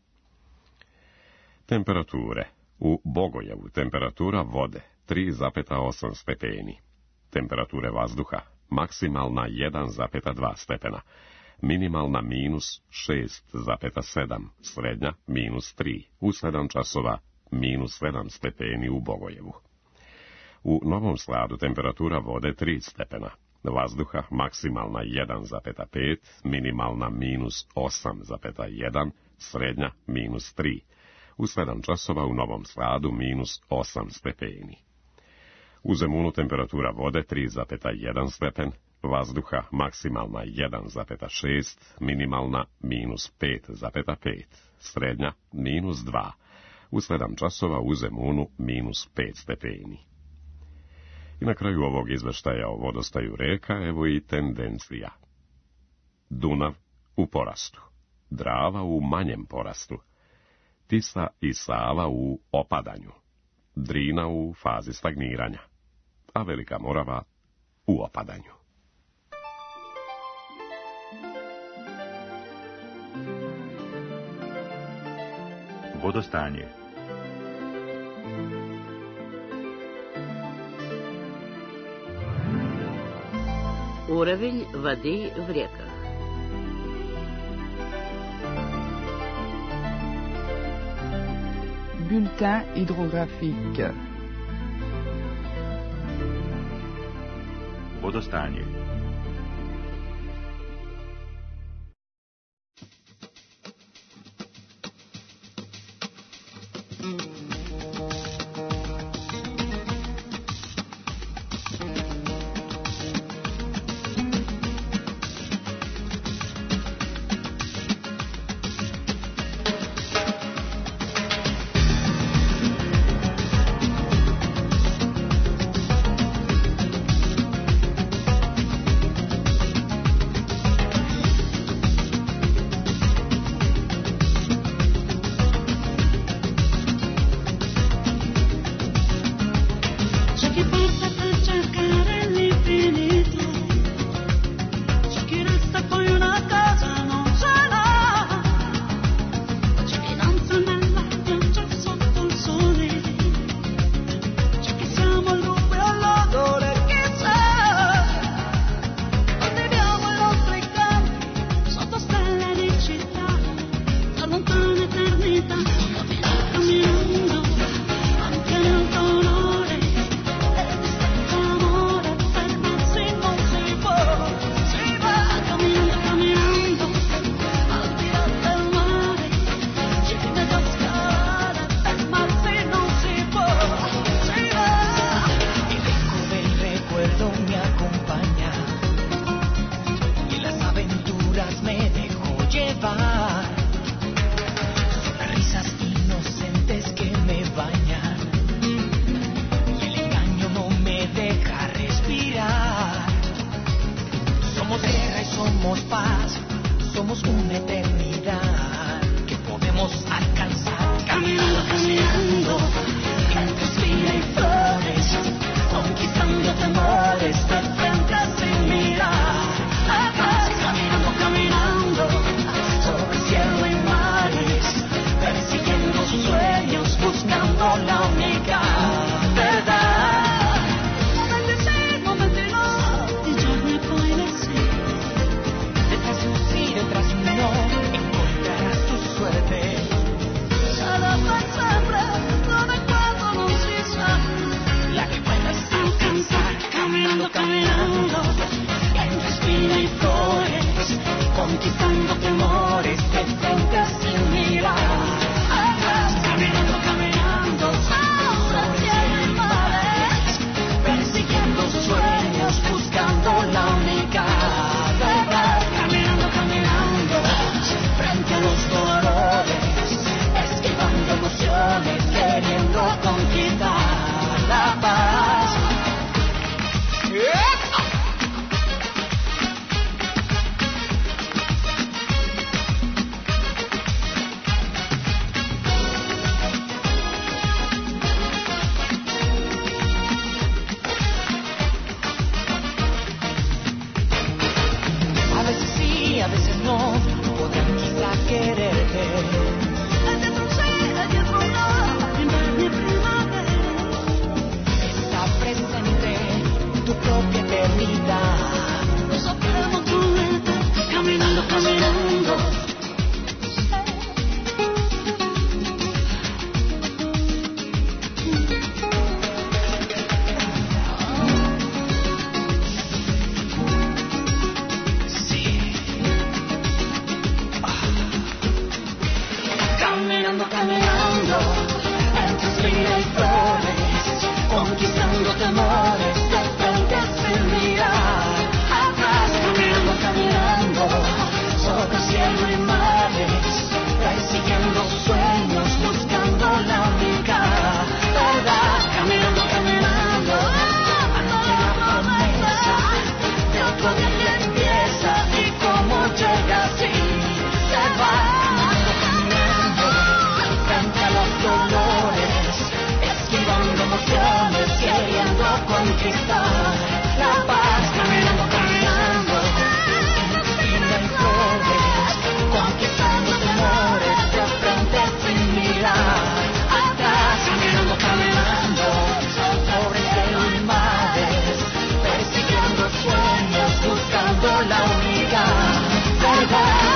Temperature. U Bogojevu temperatura vode tri zarez osam stepeni. Temperature vazduha maksimalna jedan zarez dva stepena, minimalna minus šest zarez sedam, srednja minus tri, u sedam časova minus sedam stepeni u Bogojevu. U Novom Sadu temperatura vode tri stepena, vazduha maksimalna jedan zarez pet, minimalna minus osam zarez jedan, srednja minus tri, u sedam časova u Novom Sadu minus osam stepeni. U Zemunu temperatura vode tri zarez jedan stepen, vazduha maksimalna jedan zarez šest, minimalna minus pet zarez pet, srednja minus dva, u sedam časova u Zemunu minus pet stepeni. I na kraju ovog izveštaja o vodostaju reka evo i tendencija. Dunav u porastu, Drava u manjem porastu, Tisa i Sava u opadanju, Drina u fazi stagniranja, a Velika Morava u opadanju. Vodostanje. Уровень воды в реках. Bulletin hydrographique. Vodostanje. queriendo conquistar la paz. A veces sí, a veces no, podrán quizá quererte. Está presente tu propia eternidad. Nosotros tu mente, caminando, caminando. Caminando, caminando, entre vida y flores, conquistando temores, de frente sin mirar atrás. Caminando, caminando, sobre cielo y mares, persiguiendo sueños, buscando la única verdad. Caminando, caminando, ante la promesa de otro día empieza y como llega así se va. Dolores, esquivando emociones, queriendo conquistar la paz. Caminando, caminando, vida y flores, conquistando temores, de frente sin mirar atrás. Caminando, caminando, sobre cielo y mares, persiguiendo sueños, buscando la única verdad.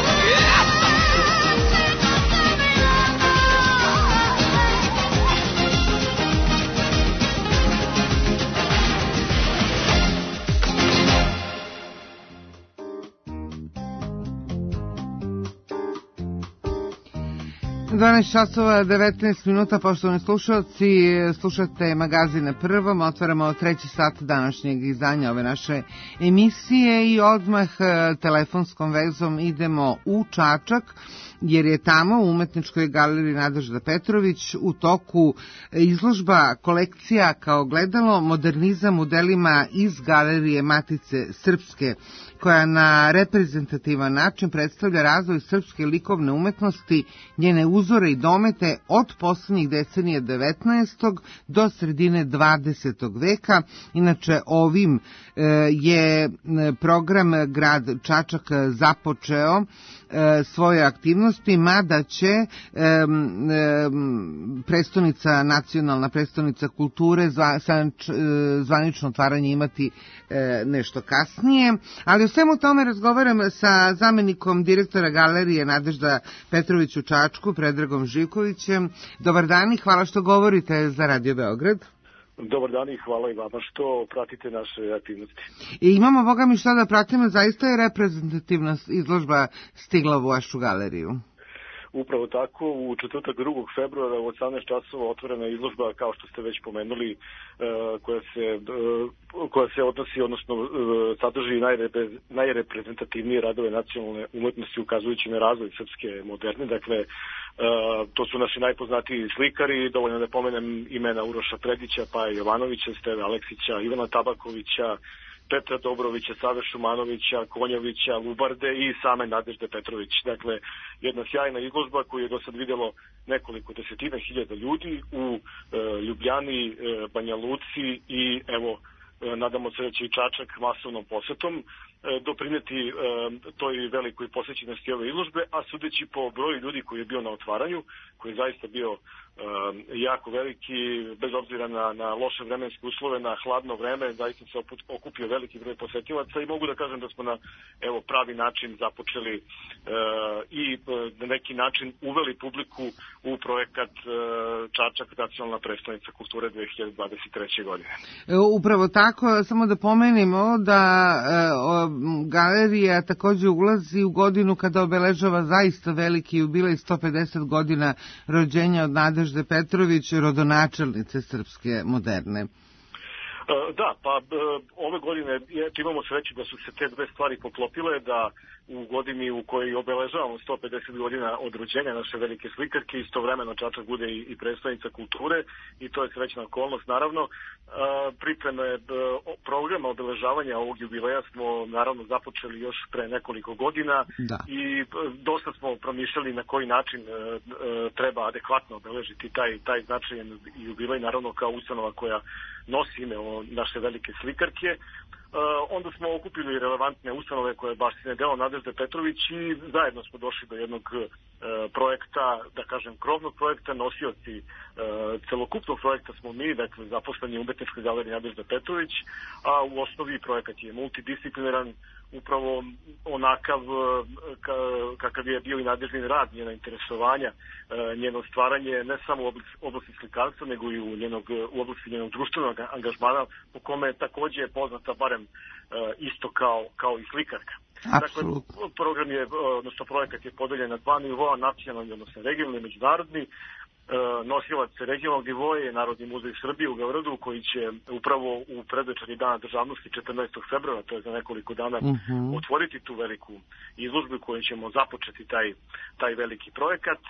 dvanaest časova devetnaest minuta, poštovani slušalci, slušate magazin na Prvom, otvaramo treći sat današnjeg izdanja ove naše emisije i odmah telefonskom vezom idemo u Čačak, jer je tamo u Umetničkoj galeriji Nadežda Petrović u toku izložba kolekcija kao gledalo modernizam u delima iz galerije Matice Srpske, koja na reprezentativan način predstavlja razvoj srpske likovne umetnosti, njene uzore i domete od poslednjih decenija devetnaestog do sredine dvadesetog veka. Inače, ovim je program grad Čačak započeo svoje aktivnosti, mada će prestonica, nacionalna prestonica kulture, zvanično otvaranje imati nešto kasnije, ali o svemu tome razgovaram sa zamenikom direktora galerije Nadežda Petrović u Čačku, Predragom Živkovićem. Dobar dan i hvala što govorite za Radio Beograd. Dobar dan i hvala i vama što pratite naše aktivnosti. I imamo, boga mi, što da pratimo, zaista je reprezentativna izložba stigla u vašu galeriju. Upravo tako, u četvrtak drugog februara u osamnaest časova otvorena je izložba, kao što ste već pomenuli, koja se, koja se odnosi, odnosno sadrži najreprezentativnije radove nacionalne umetnosti ukazujući na razvoj srpske moderne. Dakle, to su naši najpoznatiji slikari, dovoljno da pomenem imena Uroša Predića, Paja Jovanovića, Steve Aleksića, Ivana Tabakovića, Petra Dobrovića, Save Šumanovića, Konjovića, Lubarde i same Nadežde Petrović. Dakle, jedna sjajna izložba koju je do sad vidjelo nekoliko desetina hiljada ljudi u e, Ljubljani, e, Banja Luci i evo, e, nadamo se da će i Čačak masovnom posetom e, doprineti e, toj velikoj posjećenosti ove izložbe, a sudeći po broju ljudi koji je bio na otvaranju, koji je zaista bio jako veliki, bez obzira na, na loše vremenske uslove, na hladno vreme, zaista se okupio veliki broj posetilaca i mogu da kažem da smo na evo, pravi način započeli e, i na neki način uveli publiku u projekat e, Čačak, nacionalna prestonica kulture dve hiljade dvadeset treće. godine. Upravo tako, samo da pomenimo da e, o, galerija takođe ulazi u godinu kada obeležava zaista veliki jubilej sto pedeset godina rođenja od Nadežde Petrović, rodonačelnice srpske moderne. Da, pa ove godine imamo sreću da su se te dve stvari poklopile, da u godini u kojoj obeležavamo sto pedeset godina od rođenja naše velike slikarke, istovremeno Čačak bude i, i predstavnica kulture i to je srećna okolnost. Naravno, pripreme programa obeležavanja ovog jubileja smo naravno započeli još pre nekoliko godina da. I dosta smo promišljali na koji način treba adekvatno obeležiti taj, taj značajan jubilej, naravno kao ustanova koja nosi ime naše velike slikarke. Uh, onda smo okupili relevantne ustanove koje baš se ne delo Nadežde Petrović i zajedno smo došli do jednog uh, projekta, da kažem krovnog projekta, nosioci uh, celokupnog projekta smo mi, dakle zaposleni u Umetničkoj galeriji Nadežde Petrović, a u osnovi projekat je multidisciplinaran, upravo onakav ka, kakav je bio i nadežni rad, njena interesovanja, njeno stvaranje ne samo u oblasti slikarstva, nego i u, njenog, u oblasti njenog društvenog angažmana, po kome takođe je poznata barem isto kao, kao i slikarka. Apsolutno. Dakle, program je, odnosno projekat je podeljen na dva nivoa, nacionalni, odnosno regionalni i međunarodni. Nosilac regionalnog nivoa je Narodni muzej Srbije u Beogradu, koji će upravo u predvečerni dana državnosti četrnaestog februara, to je za nekoliko dana, uh-huh. otvoriti tu veliku izložbu kojom ćemo započeti taj, taj veliki projekat.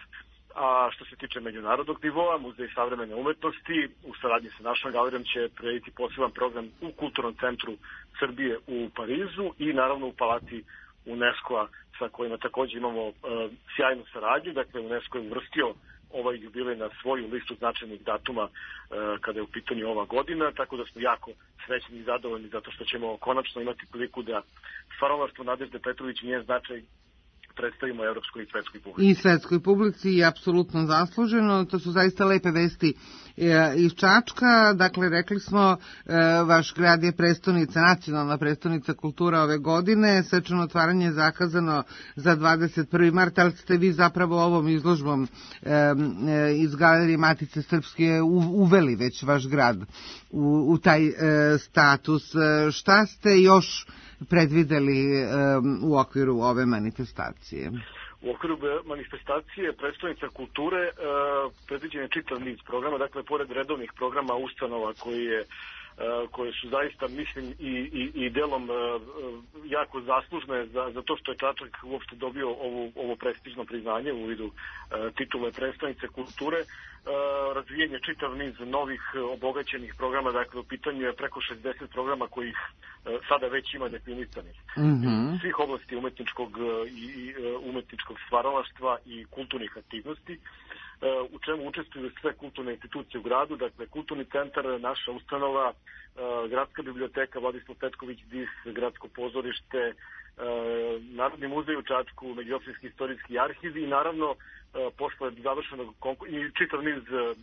A što se tiče međunarodnog nivoa, Muzej savremene umetnosti u saradnji sa našom galerijom će predstaviti poseban program u Kulturnom centru Srbije u Parizu i naravno u Palati UNESCO-a sa kojima takođe imamo uh, sjajnu saradnju. Dakle, UNESCO je uvrstio ovaj jubilej na svoju listu značajnih datuma uh, kada je u pitanju ova godina, tako da smo jako srećni i zadovoljni zato što ćemo konačno imati priliku da stvaralaštvo Nadežde Petrović i njen značaj predstavimo evropskoj i svetskoj publici. I svetskoj publici i apsolutno zasluženo. To su zaista lepe vesti iz Čačka. Dakle, rekli smo, vaš grad je prestonica, nacionalna prestonica kultura ove godine. Svečano otvaranje je zakazano za dvadeset prvi mart, ali ste vi zapravo ovom izložbom iz Galerije Matice Srpske uveli već vaš grad u, u taj status. Šta ste još predvideli um, u okviru ove manifestacije? U okviru manifestacije predstavnica kulture uh, predviđen je čitav niz programa, dakle pored redovnih programa ustanova koji je Uh, koje su zaista, mislim, i, i, i delom uh, jako zaslužne za, za to što je Čačak uopšte dobio ovo, ovo prestižno priznanje u vidu uh, titule predstavnice kulture. Uh, razvijen je čitav niz novih obogaćenih programa, dakle u pitanju je preko šezdeset programa kojih uh, sada već ima definisanih. Mm-hmm. Svih oblasti umetničkog i, i umetničkog stvaralaštva i kulturnih aktivnosti, u čemu učestvuju sve kulturne institucije u gradu, dakle Kulturni centar, naša ustanova, Gradska biblioteka Vladislav Petković Dis, Gradsko pozorište, Narodni muzej u Čačku, Međuopštinski istorijski arhiv i naravno posle završenog konkursa i čitav niz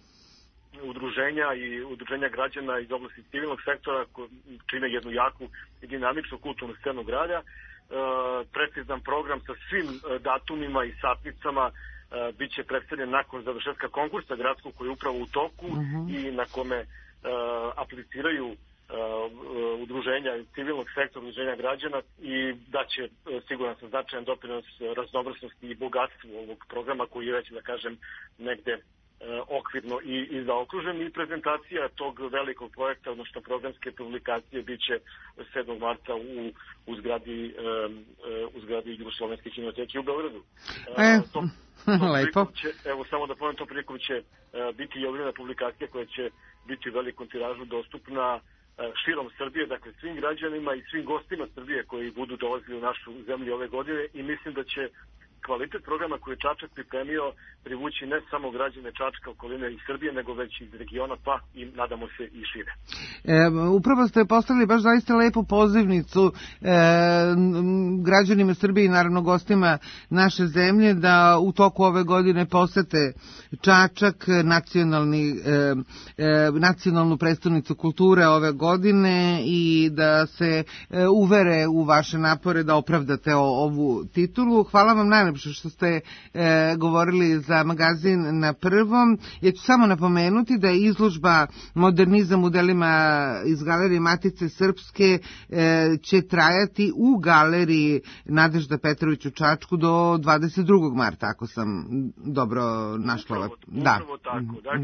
udruženja i udruženja građana iz oblasti civilnog sektora koji čine jednu jaku i dinamičnu kulturnu scenu grada. Precizan program sa svim datumima i satnicama Uh, bit će predstavljen nakon završetka konkursa gradskog koji je upravo u toku uh-huh. i na kome uh, apliciraju uh, uh, udruženja civilnog sektora, udruženja građana i da će uh, siguran sam značajan doprinos raznovrsnosti i bogatstvu ovog programa koji je već, da kažem, negde uh, okvirno i, i zaokružen i prezentacija tog velikog projekta, odnosno programske publikacije bit će sedmog marta u, u zgradi uh, u zgradi Jugoslovenske kinoteke u Beogradu. Uh, to, Lepo. Će, evo samo da pomenem, tom prilikom će uh, biti i objavljena publikacija koja će biti u velikom tiražu dostupna uh, širom Srbije, dakle svim građanima i svim gostima Srbije koji budu dolazili u našu zemlju ove godine i mislim da će kvalitet programa koji je Čačak pripremio privući ne samo građane Čačka, okoline i Srbije, nego već iz regiona, pa i nadamo se i šire. E, upravo ste postavili baš zaista lepu pozivnicu e, građanima Srbije i naravno gostima naše zemlje da u toku ove godine posete Čačak, nacionalni, e, e, nacionalnu prestonicu kulture ove godine i da se e, uvere u vaše napore da opravdate o, ovu titulu. Hvala vam najlepše što ste e, govorili za magazin Na prvom. Ja ću samo napomenuti da je izložba Modernizam u delima iz Galerije Matice Srpske e, će trajati u Galeriji Nadežda Petrović u Čačku do dvadeset drugog marta, ako sam dobro našla. Upravo, upravo tako. Dakle,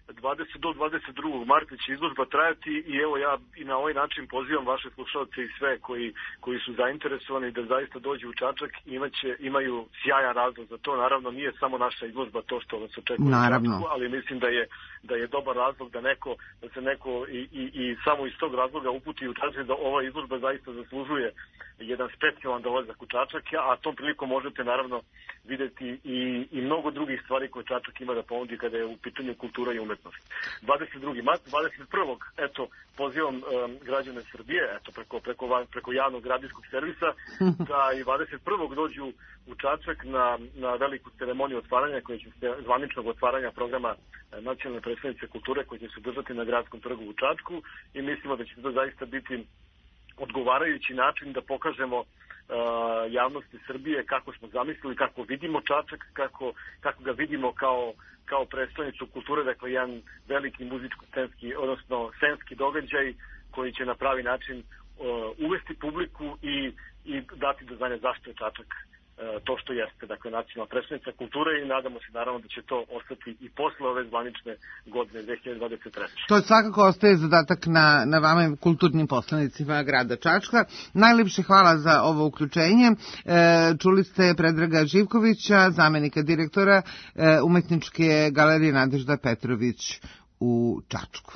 dvadesetog do dvadeset drugog marta će izložba trajati i evo ja i na ovaj način pozivam vaše slušalce i sve koji, koji su zainteresovani da zaista dođu u Čačak, imaće, imaju sjajan razlog za to. Naravno nije samo naša izložba to što vas očekuje u Čačku, ali mislim da je, da je dobar razlog da neko, da se neko i, i, i samo iz tog razloga uputi u Čačak, da ova izložba zaista zaslužuje jedan specijalan dolazak u Čačak, a tom prilikom možete naravno videti i, i mnogo drugih stvari koje Čačak ima da ponudi kada je u pitanju kultura i umetnost. dvadeset drugi mart, dvadeset prvog eto, pozivam um, građane Srbije, eto, preko, preko, preko javnog radijskog servisa, da i dvadeset prvog dođu u Čačak na, na veliku ceremoniju otvaranja, koja će se, zvaničnog otvaranja programa Nacionalne predstavnice kulture, koji će se držati na Gradskom trgu u Čačku i mislimo da će to zaista biti odgovarajući način da pokažemo uh, javnosti Srbije kako smo zamislili, kako vidimo Čačak, kako, kako ga vidimo kao, kao predstavnicu kulture, dakle jedan veliki muzičko-scenski, odnosno scenski događaj koji će na pravi način uh, uvesti publiku i, i dati do znanja zašto je Čačak to što jeste, dakle, nacionalna predstavnica kulture i nadamo se naravno da će to ostati i posle ove zvanične godine dve hiljade dvadeset treće. To svakako ostaje zadatak na, na vama kulturnim poslanicima grada Čačka. Najlepše hvala za ovo uključenje. E, čuli ste Predraga Živkovića, zamenika direktora e, Umetničke galerije Nadežda Petrović u Čačku.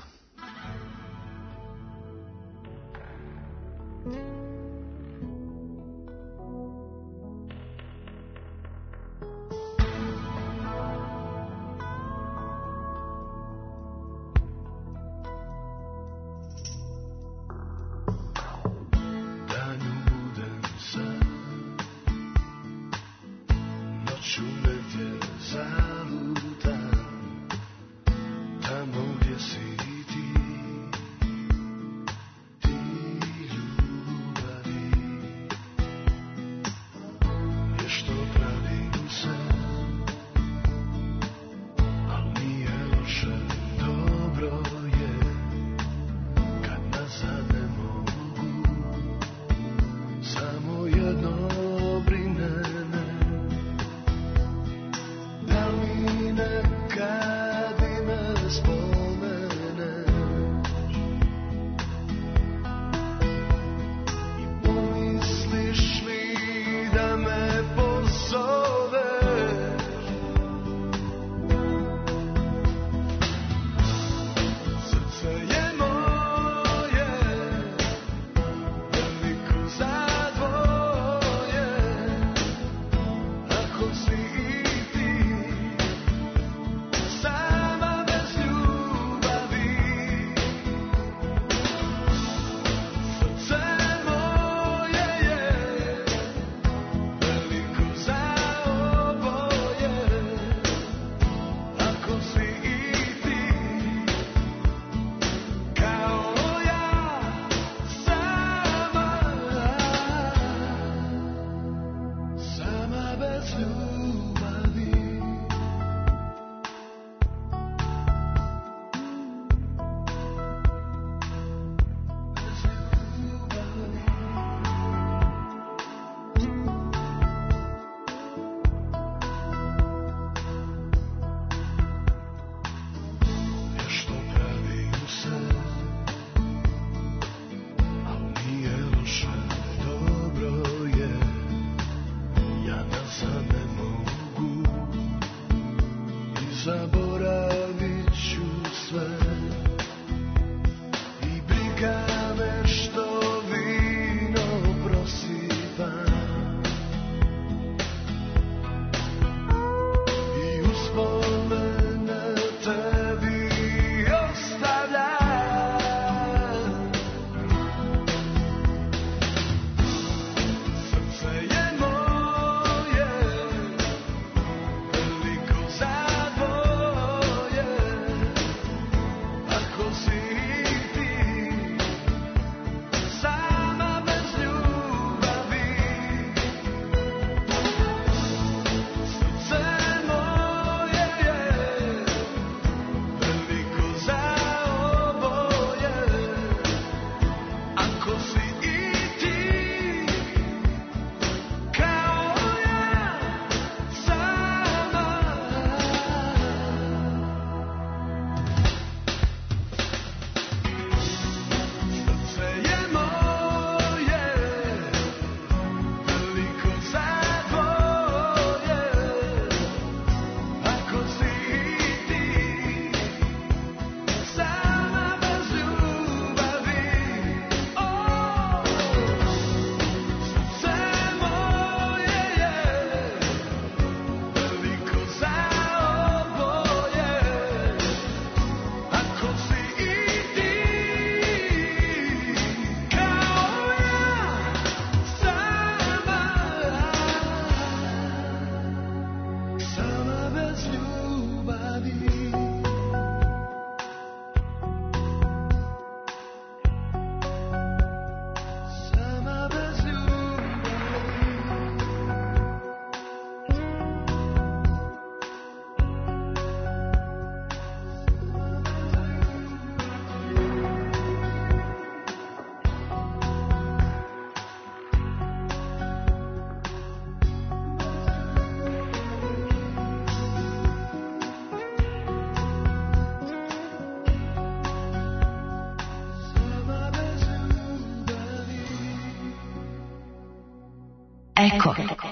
Eko.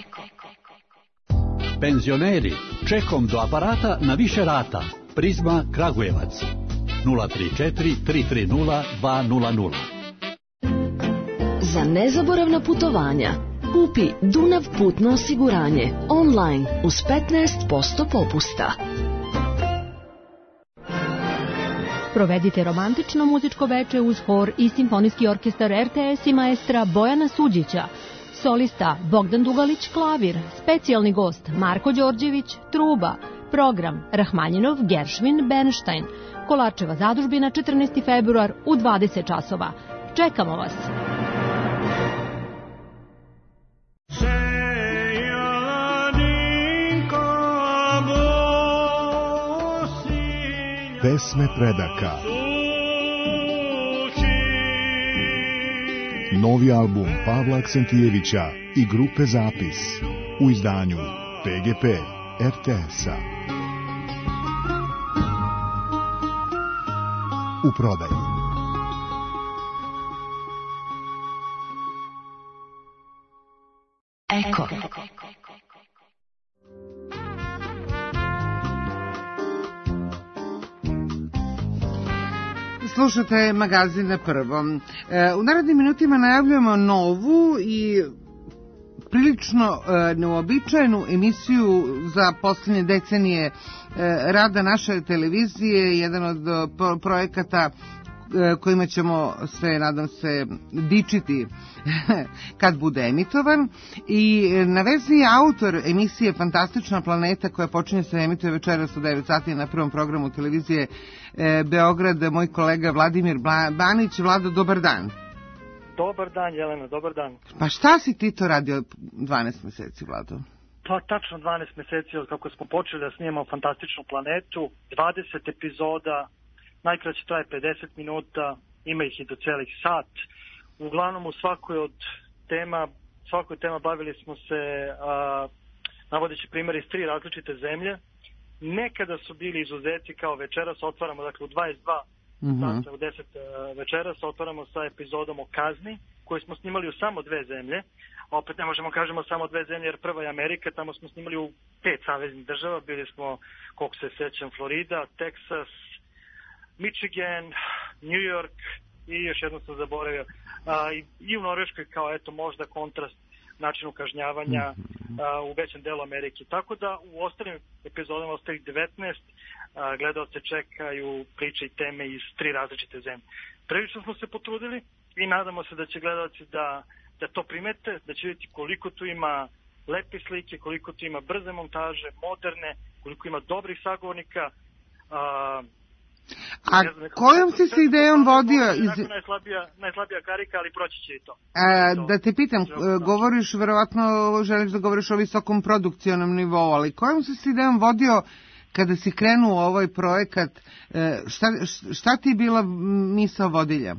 Penzioneri, čekom do aparata na više rata. Prizma Kragujevac. nula tri četiri tri tri nula dva nula nula. Za nezaboravna putovanja kupi Dunav putno osiguranje online uz petnaest posto popusta. Provedite romantično muzičko veče uz hor i simfonijski orkestar er te es i maestra Bojana Suđića. Solista Bogdan Dugalić klavir, specijalni gost Marko Đorđević truba, program Rahmanjinov Geršvin Bernstein, Kolarčeva zadužbina četrnaesti februar u dvadeset časova. Čekamo vas! Pesme predaka. Novi album Pavla Aksentijevića i grupe Zapis u izdanju pe ge pe er te es-a. U prodaju. Eko. Slušate magazin na prvom. U narednim minutima najavljujemo novu i prilično neuobičajenu emisiju za posljednje decenije rada naše televizije, jedan od projekata kojima ćemo se, nadam se, dičiti kad bude emitovan. I na vezi je autor emisije Fantastična planeta koja počinje se emituje večeras u devet sati na prvom programu televizije Beograd, moj kolega Vladimir Banić. Vlado, dobar dan. Dobar dan, Jelena, dobar dan. Pa šta si ti to radio dvanaest meseci, Vlado? Pa tačno dvanaest meseci od kako smo počeli da snimamo Fantastičnu planetu, dvadeset epizoda, najkraće traje pedeset minuta, ima ih i do celih sat. Uglavnom u svakoj od tema, svakoj tema bavili smo se a, navodeći primjer iz tri različite zemlje. Nekada su bili izuzeci kao večeras, otvaramo dakle u dvadeset dva Mm-hmm. u deset uh, večeras otvaramo sa epizodom o kazni koju smo snimali u samo dve zemlje. Opet ne možemo kažemo samo dve zemlje jer prva je Amerika, tamo smo snimali u pet saveznih država, bili smo, koliko se sećam, Florida, Texas, Michigan, New York i još jedno sam zaboravio uh, i, i u Norveškoj kao eto možda kontrast načinu kažnjavanja uh, u većem delu Amerike. Tako da u ostalim epizodama, ostalih devetnaest, uh, gledalce čekaju priče i teme iz tri različite zemlje. Prilično smo se potrudili i nadamo se da će gledalci da, da to primete, da će vidjeti koliko tu ima lepe slike, koliko tu ima brze montaže, moderne, koliko ima dobrih sagovornika. Uh, A kojom si se idejom vodio? Iz... Najslabija, najslabija karika, ali proći će i to. A, da te pitam, govoriš, verovatno želiš da govoriš o visokom produkcionom nivou, ali kojom si se idejom vodio kada si krenuo u ovaj projekat? Šta, šta ti je bila misao vodilja?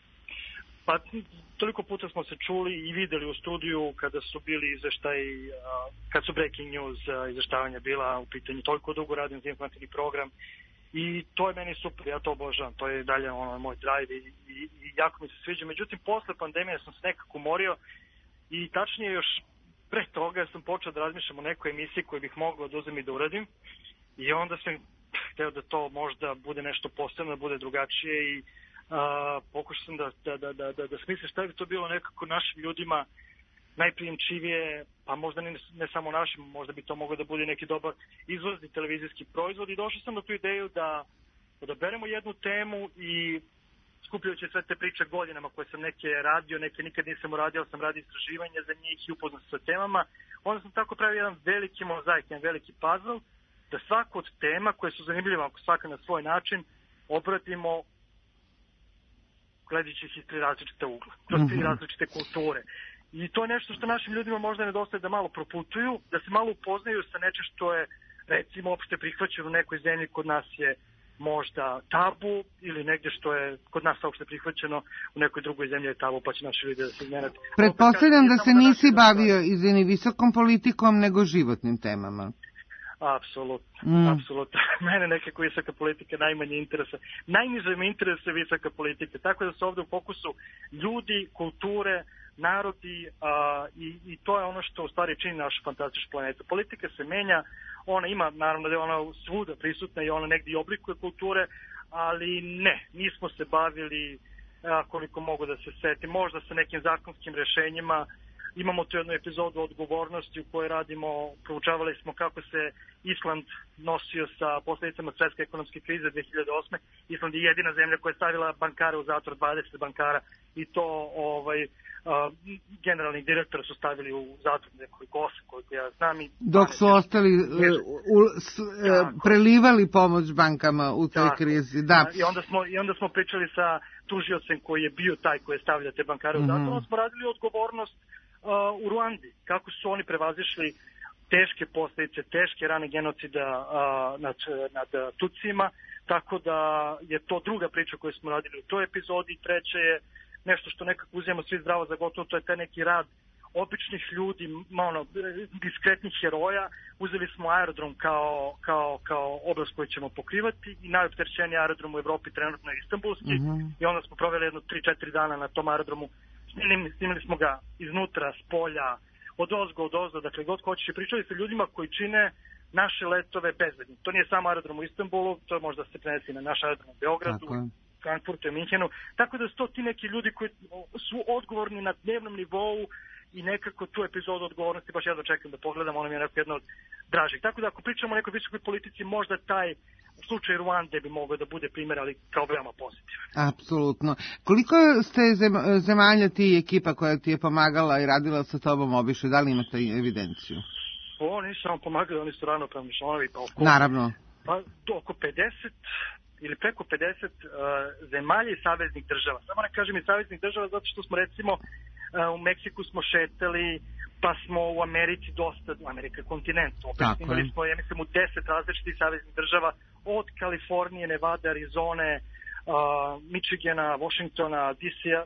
Pa toliko puta smo se čuli i videli u studiju kada su bili izveštaji, kad su breaking news izveštavanja bila u pitanju. Toliko dugo radim za informativni program. I to je meni super, ja to obožavam, to je dalje ono, moj drive i, i, i jako mi se sviđa. Međutim, posle pandemije sam se nekako umorio i tačnije još pre toga sam počeo da razmišljam o nekoj emisiji koju bih mogao da uzem i da uradim. I onda sam hteo da to možda bude nešto posebno, da bude drugačije i a, pokušao sam da, da, da, da, da, da smislim šta bi to bilo nekako našim ljudima najprijemčivije, pa možda ne, ne samo našim, možda bi to moglo da bude neki dobar izvozni televizijski proizvod i došao sam na tu ideju da odaberemo jednu temu i skupljajući sve te priče godinama koje sam neke radio, neke nikad nisam uradio, sam radio istraživanje za njih i upoznat sa temama, onda sam tako pravio jedan veliki mozaik, jedan veliki puzzle, da svaku od tema koje su zanimljive, ako svaka na svoj način, obradimo gledajući ih iz tri različite ugla, kroz tri različite kulture. I to je nešto što našim ljudima možda nedostaje da malo proputuju, da se malo upoznaju sa nečim što je, recimo, opšte prihvaćeno u nekoj zemlji, kod nas je možda tabu, ili negdje što je kod nas opšte prihvaćeno u nekoj drugoj zemlji je tabu, pa će naši ljudi da se izmenati. Pretpostavljam da se nisi bavio izvini visokom politikom, nego životnim temama. Apsolutno, mm. apsolutno. Mene nekako visoka politika najmanje interesa. Najniže me interese visoka politika, tako da su ovdje u fokusu ljudi, kulture, narodi a, i, i to je ono što u stvari čini našu fantastičnu planetu. Politika se menja, ona ima, naravno da je ona svuda prisutna i ona negdje i oblikuje kulture, ali ne, nismo se bavili, a, koliko mogu da se seti, možda sa nekim zakonskim rešenjima. Imamo tu jednu epizodu odgovornosti u kojoj radimo, proučavali smo kako se Island nosio sa posljedicama svetske ekonomske krize dve hiljade osme. Island je jedina zemlja koja je stavila bankare u zatvor, dvadeset bankara, i to ovaj, a, generalni direktor su stavili u zatvor nekoliko osam, koliko ja znam. I dok su ostali uh, u, s, uh, prelivali pomoć bankama u toj krizi. Da. I, onda smo, I onda smo pričali sa tužiocem koji je bio taj koji je stavljao te bankare u zatvor. Mm-hmm. Onda smo radili odgovornost Uh, u Ruandi, kako su oni prevazišli teške posljedice, teške rane genocida uh, nad, nad Tutsima, tako da je to druga priča koju smo radili u toj epizodi. Treće je nešto što nekako uzimamo svi zdravo za gotovo, to je taj neki rad običnih ljudi, ono, diskretnih heroja. Uzeli smo aerodrom kao, kao, kao oblast koju ćemo pokrivati i najopterećeniji aerodrom u Evropi trenutno je Istanbulski, mm-hmm. i onda smo proveli jedno tri četiri dana na tom aerodromu. Snimili, snimili smo ga iznutra, s polja, od ozgo, od ozdo, dakle god hoćeš, i pričali sa ljudima koji čine naše letove bezbedni. To nije samo aerodrom u Istanbulu, to možda se prenesi na naš aerodrom u Beogradu, Frankfurtu i Minhenu. Tako da su to ti neki ljudi koji su odgovorni na dnevnom nivou i nekako tu epizodu odgovornosti baš ja dočekam da pogledam, ona mi je nekako jedna od dražih. Tako da ako pričamo o nekoj visokoj politici, možda taj slučaj Ruande bi mogao da bude primjer, ali kao veoma pozitivan. Apsolutno. Koliko ste zemalja ti i ekipa koja ti je pomagala i radila sa tobom obišli? Da li imate evidenciju? Oni su nam pomagali, oni su ravnopravni članovi. Pa oko, Naravno. Pa oko pedeset ili preko pedeset uh, zemalja i saveznih država. Samo ne kažem i saveznih država zato što smo recimo uh, u Meksiku smo šetali, pa smo u Americi dosta, u Amerika kontinent, opet imali smo, ja mislim, u deset različitih saveznih država, od Kalifornije, Nevada, Arizone, uh, Michigana, Washingtona, D C-a,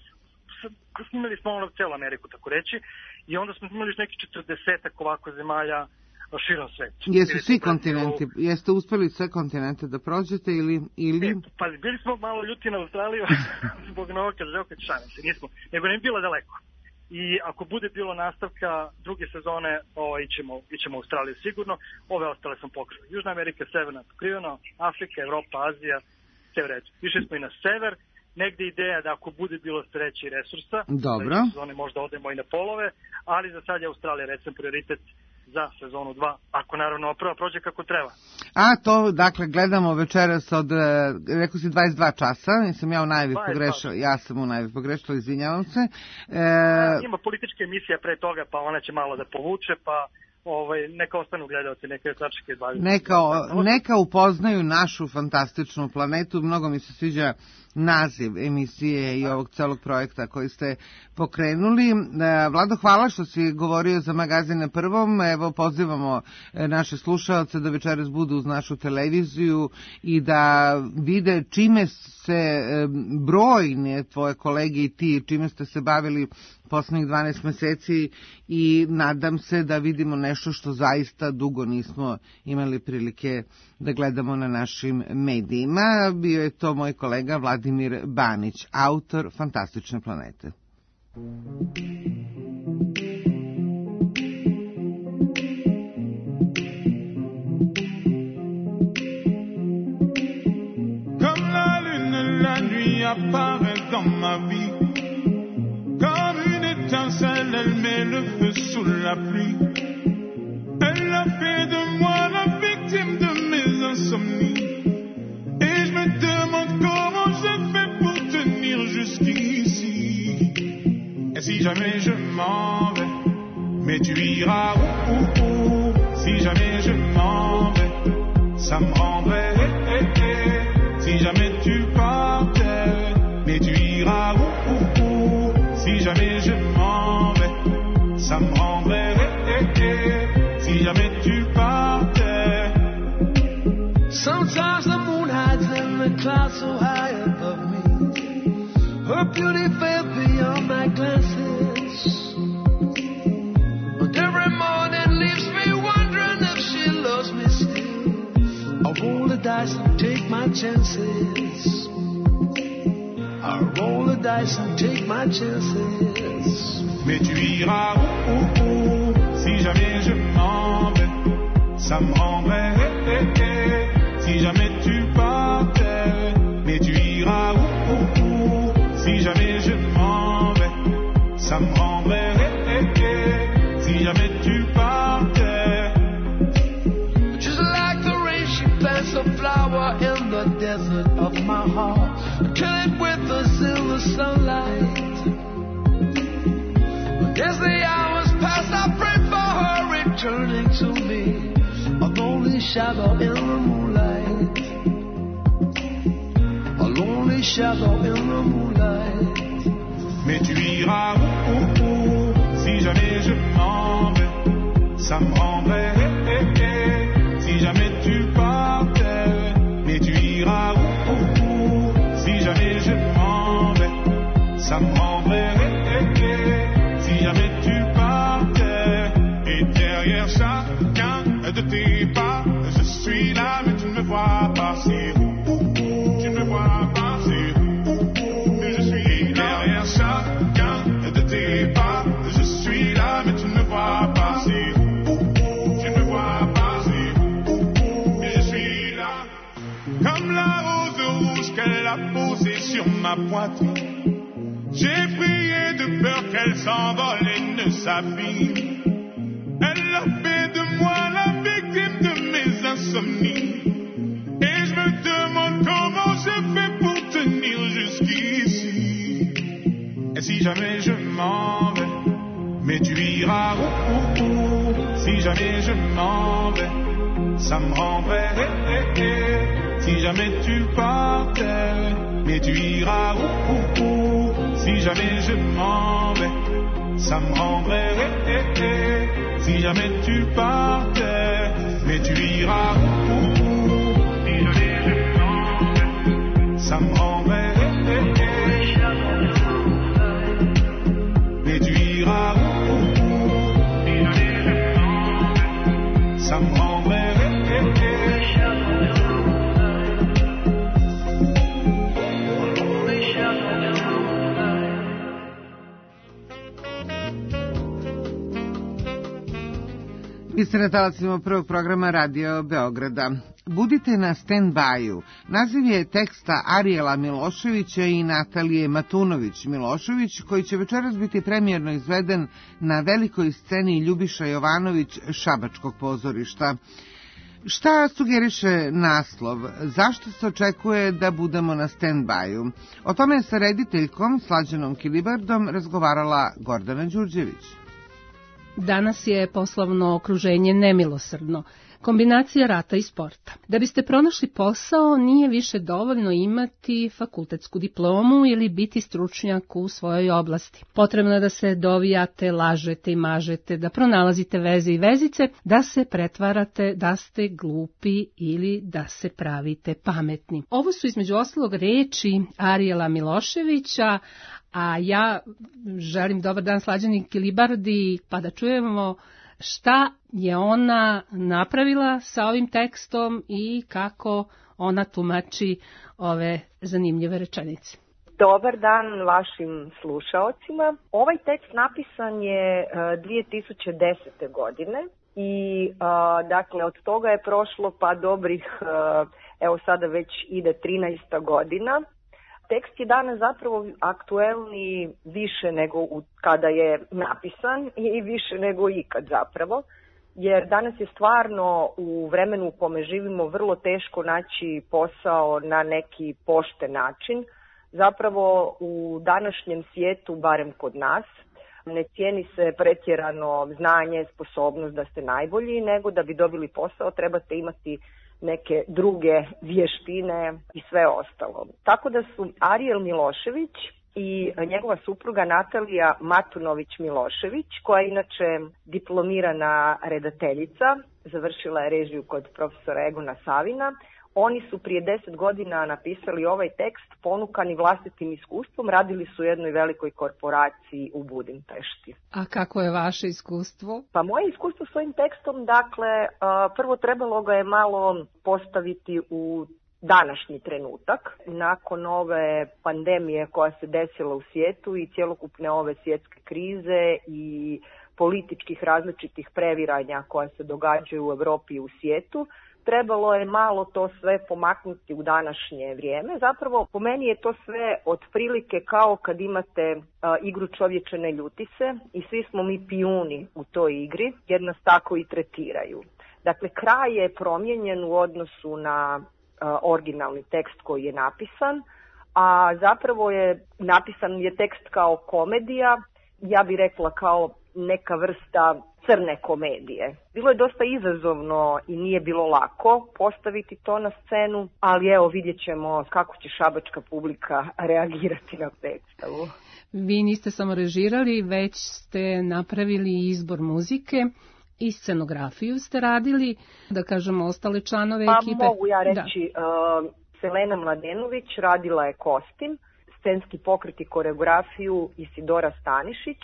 snimali smo ono celu Ameriku, tako reći, i onda smo snimali još neki četrdesetak ovako zemalja širom sveta. Jesu svi kontinenti, jeste uspeli sve kontinente da prođete ili... ili... E, pa bili smo malo ljuti na Australiju, zbog Novaka Želka Čana, se nismo, nego ne bi bilo daleko. I ako bude bilo nastavka druge sezone, o, ićemo, ićemo u Australiju sigurno, ove ostale sam pokrili. Južna Amerika, severna pokriveno, Afrika, Evropa, Azija, sve u redu. Išli smo i na sever, negde ideja da ako bude bilo sreće i resursa, dobro, sezone možda odemo i na polove, ali za sad je Australija recimo prioritet za sezonu dva, ako naravno prva prođe kako treba. A to, dakle, gledamo večeras od, rekao si, dvadeset dva časa, nisam ja u najavi pogrešila, ja sam u najavi pogrešila, izvinjavam se. E... A, ima politička emisija pre toga, pa ona će malo da povuče, pa ovaj, neka ostanu gledalci, neka je tačke izbaviti. Neka, neka upoznaju našu fantastičnu planetu, mnogo mi se sviđa naziv emisije i ovog celog projekta koji ste pokrenuli. Vlado, hvala što si govorio za magazin Na prvom. Evo, pozivamo naše slušaoce da večeras budu uz našu televiziju i da vide čime se brojne tvoje kolege i ti, čime ste se bavili poslednjih dvanaest meseci, i nadam se da vidimo nešto što zaista dugo nismo imali prilike da gledamo na našim medijima. Bio je to moj kolega Vladimir Banić, autor Fantastične planete. Comme la lune, la nuit apparaît dans ma vie. Comme une étincelle, elle met le feu sous la pluie. Elle a fait de moi la victime de mes insomnies. Et je me demande comment j'ai fait pour tenir jusqu'ici. Et si jamais je m'en vais, mais tu iras où, où, où. Si jamais je m'en vais, ça me rendrait eh, eh, eh. Si jamais tu partais, mais tu iras où, où, où. Si jamais je m'en vais, ça me rendrait eh, eh, eh. Si jamais tu partais. Sometimes the moon hides in the clouds so high above me. Her beauty fell beyond my glances. But every morning leaves me wondering if she loves me still. I roll the dice and take my chances. I roll the dice dice and take my chances. Mais tu iras où, où, où, si jamais je m'en vais, ça me rendrait eh, eh, eh, si jamais tu partais. Mais tu iras où, où, où, si jamais je m'en vais, ça me rendrait eh, eh, eh, si jamais tu partais. Just like the rain, she plants a flower in the desert of my heart, kill it with the silver sunlight. As the hours pass, I pray for her returning to me, a lonely shadow in the moonlight, a lonely shadow in the moonlight. Mais tu iras où, où, où, si jamais je m'en vais, ça me rendrait eh, eh, eh, si jamais tu partais. Mais tu iras où, où, où, si jamais je m'en vais, ça me rendrait eh, eh, eh, si jamais tu partais. Et derrière chacun de tes pas, je suis là mais tu ne me vois pas. C'est où, où, où, tu ne me vois pas. C'est où, où, où, mais je suis derrière chacun de tes pas. Je suis là mais tu ne me vois pas. C'est où, où, où, tu ne me vois pas. C'est où, où, où, mais je suis là. Comme la rose rouge qu'elle a posée sur ma poitrine, j'ai prié de peur qu'elle s'envole et ne s'abîme. Elle a fait de moi la victime de mes insomnies. Et je me demande comment je fais pour tenir jusqu'ici. Et si jamais je m'en vais, mais tu iras où, où, où, si jamais je m'en vais, ça me rendrait eh, eh, eh, si jamais tu partais. Mais tu iras où, où, où, si jamais je m'en vais, ça me rendrait eh, eh, eh, si jamais tu partais. Mais tu iras où, où, où, si jamais je m'en vais, ça me rendrait eh, eh, eh, mais tu iras où, où, où, si jamais je m'en vais, ça me rendrait eh, eh, eh. Vi ste na talacima prvog programa Radio Beograda. Budite na stand-by-u. Naziv je teksta Arijela Miloševića i Natalije Matunović-Milošević, koji će večeras biti premijerno izveden na velikoj sceni Ljubiša Jovanović Šabačkog pozorišta. Šta sugeriše naslov? Zašto se očekuje da budemo na stand-by-u? O tome je sa rediteljkom Slađanom Kilibardom razgovarala Gordana Đurđević. Danas je poslovno okruženje nemilosrdno. Kombinacija rata i sporta. Da biste pronašli posao, nije više dovoljno imati fakultetsku diplomu ili biti stručnjak u svojoj oblasti. Potrebno je da se dovijate, lažete i mažete, da pronalazite veze i vezice, da se pretvarate da ste glupi ili da se pravite pametni. Ovo su između ostalog reči Arijela Miloševića, a ja želim dobar dan Slađani Kilibardi, pa da čujemo šta je ona napravila sa ovim tekstom i kako ona tumači ove zanimljive rečenice. Dobar dan vašim slušaocima. Ovaj tekst napisan je dvije tisuće desete. godine i dakle od toga je prošlo pa dobrih, evo sada već ide trinaesta godina. Tekst je danas zapravo aktuelni više nego u, kada je napisan i više nego ikad zapravo, jer danas je stvarno u vremenu u kome živimo vrlo teško naći posao na neki pošten način. Zapravo u današnjem svijetu, barem kod nas, ne cijeni se pretjerano znanje, sposobnost da ste najbolji, nego da bi dobili posao trebate imati neke druge vještine i sve ostalo. Tako da su Arijel Milošević i njegova supruga Natalija Matunović-Milošević, koja je inače diplomirana redateljica, završila je režiju kod profesora Egona Savina, oni su prije deset godina napisali ovaj tekst ponukani vlastitim iskustvom, radili su u jednoj velikoj korporaciji u Budimpešti. A kako je vaše iskustvo? Pa moje iskustvo s ovim tekstom, dakle, prvo trebalo ga je malo postaviti u današnji trenutak. Nakon ove pandemije koja se desila u svijetu i cjelokupne ove svjetske krize i političkih različitih previranja koja se događaju u Europi i u svijetu, trebalo je malo to sve pomaknuti u današnje vrijeme. Zapravo, po meni je to sve otprilike kao kad imate a, igru Čovječe ne ljuti se i svi smo mi pijuni u toj igri jer nas tako i tretiraju. Dakle, kraj je promijenjen u odnosu na a, originalni tekst koji je napisan, a zapravo je napisan je tekst kao komedija, ja bih rekla kao neka vrsta crne komedije. Bilo je dosta izazovno i nije bilo lako postaviti to na scenu, ali evo vidjet ćemo kako će šabačka publika reagirati na predstavu. Vi niste samo režirali, već ste napravili izbor muzike i scenografiju ste radili, da kažemo ostale članove pa ekipe. Pa mogu ja reći, uh, Selena Mladenović radila je kostim, scenski pokret i koreografiju Isidora Stanišić,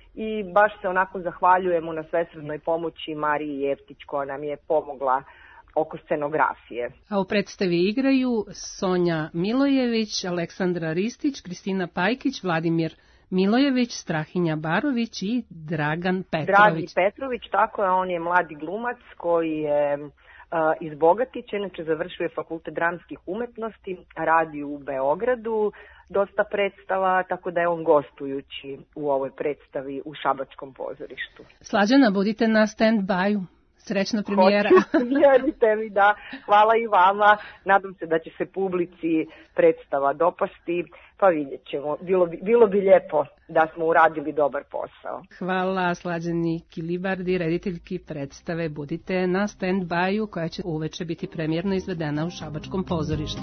i baš se onako zahvaljujemo na svesrdnoj pomoći Mariji Jeftić koja nam je pomogla oko scenografije. A u predstavi igraju Sonja Milojević, Aleksandra Ristić, Kristina Pajkić, Vladimir Milojević, Strahinja Barović i Dragan Petrović. Dragi Petrović, tako je, on je mladi glumac koji je uh, iz Bogatića, inače završio je Fakultet dramskih umetnosti, radi u Beogradu, dosta predstava, tako da je on gostujući u ovoj predstavi u Šabačkom pozorištu. Slađana, budite na stand-by-u. Srećna premijera. Vjerujte mi, da. Hvala i vama. Nadam se da će se publici predstava dopasti, pa vidjet ćemo. Bilo bi, bilo bi lijepo da smo uradili dobar posao. Hvala Slađani Kilibardi, rediteljki predstave Budite na stand-by-u, koja će uveče biti premijerno izvedena u Šabačkom pozorištu.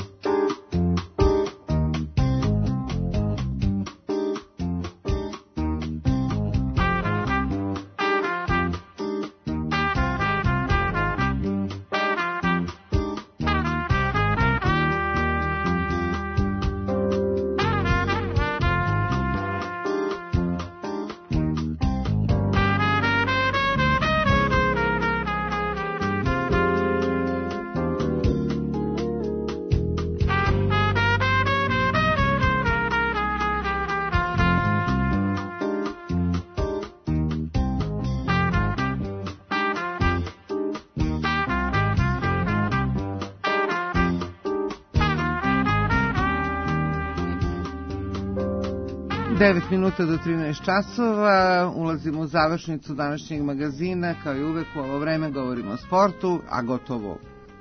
devet minuta do trinaest časova, ulazimo u završnicu današnjeg magazina, kao i uvek u ovo vreme govorimo o sportu, a gotovo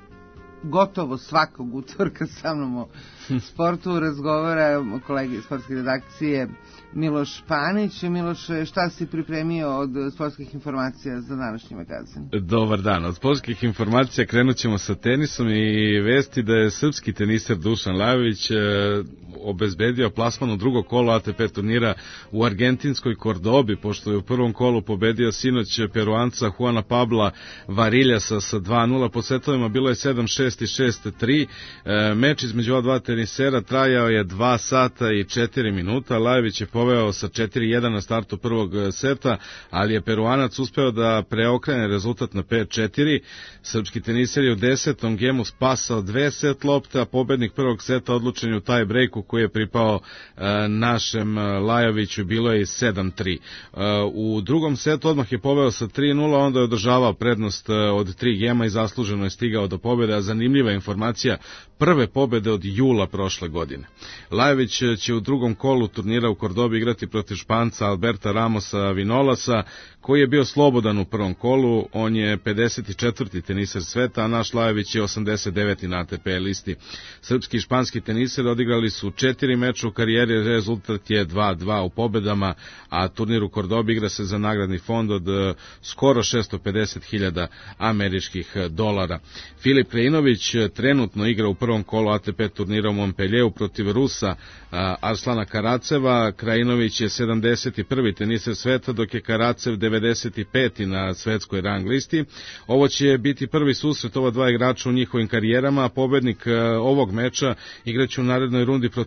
gotovo svakog utorka sa mnom o sportu razgovara kolegi iz sportske redakcije Miloš Panić. Miloše, šta si pripremio od sportskih informacija za današnji magazin? Dobar dan. Od sportskih informacija krenut ćemo sa tenisom i vesti da je srpski teniser Dušan Lajović e, obezbedio plasman u drugo kolo A T P turnira u argentinskoj Kordobi, pošto je u prvom kolu pobedio sinoć Peruanca Juana Pabla Variljasa sa dva nula. Po setovima bilo je sedam šest i šest tri. E, meč između ova dva tenisera trajao je dva sata i četiri minuta. Lajović je poveo sa četiri jedan na startu prvog seta, ali je Peruanac uspeo da preokrene rezultat na pet četiri. Srpski teniser je u desetom gemu spasao dve set lopte, a pobednik prvog seta odlučen je u taj breaku koji je pripao e, našem Lajoviću, bilo je sedam tri. E, u drugom setu odmah je poveo sa tri nula, onda je održavao prednost od tri gema i zasluženo je stigao do pobede, a zanimljiva informacija, prve pobede od jula prošle godine. Lajović će u drugom kolu turnira u Kordobi igrati protiv Španca Alberta Ramosa Vinolasa, koji je bio slobodan u prvom kolu. On je pedeset četvrti teniser sveta, a naš Lajović je osamdeset deveti na A T P listi. Srpski i španski teniser odigrali su četiri meča u karijeri, rezultat je dva dva u pobedama, a turnir u Kordobi igra se za nagradni fond od skoro šesto pedeset hiljada američkih dolara. Filip Krajinović trenutno igra u prvom kolu A T P turnira u Montpellieru protiv Rusa Arslana Karaceva. Krajinović je sedamdeset prvi teniser sveta, dok je Karacev devedeset peti na svetskoj rang listi. Ovo će biti prvi susret ova dva igrača u njihovim karijerama, a pobednik ovog meča igraće u narednoj rundi protiv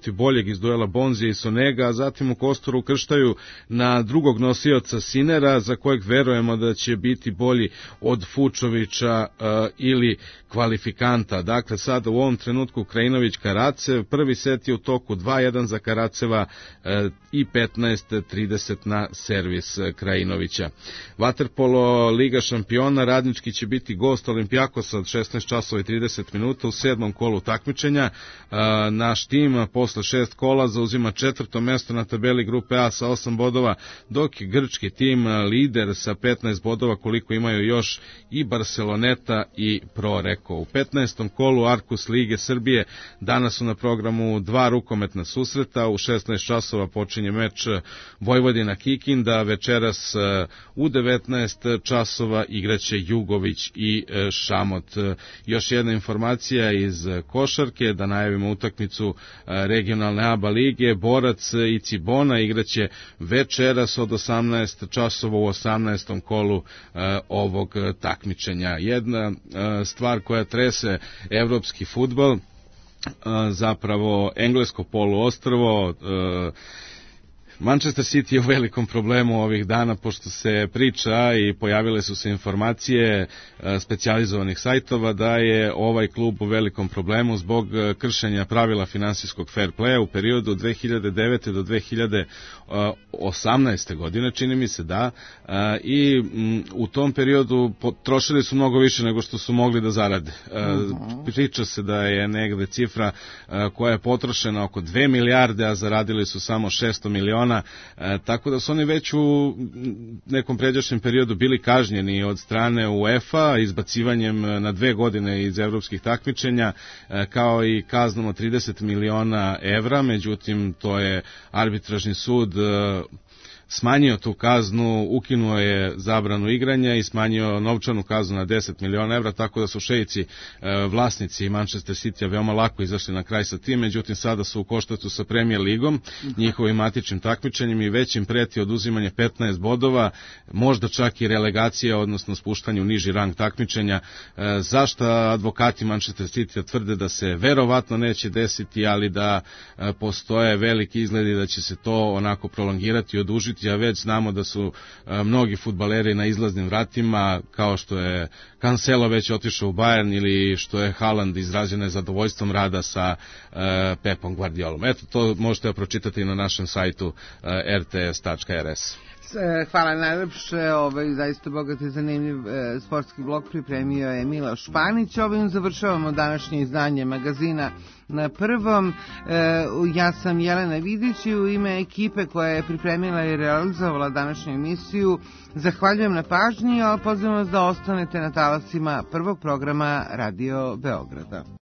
protiv boljeg iz duela Bonzija i Sonega, a zatim u Kostoru krštaju na drugog nosioca Sinera, za kojeg verujemo da će biti bolji od Fučovića uh, ili kvalifikanta. Dakle, sada u ovom trenutku Krajinović Karacev, prvi set je u toku dva jedan za Karaceva uh, i petnaest trideset na servis Krajinovića. Vaterpolo Liga šampiona, Radnički će biti gost Olimpijakosa od šesnaest časova i trideset minuta u sedmom kolu takmičenja. Naš tim posle šest kola zauzima četvrto mesto na tabeli grupe A sa osam bodova, dok je grčki tim lider sa petnaest bodova, koliko imaju još i Barceloneta i Pro Reko. U petnaestom kolu Arkus Lige Srbije danas su na programu dva rukometna susreta, u šesnaest časova počinje meč Vojvodina Kikinda, večeras u devetnaest časova igraće Jugović i Šamot. Još jedna informacija iz košarke, da najavimo utakmicu regionalne A B A lige, Borac i Cibona igraće večeras od osamnaest časova u osamnaestom kolu ovog takmičenja. Jedna stvar koja trese evropski fudbal, zapravo englesko poluostrvo, Manchester City je u velikom problemu ovih dana, pošto se priča i pojavile su se informacije specijalizovanih sajtova da je ovaj klub u velikom problemu zbog kršenja pravila finansijskog fair playa u periodu od dve hiljade devete do dve hiljade osamnaeste godine, čini mi se da, i u tom periodu potrošili su mnogo više nego što su mogli da zarade. Priča se da je negde cifra koja je potrošena oko dve milijarde, a zaradili su samo šesto miliona. E, tako da su oni već u nekom pređašnjem periodu bili kažnjeni od strane UEFA izbacivanjem na dve godine iz evropskih takmičenja, e, kao i kaznom od trideset miliona evra, međutim to je arbitražni sud e, smanjio tu kaznu, ukinuo je zabranu igranja i smanjio novčanu kaznu na deset miliona evra, tako da su šeici e, vlasnici Manchester City veoma lako izašli na kraj sa tim, međutim sada su u koštacu sa Premier ligom, njihovim matičnim takmičenjem, i već im preti oduzimanje petnaest bodova, možda čak i relegacija, odnosno spuštanje u niži rang takmičenja, e, zašto advokati Manchester City tvrde da se verovatno neće desiti, ali da e, postoje veliki izgledi da će se to onako prolongirati i odužiti. Ja već znamo da su a, mnogi fudbaleri na izlaznim vratima, kao što je Cancelo već otišao u Bayern ili što je Haaland izraženo je zadovoljstvom rada sa a, Pepom Guardiolom. Eto, to možete pročitati na našem sajtu a, r t s tačka r s. Hvala najlepše, ovaj zaista bogat i zanimljiv e, sportski blog pripremio je Miloš Panić. Ovim završavamo današnje izdanje magazina Na prvom. E, ja sam Jelena Vidić i u ime ekipe koja je pripremila i realizovala današnju emisiju zahvaljujem na pažnji, ali pozivam vas da ostanete na talasima prvog programa Radio Beograda.